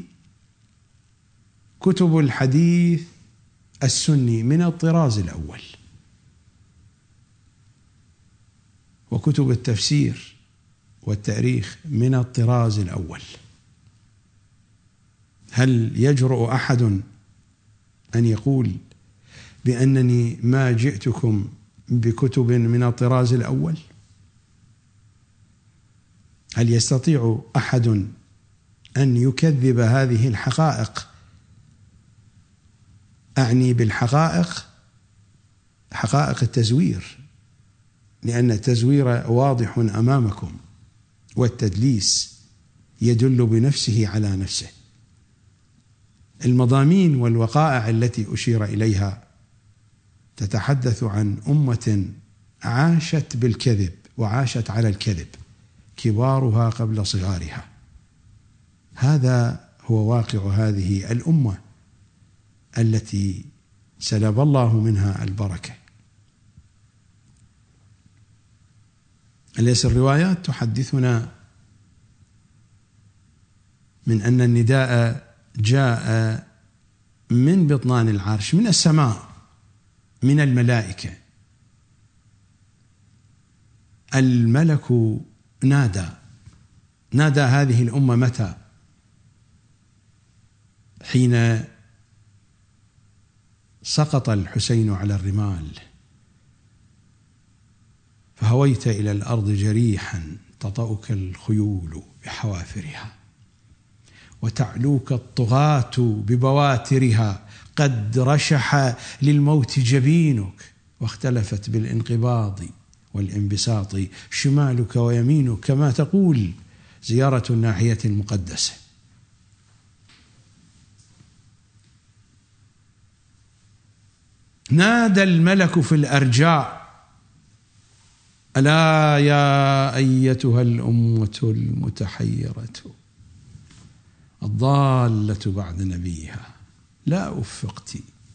كتب الحديث السني من الطراز الأول، وكتب التفسير والتاريخ من الطراز الأول. هل يجرؤ أحد أن يقول بأنني ما جئتكم بكتب من الطراز الأول؟ هل يستطيع أحد أن يكذب هذه الحقائق؟ أعني بالحقائق حقائق التزوير، لأن التزوير واضح أمامكم، والتدليس يدل بنفسه على نفسه. المضامين والوقائع التي أشير إليها تتحدث عن أمة عاشت بالكذب وعاشت على الكذب، كبارها قبل صغارها. هذا هو واقع هذه الأمة التي سلب الله منها البركة. أليس الروايات تحدثنا من أن النداء جاء من بطنان العرش، من السماء، من الملائكة؟ الملك نادى هذه الأمة متى؟ حين سقط الحسين على الرمال، فهويت إلى الأرض جريحا تطأك الخيول بحوافرها، وتعلوك الطغاة ببواترها، قد رشح للموت جبينك، واختلفت بالانقباض والانبساط شمالك ويمينك، كما تقول زيارة الناحية المقدسة. نادى الملك في الأرجاء: ألا يا أيتها الأمة المتحيرة الضالة بعد نبيها، لا أوفقت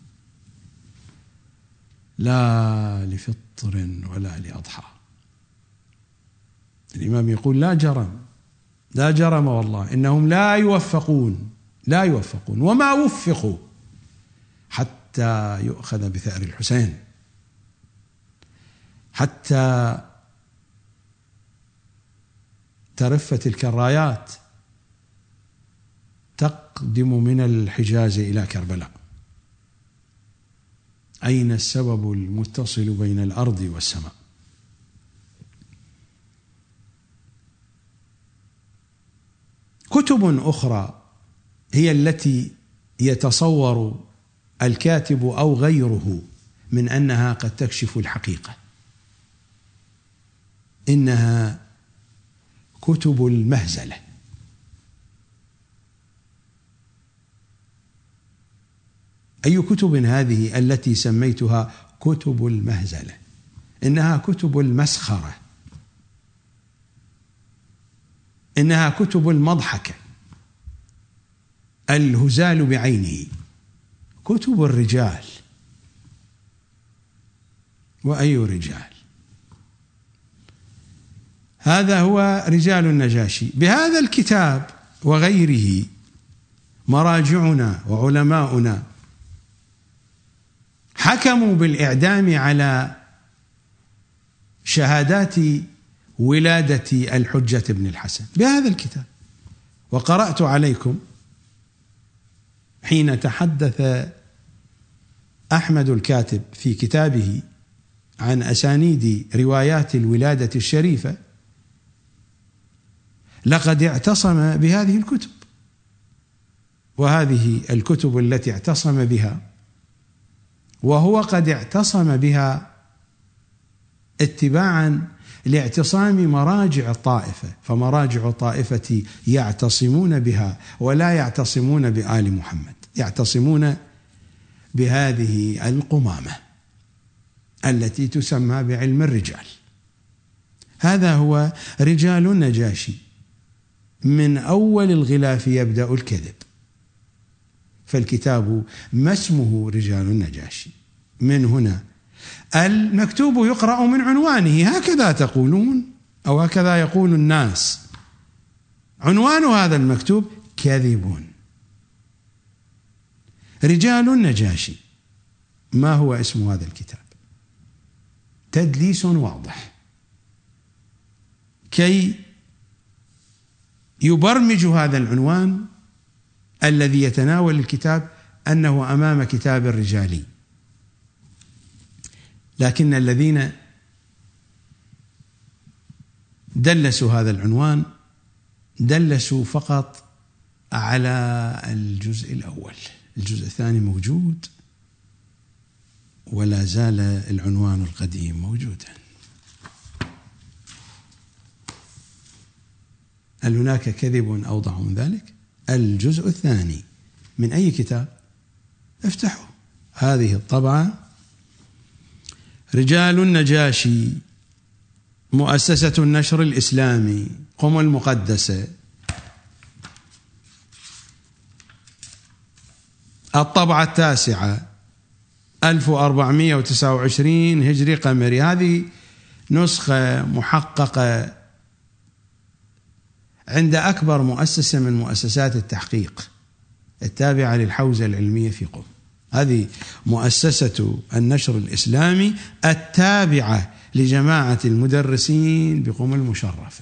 لا لفطر ولا لأضحى. الإمام يقول: لا جرم والله إنهم لا يوفقون وما وفقوا حتى يؤخذ بثأر الحسين، حتى ترف تلك الرايات تقدم من الحجاز إلى كربلاء. أين السبب المتصل بين الأرض والسماء؟ كتب أخرى هي التي يتصور الكاتب أو غيره من أنها قد تكشف الحقيقة، إنها كتب المهزلة. أي كتب هذه التي سميتها كتب المهزلة؟ إنها كتب المسخرة، إنها كتب المضحكة، الهزال بعينه، كتب الرجال. وأي رجال؟ هذا هو رجال النجاشي. بهذا الكتاب وغيره مراجعنا وعلماؤنا حكموا بالإعدام على شهادات ولادة الحجة بن الحسن بهذا الكتاب. وقرأت عليكم حين تحدث أحمد الكاتب في كتابه عن أسانيد روايات الولادة الشريفة، لقد اعتصم بهذه الكتب، وهذه الكتب التي اعتصم بها وهو قد اعتصم بها اتباعا لاعتصام مراجع الطائفة، فمراجع الطائفة يعتصمون بها ولا يعتصمون بآل محمد، يعتصمون بهذه القمامة التي تسمى بعلم الرجال. هذا هو رجال النجاشي. من أول الغلاف يبدأ الكذب، فالكتاب ما اسمه رجال النجاشي. من هنا المكتوب يقرأ من عنوانه، هكذا تقولون أو هكذا يقول الناس. عنوان هذا المكتوب كذب. رجال النجاشي. ما هو اسم هذا الكتاب؟ تدليس واضح كي يبرمج هذا العنوان الذي يتناول الكتاب أنه أمام كتاب رجالي. لكن الذين دلسوا هذا العنوان دلسوا فقط على الجزء الأول. الجزء الثاني موجود ولا زال العنوان القديم موجودا. هل هناك كذب أوضح من ذلك؟ الجزء الثاني من أي كتاب؟ افتحوا هذه الطبعة، رجال النجاشي، مؤسسة النشر الإسلامي، قم المقدسة، الطبعة 9 1429 هجري قمري. هذه نسخة محققة عند أكبر مؤسسة من مؤسسات التحقيق التابعة للحوزة العلمية في قم. هذه مؤسسة النشر الإسلامي التابعة لجماعة المدرسين بقم المشرفة.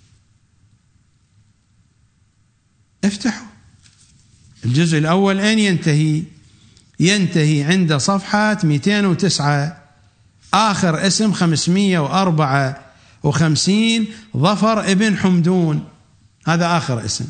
افتحوا الجزء الأول. أين ينتهي؟ ينتهي عند صفحة 209 آخر اسم 554 ظفر ابن حمدون، هذا آخر اسم.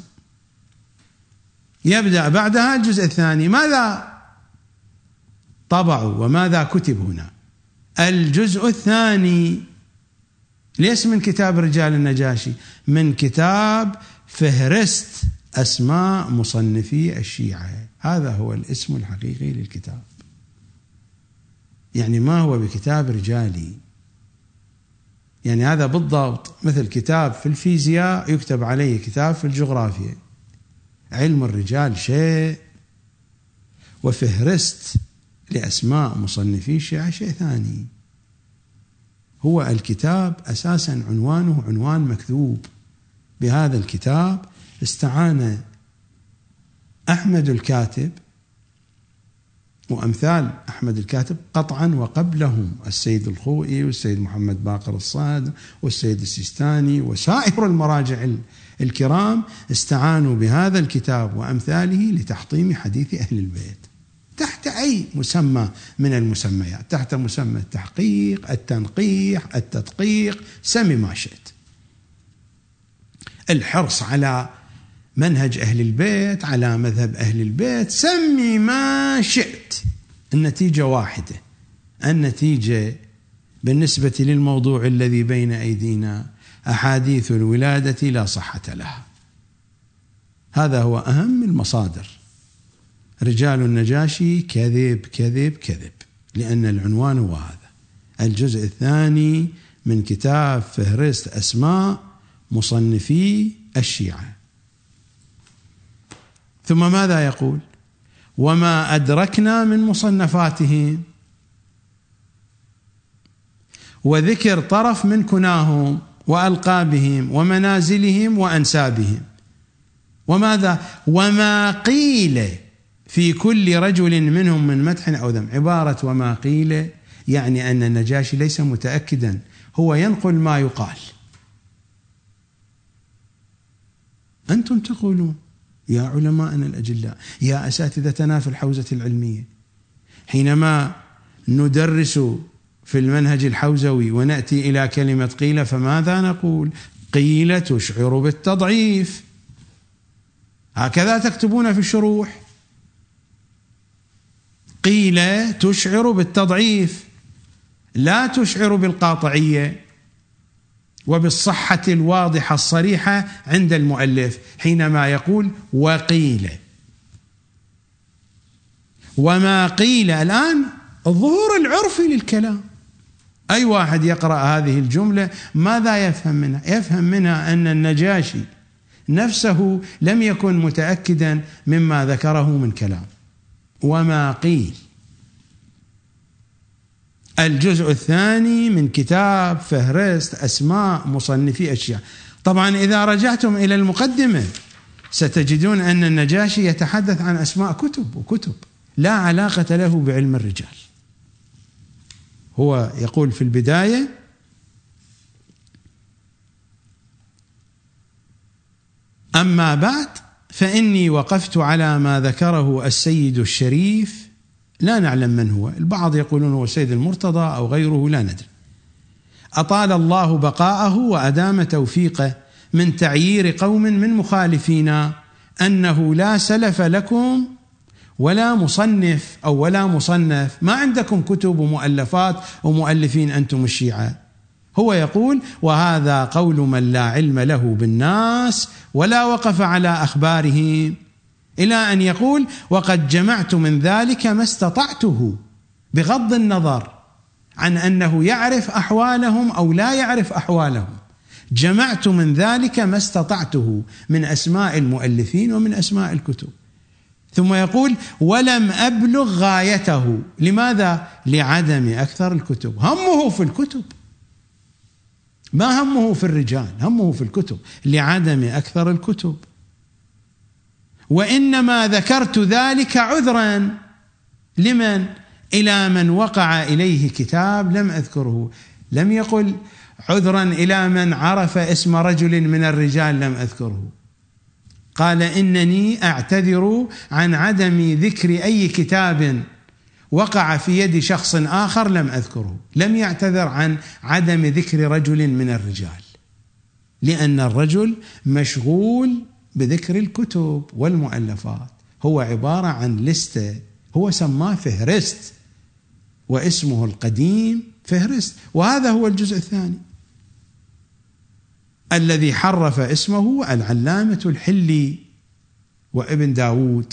يبدأ بعدها الجزء الثاني. ماذا طبعوا وماذا كتب هنا؟ الجزء الثاني ليس من كتاب رجال النجاشي، من كتاب فهرست أسماء مصنفي الشيعة. هذا هو الاسم الحقيقي للكتاب، يعني ما هو بكتاب رجالي. يعني هذا بالضبط مثل كتاب في الفيزياء يكتب عليه كتاب في الجغرافيا. علم الرجال شيء وفهرست لأسماء مصنفي الشيعة شيء ثاني. هو الكتاب أساسا عنوانه عنوان مكذوب. بهذا الكتاب استعان أحمد الكاتب وأمثال أحمد الكاتب قطعا، وقبلهم السيد الخوئي والسيد محمد باقر الصاد والسيد السيستاني وسائر المراجع الكرام استعانوا بهذا الكتاب وأمثاله لتحطيم حديث أهل البيت تحت أي مسمى من المسميات، تحت مسمى التحقيق، التنقيح، التدقيق، سمي ما شئت. الحرص على منهج أهل البيت، على مذهب أهل البيت، سمي ما شئت، النتيجة واحدة. النتيجة بالنسبة للموضوع الذي بين أيدينا أحاديث الولادة لا صحة لها. هذا هو أهم المصادر. رجال النجاشي كذب كذب كذب، لأن العنوان هو هذا. الجزء الثاني من كتاب فهرست أسماء مصنفي الشيعة. ثم ماذا يقول؟ وما أدركنا من مصنفاتهم، وذكر طرف من كناهم وألقابهم ومنازلهم وأنسابهم. وماذا؟ وما قيل في كل رجل منهم من مدح أو ذم. عبارة وما قيل يعني أن النجاشي ليس متأكدا، هو ينقل ما يقال. أنتم تقولون يا علماءنا الأجلاء، يا أساتذتنا في الحوزة العلمية، حينما ندرس في المنهج الحوزوي ونأتي إلى كلمة قيل فماذا نقول؟ قيل تشعر بالتضعيف، هكذا تكتبون في الشروح. قيل تشعر بالتضعيف، لا تشعر بالقاطعية وبالصحة الواضحة الصريحة عند المؤلف حينما يقول وقيل. وما قيل الآن الظهور العرفي للكلام. أي واحد يقرأ هذه الجملة ماذا يفهم منها؟ يفهم منها أن النجاشي نفسه لم يكن متأكدا مما ذكره من كلام. وما قيل. الجزء الثاني من كتاب فهرست أسماء مصنفي الشيعة. طبعا إذا رجعتم إلى المقدمة ستجدون أن النجاشي يتحدث عن أسماء كتب وكتب لا علاقة له بعلم الرجال. هو يقول في البداية: أما بعد فإني وقفت على ما ذكره السيد الشريف، لا نعلم من هو، البعض يقولون هو السيد المرتضى أو غيره، لا ندري، أطال الله بقاءه وأدام توفيقه، من تعيير قوم من مخالفينا أنه لا سلف لكم ولا مصنف أو ولا مصنف، ما عندكم كتب ومؤلفات ومؤلفين أنتم الشيعة. هو يقول: وهذا قول من لا علم له بالناس ولا وقف على أخبارهم، إلى أن يقول: وقد جمعت من ذلك ما استطعته، بغض النظر عن أنه يعرف أحوالهم أو لا يعرف أحوالهم، جمعت من ذلك ما استطعته من أسماء المؤلفين ومن أسماء الكتب. ثم يقول: ولم أبلغ غايته. لماذا؟ لعدم أكثر الكتب. همه في الكتب، ما همه في الرجال، همه في الكتب، لعدم أكثر الكتب. وإنما ذكرت ذلك عذرا لمن؟ إلى من وقع إليه كتاب لم أذكره. لم يقل عذرا إلى من عرف اسم رجل من الرجال لم أذكره، قال: إنني أعتذر عن عدم ذكر أي كتاب وقع في يد شخص آخر لم أذكره. لم يعتذر عن عدم ذكر رجل من الرجال، لأن الرجل مشغول بذكر الكتب والمؤلفات، هو عبارة عن لستة، هو سماه فهرست واسمه القديم فهرست. وهذا هو الجزء الثاني الذي حرف اسمه العلامة الحلي وابن داود.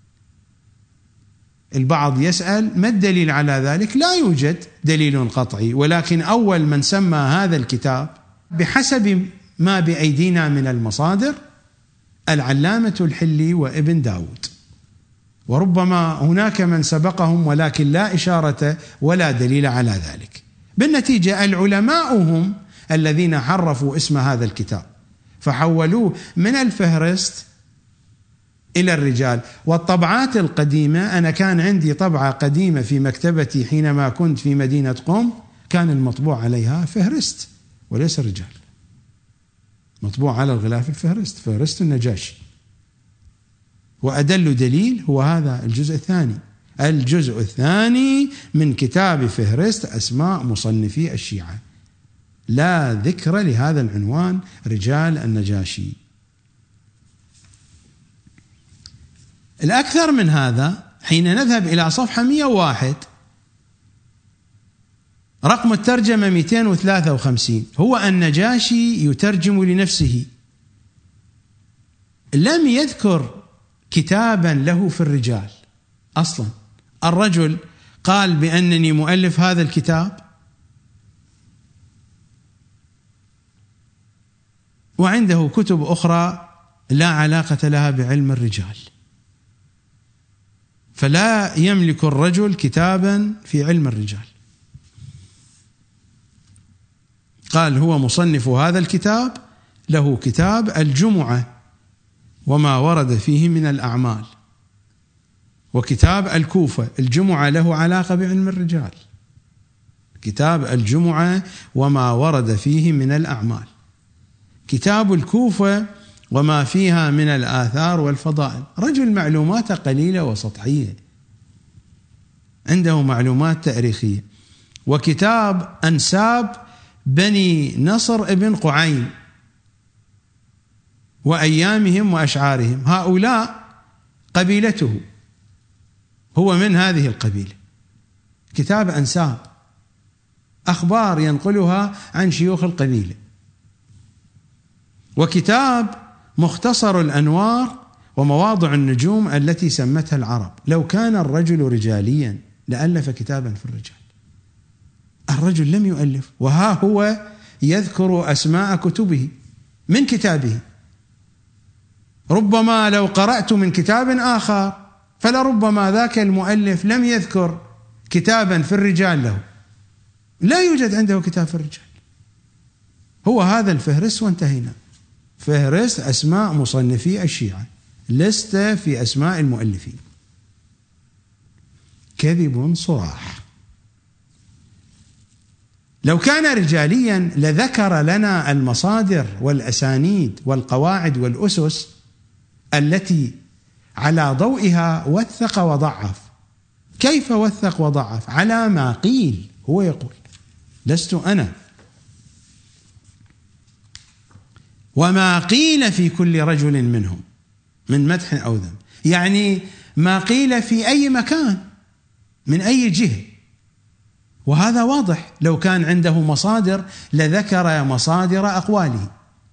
البعض يسأل ما الدليل على ذلك؟ لا يوجد دليل قطعي، ولكن أول من سمى هذا الكتاب بحسب ما بأيدينا من المصادر العلامة الحلي وابن داود، وربما هناك من سبقهم ولكن لا إشارة ولا دليل على ذلك. بالنتيجة العلماء هم الذين حرفوا اسم هذا الكتاب، فحولوه من الفهرست إلى الرجال. والطبعات القديمة، أنا كان عندي طبعة قديمة في مكتبتي حينما كنت في مدينة قم، كان المطبوع عليها فهرست وليس الرجال، مطبوع على الغلاف الفهرست، فهرست النجاشي. وأدل دليل هو هذا الجزء الثاني من كتاب فهرست أسماء مصنفي الشيعة، لا ذكر لهذا العنوان رجال النجاشي. الأكثر من هذا، حين نذهب إلى صفحة 101 رقم الترجمة 253، هو النجاشي يترجم لنفسه، لم يذكر كتابا له في الرجال أصلا. الرجل قال بأنني مؤلف هذا الكتاب، وعنده كتب أخرى لا علاقة لها بعلم الرجال، فلا يملك الرجل كتابا في علم الرجال. قال هو مصنف هذا الكتاب، له كتاب الجمعة وما ورد فيه من الأعمال، وكتاب الكوفة. الجمعة له علاقة بعلم الرجال، كتاب الجمعة وما ورد فيه من الأعمال. كتاب الكوفة وما فيها من الآثار والفضائل. رجل معلوماته قليلة وسطحية، عنده معلومات تاريخية. وكتاب أنساب بني نصر ابن قعين وأيامهم وأشعارهم، هؤلاء قبيلته، هو من هذه القبيلة. كتاب أنساب، أخبار ينقلها عن شيوخ القبيلة. وكتاب مختصر الأنوار ومواضع النجوم التي سمتها العرب. لو كان الرجل رجاليا لألف كتابا في الرجال، الرجل لم يؤلف، وها هو يذكر أسماء كتبه من كتابه. ربما لو قرأت من كتاب آخر فلربما ذاك المؤلف لم يذكر كتابا في الرجال له، لا يوجد عنده كتاب في الرجال. هو هذا الفهرس وانتهينا. فهرس أسماء مصنفي الشيعة، لست في أسماء المؤلفين. كذب صراح. لو كان رجاليا لذكر لنا المصادر والأسانيد والقواعد والأسس التي على ضوئها وثق وضعف. كيف وثق وضعف؟ على ما قيل. هو يقول لست أنا، وما قيل في كل رجل منهم من مدح أو ذم، يعني ما قيل في أي مكان من أي جهة. وهذا واضح، لو كان عنده مصادر لذكر مصادر أقواله.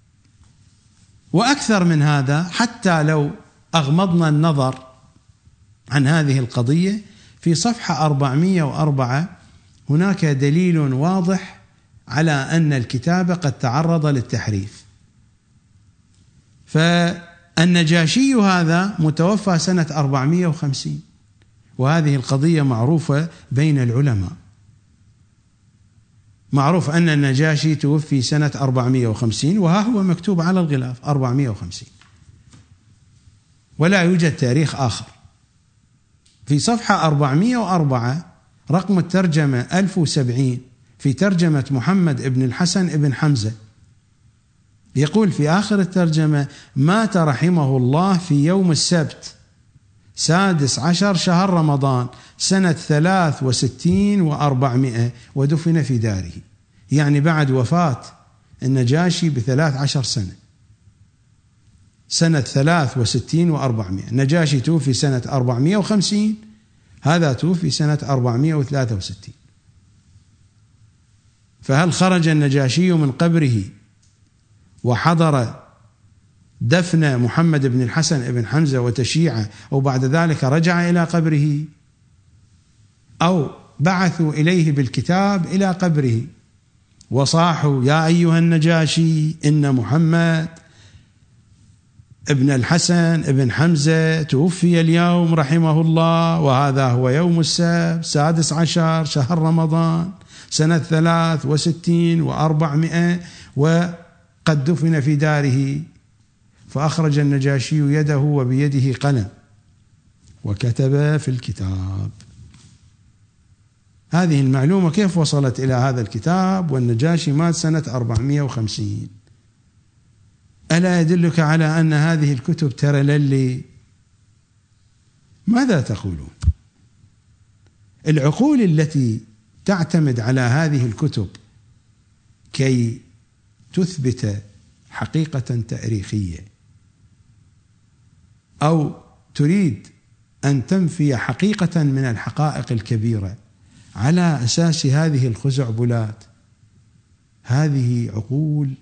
وأكثر من هذا، حتى لو أغمضنا النظر عن هذه القضية، في صفحة 404 هناك دليل واضح على أن الكتاب قد تعرض للتحريف. فالنجاشي هذا متوفى سنة 450، وهذه القضية معروفة بين العلماء. معروف أن النجاشي توفي سنة 450، وها هو مكتوب على الغلاف 450، ولا يوجد تاريخ آخر. في صفحة 404 رقم الترجمة 1070 في ترجمة محمد بن الحسن بن حمزة، يقول في آخر الترجمة: مات رحمه الله في يوم السبت 16 شهر رمضان سنة 63 و400 ودفن في داره. يعني بعد وفاة النجاشي ب13 سنة، سنة 63 و400. النجاشي توفي سنة 450، هذا توفي سنة 463. فهل خرج النجاشي من قبره وحضر دفن محمد بن الحسن بن حمزة وتشييعه، أو بعد ذلك رجع إلى قبره، أو بعثوا إليه بالكتاب إلى قبره وصاحوا: يا أيها النجاشي إن محمد ابن الحسن ابن حمزة توفي اليوم رحمه الله، وهذا هو يوم السبت 16 شهر رمضان سنة 63 و400 وقد دفن في داره. فأخرج النجاشي يده وبيده قلم وكتب في الكتاب. هذه المعلومة كيف وصلت إلى هذا الكتاب والنجاشي مات سنة 450؟ ألا يدلك على أن هذه الكتب ترى للي؟ ماذا تقولون؟ العقول التي تعتمد على هذه الكتب كي تثبت حقيقة تاريخية أو تريد أن تنفي حقيقة من الحقائق الكبيرة على أساس هذه الخزعبلات، هذه عقول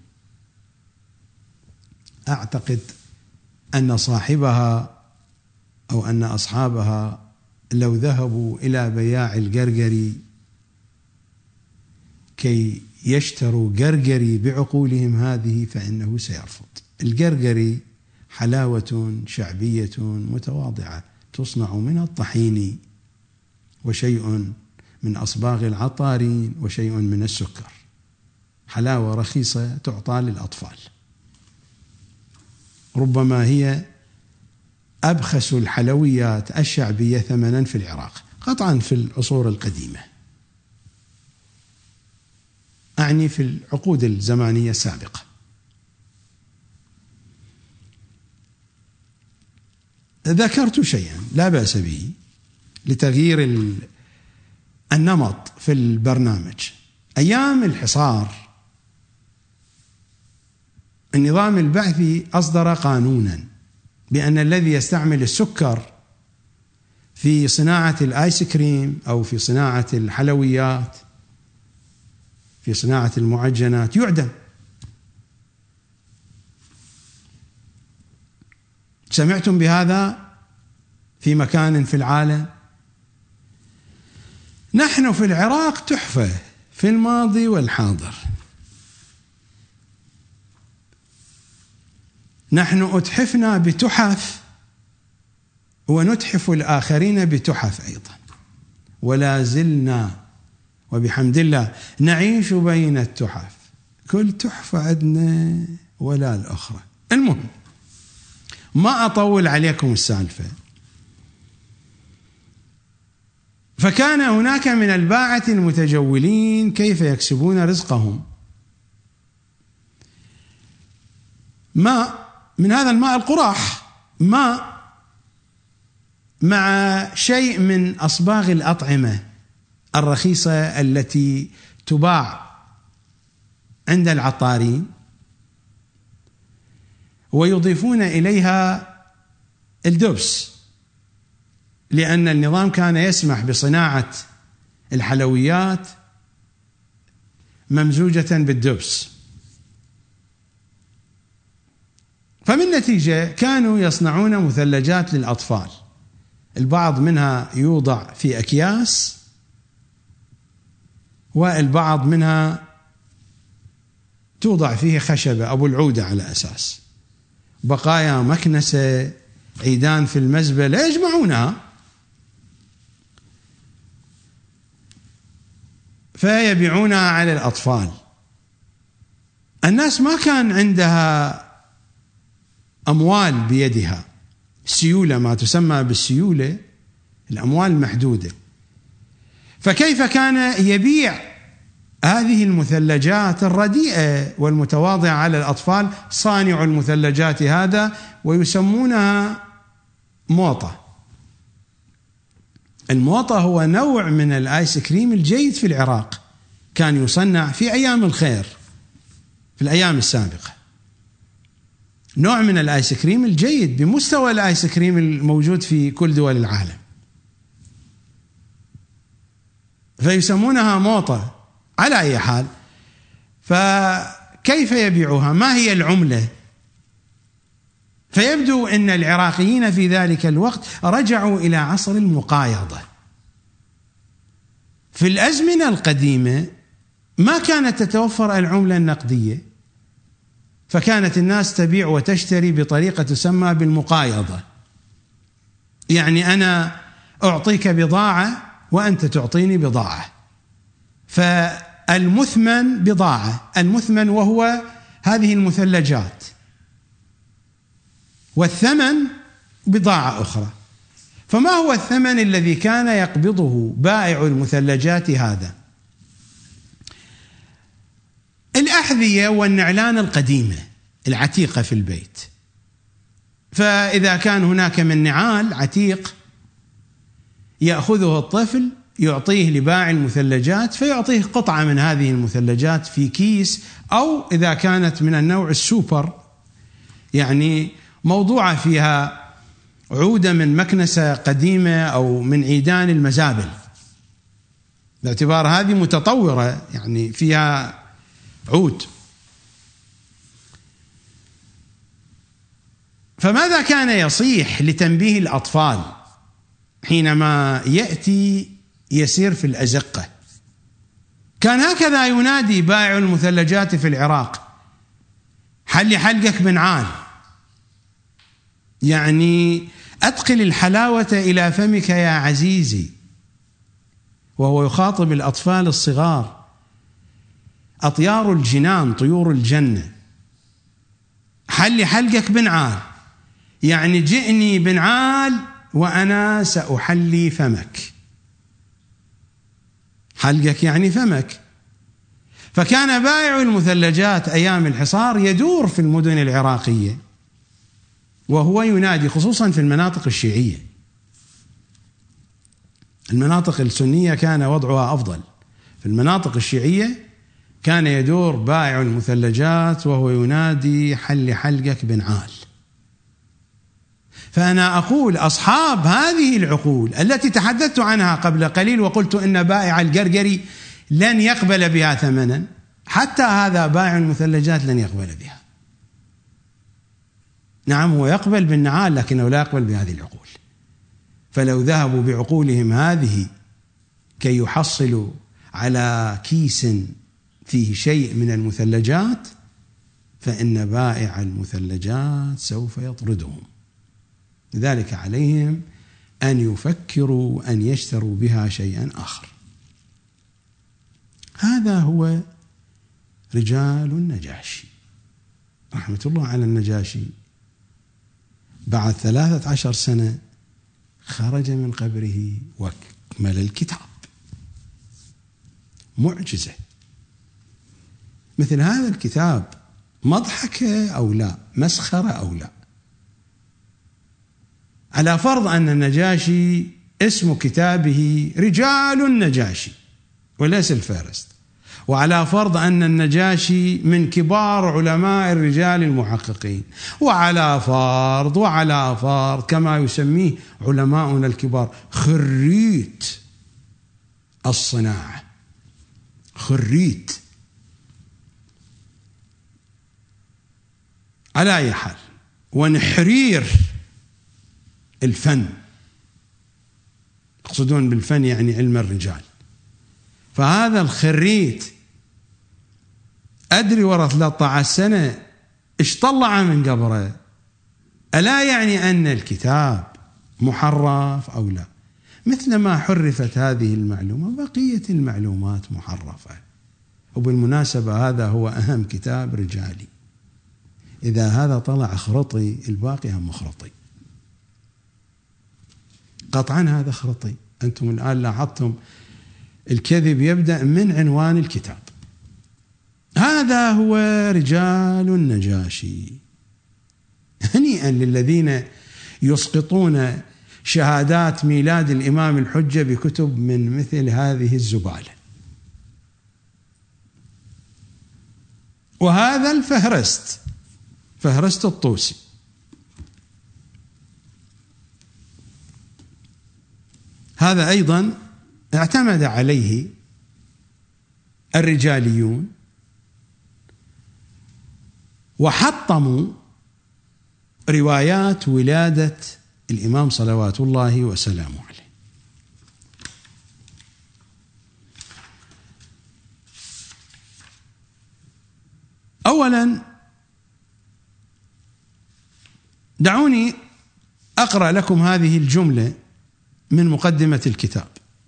أعتقد أن صاحبها أو أن أصحابها لو ذهبوا إلى بياع القرقري كي يشتروا قرقري بعقولهم هذه فإنه سيرفض. القرقري حلاوة شعبية متواضعة تصنع من الطحين وشيء من أصباغ العطارين وشيء من السكر، حلاوة رخيصة تعطى للأطفال، ربما هي أبخس الحلويات الشعبية ثمنا في العراق، قطعا في العصور القديمة، أعني في العقود الزمانية السابقة. ذكرت شيئا لا بأس به لتغيير النمط في البرنامج. أيام الحصار النظام البعثي أصدر قانونا بأن الذي يستعمل السكر في صناعة الآيس كريم أو في صناعة الحلويات في صناعة المعجنات يعدم. سمعتم بهذا في مكان في العالم؟ نحن في العراق تحفة في الماضي والحاضر، نحن أتحفنا بتحف ونتحف الآخرين بتحف أيضا، ولا زلنا وبحمد الله نعيش بين التحف، كل تحفة عندنا ولا الأخرى. المهم ما أطول عليكم السالفة. فكان هناك من الباعة المتجولين كيف يكسبون رزقهم. ماء من هذا الماء القراح، ماء مع شيء من أصباغ الأطعمة الرخيصة التي تباع عند العطارين، ويضيفون إليها الدبس، لأن النظام كان يسمح بصناعة الحلويات ممزوجة بالدبس. فمن نتيجة كانوا يصنعون مثلجات للأطفال، البعض منها يوضع في أكياس والبعض منها توضع فيه خشبة أبو العودة على أساس بقايا مكنسة عيدان في المزبلة يجمعونها فيبيعونها على الأطفال. الناس ما كان عندها أموال بيدها، سيولة ما تسمى بالسيولة، الأموال محدودة، فكيف كان يبيع هذه المثلجات الرديئة والمتواضعة على الأطفال؟ صانع المثلجات هذا ويسمونها موطة. الموطة هو نوع من الآيس كريم الجيد في العراق، كان يصنع في أيام الخير في الأيام السابقة، نوع من الآيس كريم الجيد بمستوى الآيس كريم الموجود في كل دول العالم، فيسمونها موطة. على أي حال، فكيف يبيعها؟ ما هي العملة؟ فيبدو أن العراقيين في ذلك الوقت رجعوا إلى عصر المقايضة. في الأزمنة القديمة ما كانت تتوفر العملة النقدية، فكانت الناس تبيع وتشتري بطريقة تسمى بالمقايضة، يعني أنا أعطيك بضاعة وأنت تعطيني بضاعة، فالمثمن بضاعة، المثمن وهو هذه المثلجات، والثمن بضاعة أخرى. فما هو الثمن الذي كان يقبضه بائع المثلجات هذا؟ الأحذية والنعلان القديمة العتيقة في البيت. فإذا كان هناك من نعال عتيق يأخذه الطفل يعطيه لبائع المثلجات، فيعطيه قطعة من هذه المثلجات في كيس، أو إذا كانت من النوع السوبر يعني موضوعة فيها عودة من مكنسة قديمة أو من عيدان المزابل، باعتبار هذه متطورة يعني فيها عود. فماذا كان يصيح لتنبيه الأطفال حينما يأتي يسير في الأزقة؟ كان هكذا ينادي بائع المثلجات في العراق: حل حلقك بنعال، يعني أدخل الحلاوة إلى فمك يا عزيزي. وهو يخاطب الأطفال الصغار، أطيار الجنان، طيور الجنة. حل حلقك بنعال، يعني جئني بنعال وأنا سأحلي فمك. حلقك يعني فمك. فكان بائع المثلجات أيام الحصار يدور في المدن العراقية وهو ينادي، خصوصا في المناطق الشيعية. المناطق السنية كان وضعها أفضل، في المناطق الشيعية كان يدور بائع المثلجات وهو ينادي: حل حلقك بنعال. فأنا أقول أصحاب هذه العقول التي تحدثت عنها قبل قليل وقلت إن بائع القرقري لن يقبل بها ثمنا، حتى هذا بائع المثلجات لن يقبل بها. نعم، هو يقبل بالنعال لكنه لا يقبل بهذه العقول. فلو ذهبوا بعقولهم هذه كي يحصلوا على كيس فيه شيء من المثلجات، فإن بائع المثلجات سوف يطردهم. لذلك عليهم أن يفكروا أن يشتروا بها شيئا آخر. هذا هو رجال النجاشي رحمة الله على النجاشي. بعد 13 سنة خرج من قبره واكمل الكتاب. معجزة. مثل هذا الكتاب مضحكة أو لا، مسخرة أو لا، على فرض أن النجاشي اسم كتابه رجال النجاشي وليس الفهرست، وعلى فرض أن النجاشي من كبار علماء الرجال المحققين، وعلى فرض كما يسميه علماؤنا الكبار خريت الصناعة، خريت. على أي حال، ونحرير الفن، يقصدون بالفن يعني علم الرجال. فهذا الخريت أدري ورا 13 سنة إيش طلع من قبره. ألا يعني أن الكتاب محرف أو لا؟ مثلما حرفت هذه المعلومة بقية المعلومات محرفة. وبالمناسبة هذا هو أهم كتاب رجالي. إذا هذا طلع خرطي الباقي هم مخرطي، قطعا هذا خرطي. أنتم الآن لاحظتم الكذب يبدأ من عنوان الكتاب. هذا هو رجال النجاشي. هنيئا للذين يسقطون شهادات ميلاد الإمام الحجة بكتب من مثل هذه الزبالة. وهذا الفهرست، فهرست الطوسي، هذا أيضا اعتمد عليه الرجاليون وحطموا روايات ولادة الإمام صلوات الله وسلامه عليه. أولا دعوني أقرأ لكم هذه الجملة من مقدمة الكتاب.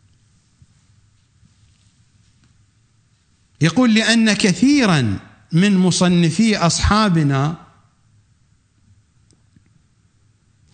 يقول: لأن كثيرا من مصنفي أصحابنا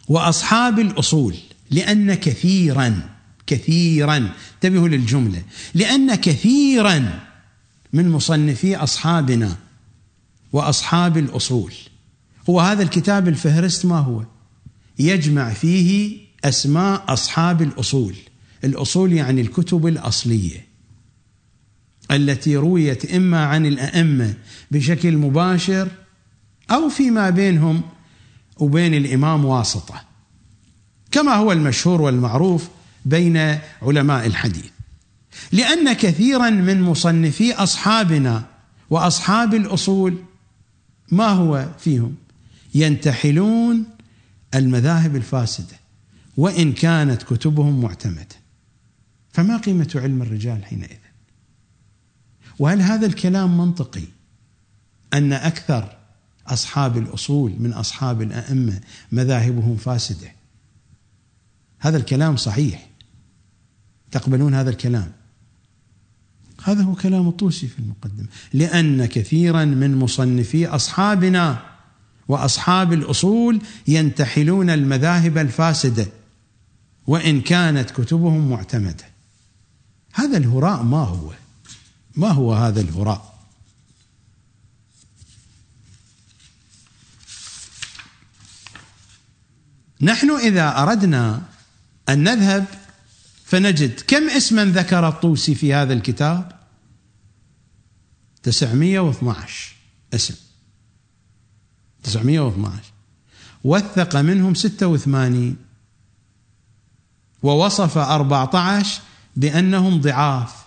وأصحاب الأصول، لأن كثيرا انتبهوا للجملة، لأن كثيرا من مصنفي أصحابنا وأصحاب الأصول، هو هذا الكتاب الفهرست ما هو؟ يجمع فيه أسماء أصحاب الأصول. الأصول يعني الكتب الأصلية التي رويت إما عن الأئمة بشكل مباشر أو فيما بينهم وبين الإمام واسطة، كما هو المشهور والمعروف بين علماء الحديث. لأن كثيرا من مصنفي أصحابنا وأصحاب الأصول ما هو فيهم؟ ينتحلون المذاهب الفاسدة وإن كانت كتبهم معتمدة. فما قيمة علم الرجال حينئذ؟ وهل هذا الكلام منطقي أن أكثر أصحاب الأصول من أصحاب الأئمة مذاهبهم فاسدة؟ هذا الكلام صحيح؟ تقبلون هذا الكلام؟ هذا هو كلام الطوسي في المقدمة. لأن كثيرا من مصنفي أصحابنا وأصحاب الأصول ينتحلون المذاهب الفاسدة وإن كانت كتبهم معتمدة. هذا الهراء ما هو هذا الهراء؟ نحن إذا أردنا أن نذهب فنجد كم اسما ذكر الطوسي في هذا الكتاب؟ 912 اسم، 912. وثق منهم 86 ووصف 14 بأنهم ضعاف،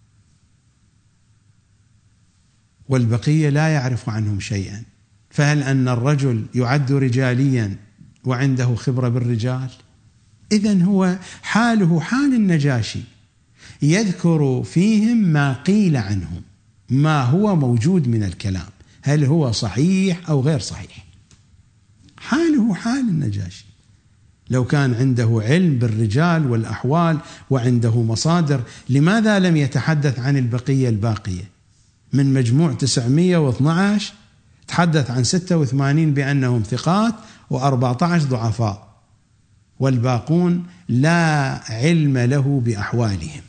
والبقية لا يعرف عنهم شيئا. فهل أن الرجل يعد رجاليا وعنده خبرة بالرجال؟ إذن هو حاله حال النجاشي، يذكر فيهم ما قيل عنهم، ما هو موجود من الكلام، هل هو صحيح أو غير صحيح. حاله حال النجاشي. لو كان عنده علم بالرجال والأحوال وعنده مصادر، لماذا لم يتحدث عن البقية الباقية؟ من مجموع 912 تحدث عن 86 بأنهم ثقات و14 ضعفاء، والباقون لا علم له بأحوالهم.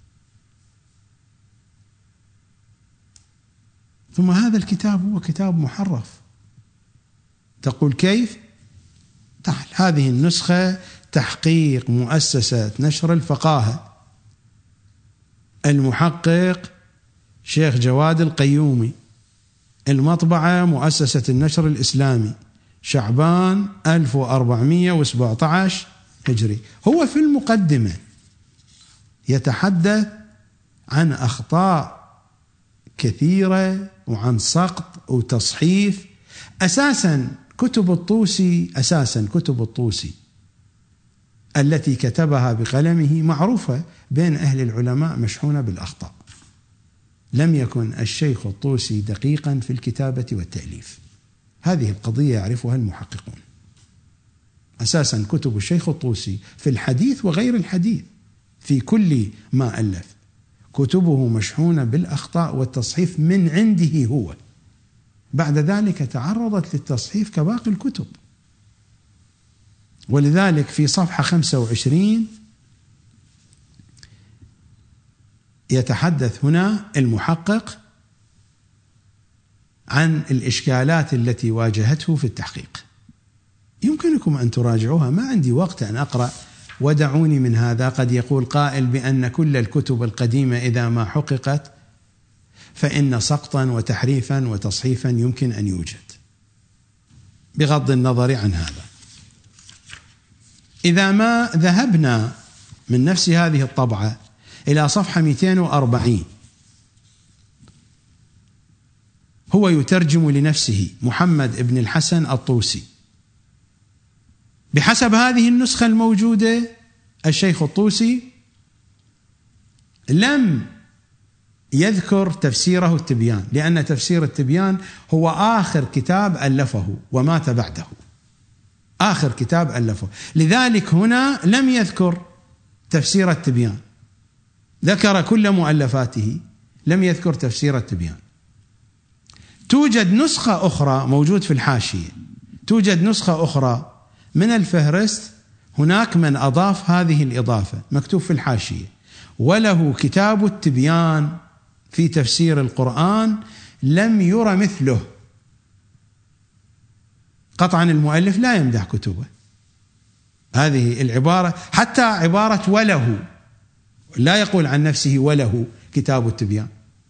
ثم هذا الكتاب هو كتاب محرف. تقول كيف؟ تعال، هذه النسخة تحقيق مؤسسة نشر الفقاهة، المحقق شيخ جواد القيومي، المطبعة مؤسسة النشر الإسلامي، شعبان 1417 هجري. هو في المقدمة يتحدث عن أخطاء كثيرة وعن سقط وتصحيف. أساسا كتب الطوسي التي كتبها بقلمه معروفة بين أهل العلماء مشحونة بالأخطاء. لم يكن الشيخ الطوسي دقيقا في الكتابة والتأليف، هذه القضية يعرفها المحققون. أساسا كتب الشيخ الطوسي في الحديث وغير الحديث في كل ما ألف كتبه مشحونة بالأخطاء والتصحيف من عنده هو، بعد ذلك تعرضت للتصحيف كباقي الكتب. ولذلك في صفحة 25 يتحدث هنا المحقق عن الإشكالات التي واجهته في التحقيق. يمكنكم أن تراجعوها، ما عندي وقت أن أقرأ، ودعوني من هذا. قد يقول قائل بأن كل الكتب القديمة إذا ما حققت فإن سقطا وتحريفا وتصحيفا يمكن أن يوجد، بغض النظر عن هذا. إذا ما ذهبنا من نفس هذه الطبعة إلى صفحة 240 هو يترجم لنفسه محمد بن الحسن الطوسي. بحسب هذه النسخة الموجودة الشيخ الطوسي لم يذكر تفسيره التبيان، لأن تفسير التبيان هو آخر كتاب ألفه ومات بعده، آخر كتاب ألفه. لذلك هنا لم يذكر تفسير التبيان، ذكر كل مؤلفاته، لم يذكر تفسير التبيان. توجد نسخة أخرى موجود في الحاشية، توجد نسخة أخرى من الفهرست هناك من أضاف هذه الإضافة، مكتوب في الحاشية: وله كتاب التبيان في تفسير القرآن لم ير مثله. قطعا المؤلف لا يمدح كتبه، هذه العبارة، حتى عبارة وله، لا يقول عن نفسه وله كتاب التبيان.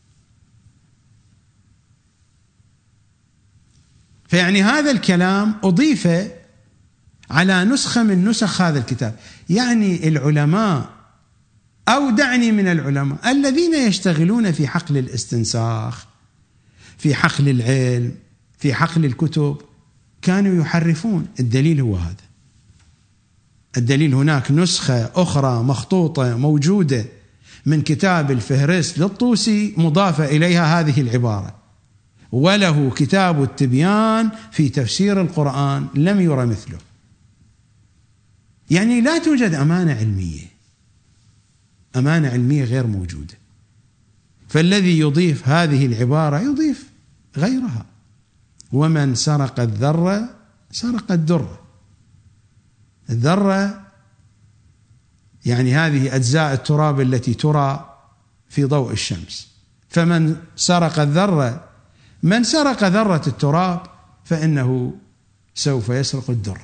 فيعني هذا الكلام أضيف على نسخة من نسخ هذا الكتاب. يعني العلماء، أو دعني من العلماء الذين يشتغلون في حقل الاستنساخ، في حقل العلم، في حقل الكتب، كانوا يحرفون. الدليل هو هذا. الدليل هناك نسخة أخرى مخطوطة موجودة من كتاب الفهرست للطوسي مضافة إليها هذه العبارة: وله كتاب التبيان في تفسير القرآن لم ير مثله. يعني لا توجد أمانة علمية، أمانة علمية غير موجودة. فالذي يضيف هذه العبارة يضيف غيرها: ومن سرق الذرة سرق الدرة. الذرة يعني هذه أجزاء التراب التي ترى في ضوء الشمس، فمن سرق الذرة، من سرق ذرة التراب فإنه سوف يسرق الدرة.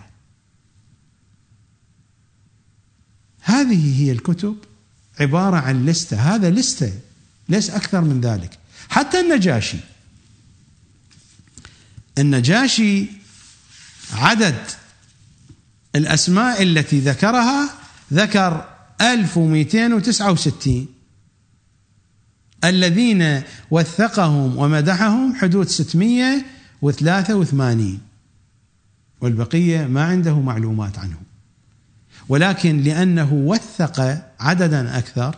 هذه هي الكتب، عبارة عن لستة، هذا لستة ليس أكثر من ذلك. حتى النجاشي عدد الأسماء التي ذكرها، ذكر 1269، الذين وثقهم ومدحهم حدود 683، والبقية ما عنده معلومات عنهم. ولكن لأنه وثق عددا أكثر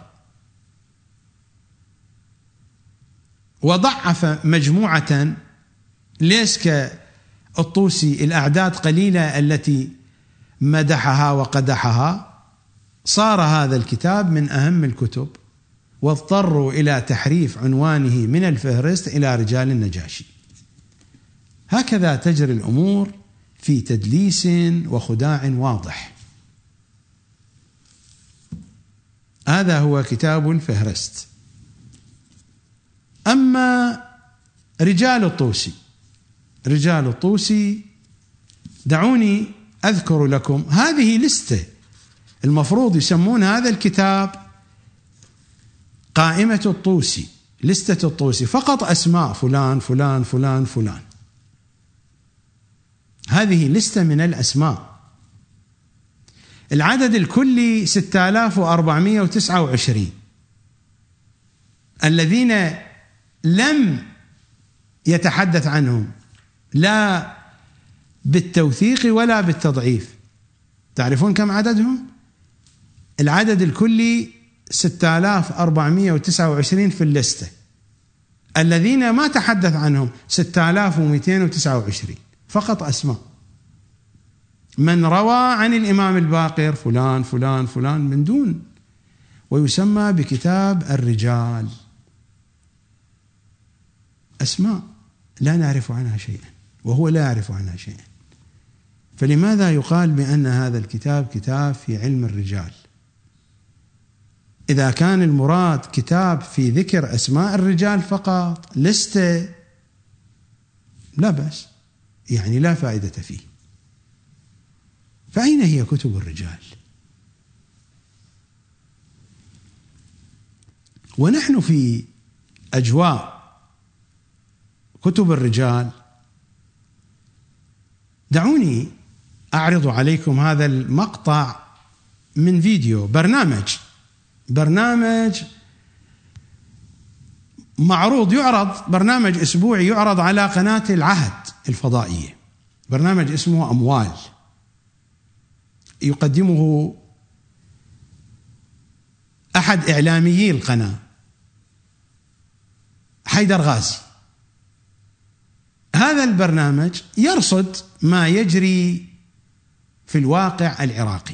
وضعف مجموعة، ليس كالطوسي الأعداد قليلة التي مدحها وقدحها، صار هذا الكتاب من أهم الكتب، واضطروا إلى تحريف عنوانه من الفهرست إلى رجال النجاشي. هكذا تجري الأمور في تدليس وخداع واضح. هذا هو كتاب الفهرست. أما رجال الطوسي دعوني أذكر لكم هذه لستة. المفروض يسمون هذا الكتاب قائمة الطوسي، لستة الطوسي، فقط أسماء فلان فلان فلان فلان. هذه لستة من الأسماء. العدد الكلي 6429. الذين لم يتحدث عنهم لا بالتوثيق ولا بالتضعيف. تعرفون كم عددهم؟ العدد الكلي 6429 في اللستة. الذين ما تحدث عنهم 6229، فقط أسماء. من روى عن الإمام الباقر فلان فلان فلان من دون، ويسمى بكتاب الرجال. أسماء لا نعرف عنها شيئا، وهو لا يعرف عنها شيئا. فلماذا يقال بأن هذا الكتاب كتاب في علم الرجال؟ إذا كان المراد كتاب في ذكر أسماء الرجال فقط، لستة، لا بأس، يعني لا فائدة فيه. فأين هي كتب الرجال؟ ونحن في أجواء كتب الرجال، دعوني أعرض عليكم هذا المقطع من فيديو برنامج معروض، يعرض برنامج أسبوعي يعرض على قناة العهد الفضائية، برنامج اسمه أموال، يقدمه أحد إعلاميي القناة حيدر غازي. هذا البرنامج يرصد ما يجري في الواقع العراقي.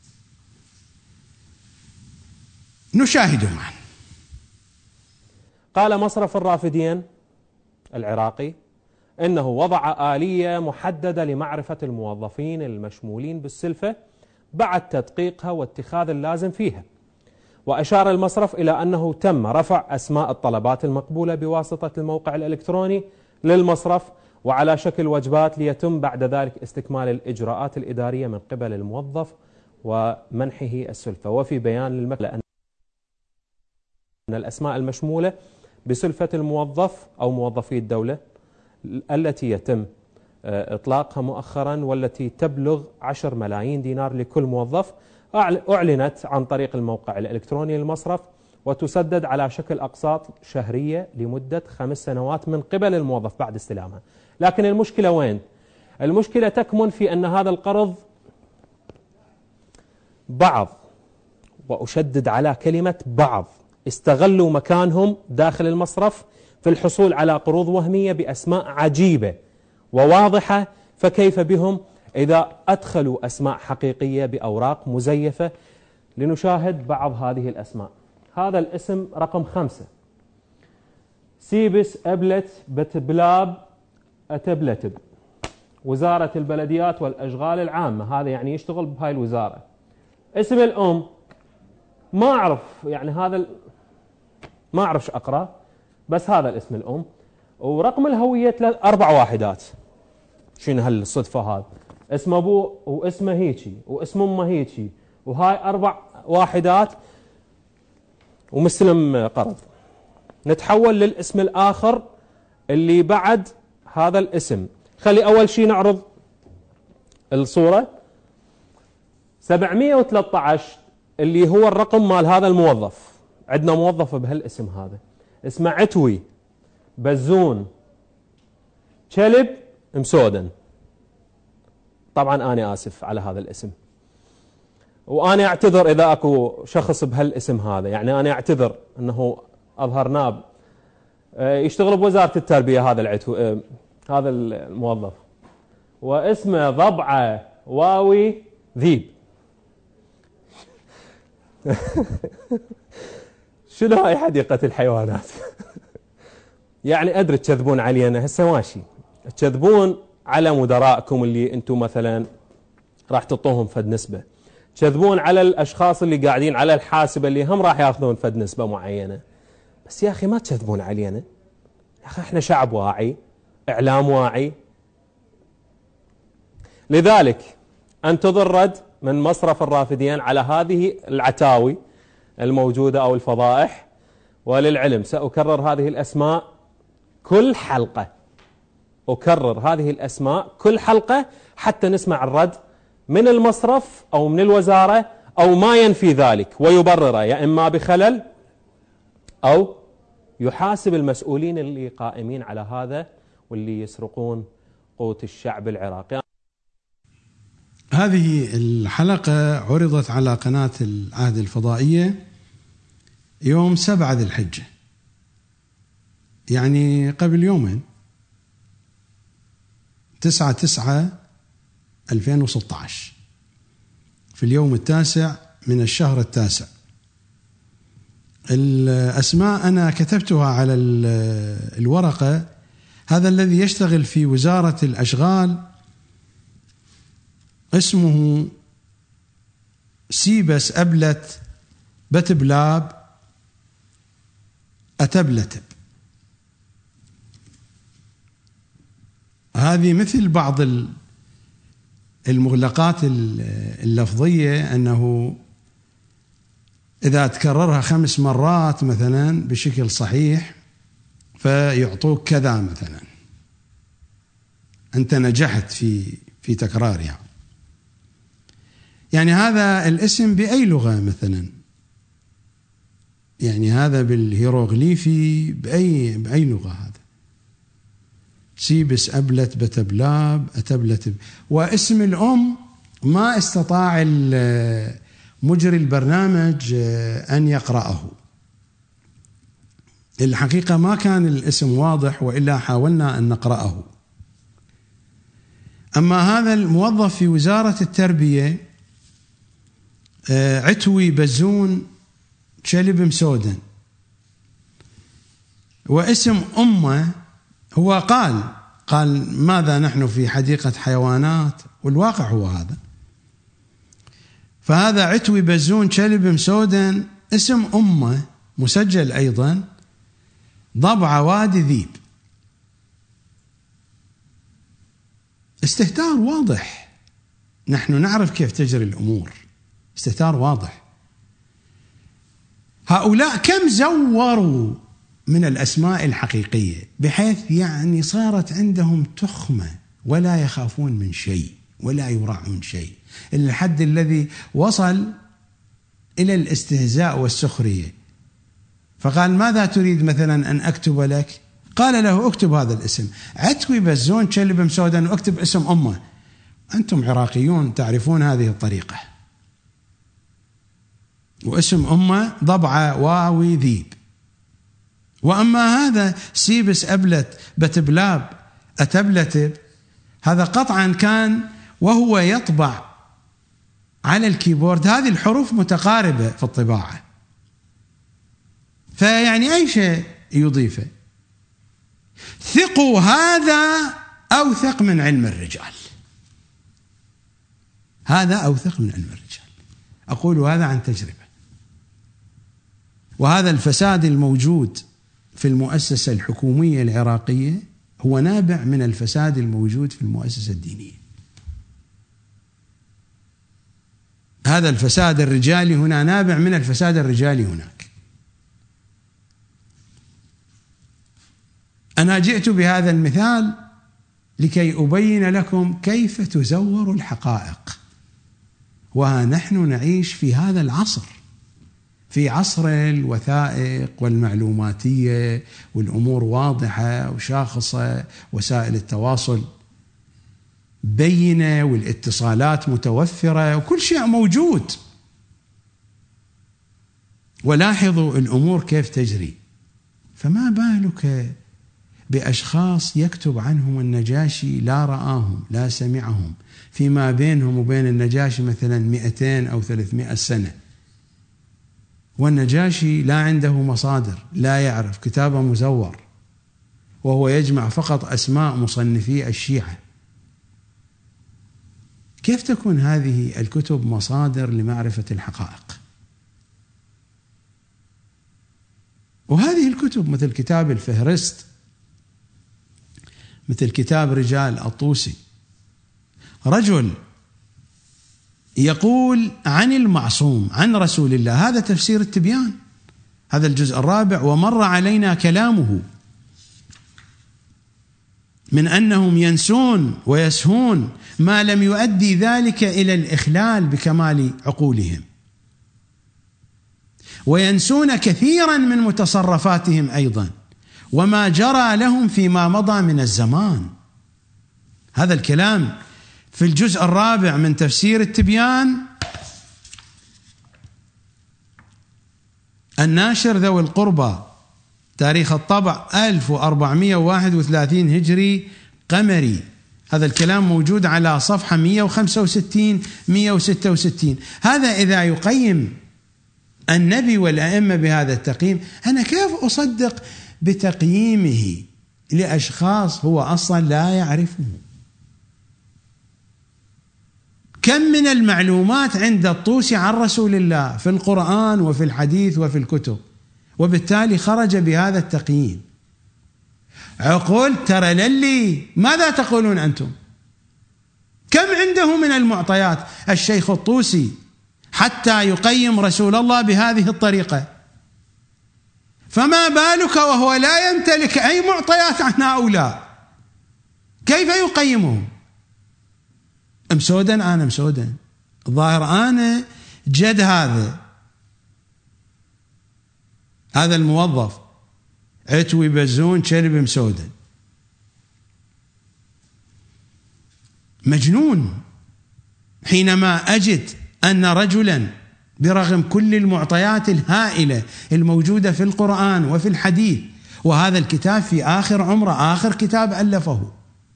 نشاهده معا. قال مصرف الرافدين العراقي: إنه وضع آلية محددة لمعرفة الموظفين المشمولين بالسلفة بعد تدقيقها واتخاذ اللازم فيها. وأشار المصرف إلى أنه تم رفع أسماء الطلبات المقبولة بواسطة الموقع الإلكتروني للمصرف وعلى شكل وجبات، ليتم بعد ذلك استكمال الإجراءات الإدارية من قبل الموظف ومنحه السلفة. وفي بيان للمكتب أن الأسماء المشمولة بسلفة الموظف أو موظفي الدولة التي يتم إطلاقها مؤخرا والتي تبلغ 10 ملايين دينار لكل موظف أعلنت عن طريق الموقع الإلكتروني للمصرف، وتسدد على شكل أقساط شهرية لمدة 5 سنوات من قبل الموظف بعد استلامها. لكن المشكلة وين؟ المشكلة تكمن في أن هذا القرض بعض، وأشدد على كلمة بعض، استغلوا مكانهم داخل المصرف في الحصول على قروض وهمية بأسماء عجيبة وواضحة، فكيف بهم إذا أدخلوا أسماء حقيقية بأوراق مزيفة؟ لنشاهد بعض هذه الأسماء. هذا الاسم رقم 5، سيبس أبلت بتبلاب أتبلتب، وزارة البلديات والأشغال العامة، هذا يعني يشتغل بهاي الوزارة. اسم الأم ما أعرف، يعني هذا ما أعرفش أقرأ، بس هذا الاسم الأم. ورقم الهوية 4 وحدات. شنو هالصدفة هذا؟ اسم أبوه واسمه هيجي واسم أمه هيجي، وهاي 4 وحدات ومستلم قرض. نتحول للاسم الآخر اللي بعد هذا الاسم. خلي أول شيء نعرض الصورة. 713 اللي هو الرقم مال هذا الموظف. عندنا موظف بهالاسم هذا اسمه عتوي بزون كلب مسودن. طبعا أنا آسف على هذا الاسم، وأنا أعتذر إذا أكو شخص بهالاسم هذا، يعني أنا أعتذر أنه أظهرناه يشتغل بوزارة التربية هذا هذا الموظف، واسمه ضبعة واوي ذيب. شنو هاي حديقة الحيوانات؟ يعني أدري تكذبون علينا هسه ماشي، تكذبون على مدراءكم اللي أنتم مثلا راح تعطوهم فد نسبة، تكذبون على الأشخاص اللي قاعدين على الحاسبة اللي هم راح ياخذون فد نسبة معينة. بس يا أخي ما تكذبون علينا يا أخي، إحنا شعب واعي، إعلام واعي. لذلك أنتظر رد من مصرف الرافدين على هذه العتاوي الموجودة أو الفضائح. وللعلم سأكرر هذه الأسماء كل حلقة، أكرر هذه الأسماء كل حلقة حتى نسمع الرد من المصرف أو من الوزارة أو ما ينفي ذلك ويبرره، يا إما بخلل أو يحاسب المسؤولين اللي قائمين على هذا واللي يسرقون قوت الشعب العراقي. هذه الحلقة عرضت على قناة العهد الفضائية يوم 7 ذي الحجة، يعني قبل يومين، 9/9/2016، في اليوم 9 من الشهر 9. الأسماء أنا كتبتها على الورقة. هذا الذي يشتغل في وزارة الأشغال اسمه سيبس أبلت بتبلاب أتبلتب. هذه مثل بعض المغلقات اللفظية، أنه إذا تكررها 5 مرات مثلا بشكل صحيح فيعطوك كذا، مثلا أنت نجحت في تكرارها. يعني هذا الاسم بأي لغة مثلا، يعني هذا بالهيروغليفي بأي لغة هذا؟ سيبس أبلت بتبلاب أتبلت. واسم الأم ما استطاع مجري البرنامج أن يقرأه. الحقيقة ما كان الاسم واضح، وإلا حاولنا أن نقرأه. أما هذا الموظف في وزارة التربية عتوي بزون كلب مسودن، واسم أمه هو قال قال ماذا نحن في حديقة حيوانات؟ والواقع هو هذا. فهذا عتوي بزون كلب مسودن اسم أمه مسجل أيضا ضبع وادي ذيب. استهتار واضح، نحن نعرف كيف تجري الأمور، استهتار واضح. هؤلاء كم زوروا من الأسماء الحقيقية بحيث يعني صارت عندهم تخمة ولا يخافون من شيء ولا يراعون شيء، إلى الحد الذي وصل إلى الاستهزاء والسخرية. فقال ماذا تريد مثلا أن أكتب لك؟ قال له اكتب هذا الاسم، عتوي بزون كلب مسودن، واكتب اسم أمه. أنتم عراقيون تعرفون هذه الطريقة. واسم أمه ضبعة واوي ذيب. وأما هذا سيبس أبلت بتبلاب أتبلتب، هذا قطعا كان وهو يطبع على الكيبورد هذه الحروف متقاربة في الطباعة، فيعني أي شيء يضيفه. ثقوا هذا أوثق من علم الرجال، هذا أوثق من علم الرجال، أقول هذا عن تجربة. وهذا الفساد الموجود في المؤسسة الحكومية العراقية هو نابع من الفساد الموجود في المؤسسة الدينية. هذا الفساد الرجالي هنا نابع من الفساد الرجالي هناك. أنا جئت بهذا المثال لكي أبين لكم كيف تزور الحقائق. وها نحن نعيش في هذا العصر، في عصر الوثائق والمعلوماتية، والأمور واضحة وشاخصة، وسائل التواصل بينة، والاتصالات متوفرة، وكل شيء موجود. ولاحظوا الأمور كيف تجري. فما بالك بأشخاص يكتب عنهم النجاشي لا رآهم لا سمعهم، فيما بينهم وبين النجاشي مثلا 200 أو 300 سنة، والنجاشي لا عنده مصادر، لا يعرف، كتابه مزور، وهو يجمع فقط أسماء مصنفي الشيعة. كيف تكون هذه الكتب مصادر لمعرفة الحقائق؟ وهذه الكتب مثل كتاب الفهرست، مثل كتاب رجال الطوسي، رجل يقول عن المعصوم عن رسول الله، هذا تفسير التبيان، هذا الجزء الرابع. ومر علينا كلامه من أنهم ينسون ويسهون ما لم يؤدي ذلك إلى الإخلال بكمال عقولهم، وينسون كثيرا من متصرفاتهم أيضا وما جرى لهم فيما مضى من الزمان. هذا الكلام في الجزء الرابع من تفسير التبيان، الناشر ذوي القربى، تاريخ الطبع 1431 هجري قمري. هذا الكلام موجود على صفحة 165 166. هذا إذا يقيم النبي والأئمة بهذا التقييم، أنا كيف أصدق بتقييمه لأشخاص هو أصلا لا يعرفه؟ كم من المعلومات عند الطوسي عن رسول الله في القرآن وفي الحديث وفي الكتب، وبالتالي خرج بهذا التقييم. عقول ترى للي، ماذا تقولون أنتم؟ كم عنده من المعطيات الشيخ الطوسي حتى يقيم رسول الله بهذه الطريقة؟ فما بالك وهو لا يمتلك أي معطيات عن هؤلاء، كيف يقيمهم؟ مسودن، أنا مسودن، الظاهر أنا جد هذا الموظف عتوي بزون كلب مسودن، مجنون حينما أجد أن رجلا برغم كل المعطيات الهائلة الموجودة في القرآن وفي الحديث، وهذا الكتاب في آخر عمره، آخر كتاب ألفه،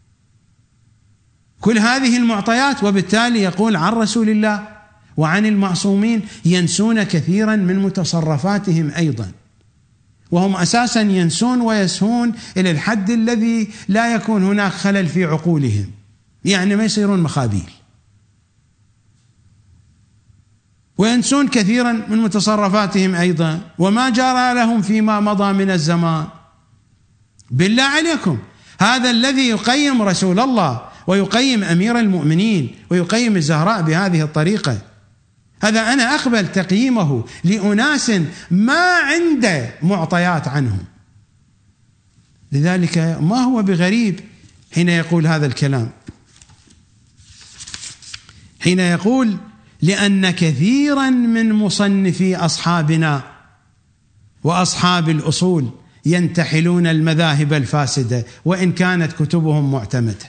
كل هذه المعطيات، وبالتالي يقول عن رسول الله وعن المعصومين ينسون كثيرا من متصرفاتهم أيضا، وهم أساسا ينسون ويسهون إلى الحد الذي لا يكون هناك خلل في عقولهم، يعني ما يصيرون مخابيل، وينسون كثيرا من متصرفاتهم أيضا وما جرى لهم فيما مضى من الزمان. بالله عليكم، هذا الذي يقيم رسول الله ويقيم أمير المؤمنين ويقيم الزهراء بهذه الطريقة، هذا أنا أقبل تقييمه لأناس ما عنده معطيات عنهم. لذلك ما هو بغريب حين يقول هذا الكلام، حين يقول لأن كثيرا من مصنفي أصحابنا وأصحاب الأصول ينتحلون المذاهب الفاسدة وإن كانت كتبهم معتمدة.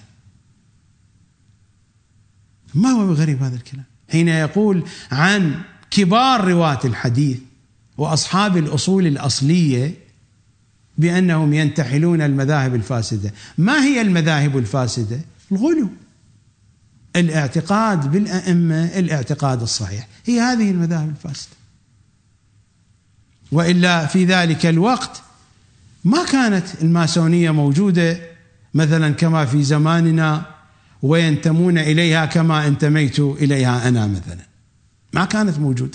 ما هو بغريب هذا الكلام حين يقول عن كبار رواة الحديث وأصحاب الأصول الأصلية بأنهم ينتحلون المذاهب الفاسدة. ما هي المذاهب الفاسدة؟ الغلو، الاعتقاد بالأئمة الاعتقاد الصحيح، هي هذه المذاهب الفاسدة. وإلا في ذلك الوقت ما كانت الماسونية موجودة مثلا كما في زماننا وينتمون إليها كما انتميت إليها أنا مثلا، ما كانت موجودة.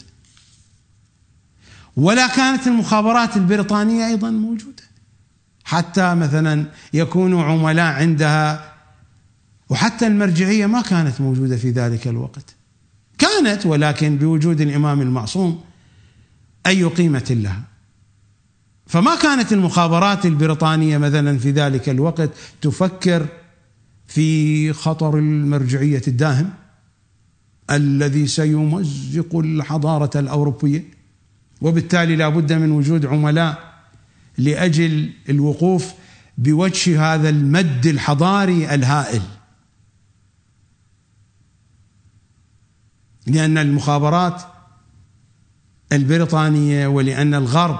ولا كانت المخابرات البريطانية أيضا موجودة حتى مثلا يكونوا عملاء عندها، وحتى المرجعية ما كانت موجودة في ذلك الوقت، كانت ولكن بوجود الإمام المعصوم أي قيمة لها. فما كانت المخابرات البريطانية مثلا في ذلك الوقت تفكر في خطر المرجعية الداهم الذي سيمزق الحضارة الأوروبية، وبالتالي لا بد من وجود عملاء لأجل الوقوف بوجه هذا المد الحضاري الهائل. لأن المخابرات البريطانية ولأن الغرب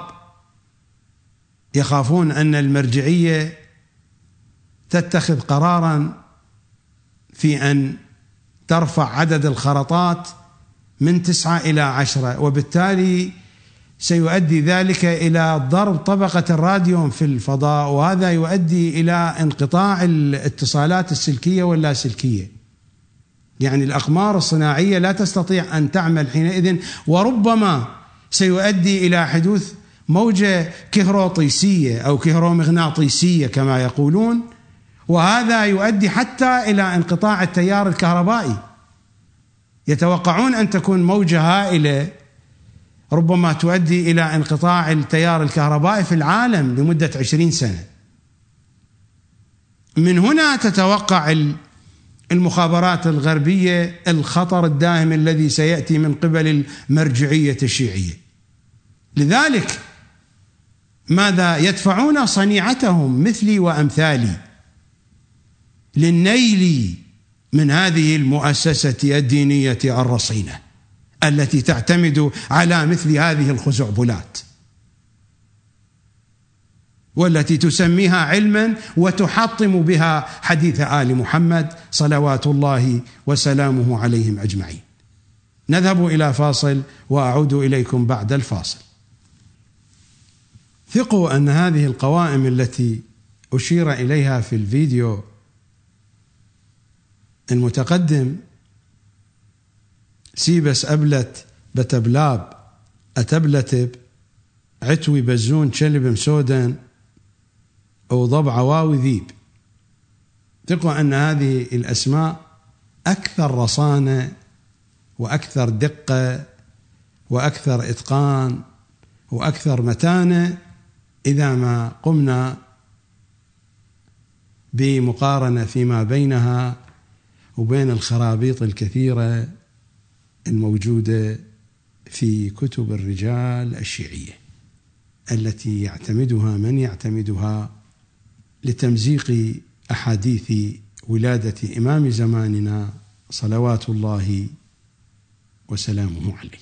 يخافون أن المرجعية تتخذ قرارا في أن ترفع عدد الخرطات من 9 إلى 10، وبالتالي سيؤدي ذلك إلى ضرب طبقة الراديوم في الفضاء، وهذا يؤدي إلى انقطاع الاتصالات السلكية واللاسلكية. يعني الأقمار الصناعية لا تستطيع أن تعمل حينئذ، وربما سيؤدي إلى حدوث موجة كهروطيسية أو كهرومغناطيسية كما يقولون، وهذا يؤدي حتى إلى انقطاع التيار الكهربائي. يتوقعون أن تكون موجة هائلة ربما تؤدي إلى انقطاع التيار الكهربائي في العالم لمدة 20 سنة. من هنا تتوقع المخابرات الغربية الخطر الداهم الذي سيأتي من قبل المرجعية الشيعية. لذلك ماذا يدفعون صنيعتهم مثلي وأمثالي للنيل من هذه المؤسسة الدينية الرصينة التي تعتمد على مثل هذه الخزعبلات، والتي تسميها علما وتحطم بها حديث آل محمد صلوات الله وسلامه عليهم أجمعين. نذهب إلى فاصل وأعود إليكم بعد الفاصل. ثقوا أن هذه القوائم التي أشير إليها في الفيديو المتقدم سيبس أبلت بتبلاب أتبلتب عتوي بزون شلب مسودن أو ضبع واوي ذيب، ثقوا أن هذه الأسماء أكثر رصانة وأكثر دقة وأكثر إتقان وأكثر متانة إذا ما قمنا بمقارنة فيما بينها وبين الخرابيط الكثيرة الموجودة في كتب الرجال الشيعية التي يعتمدها من يعتمدها لتمزيق أحاديث ولادة إمام زماننا صلوات الله وسلامه عليه.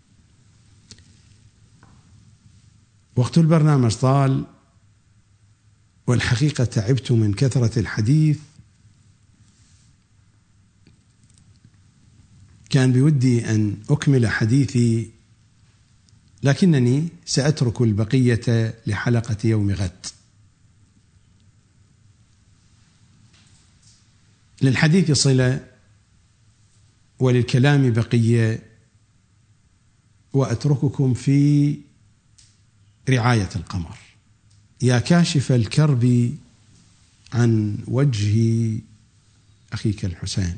وقت البرنامج طال، والحقيقة تعبت من كثرة الحديث. كان بودي أن أكمل حديثي لكنني سأترك البقية لحلقة يوم غد. للحديث صلة وللكلام بقية، وأترككم في رعاية القمر. يا كاشف الكرب عن وجه أخيك الحسين،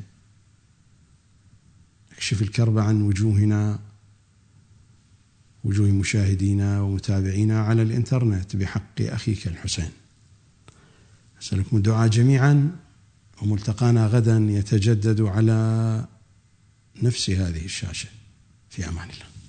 اكشف الكرب عن وجوهنا، وجوه مشاهدينا ومتابعينا على الإنترنت بحق أخيك الحسين. أسألكم الدعاء جميعا، وملتقانا غدا يتجدد على نفس هذه الشاشة. في أمان الله.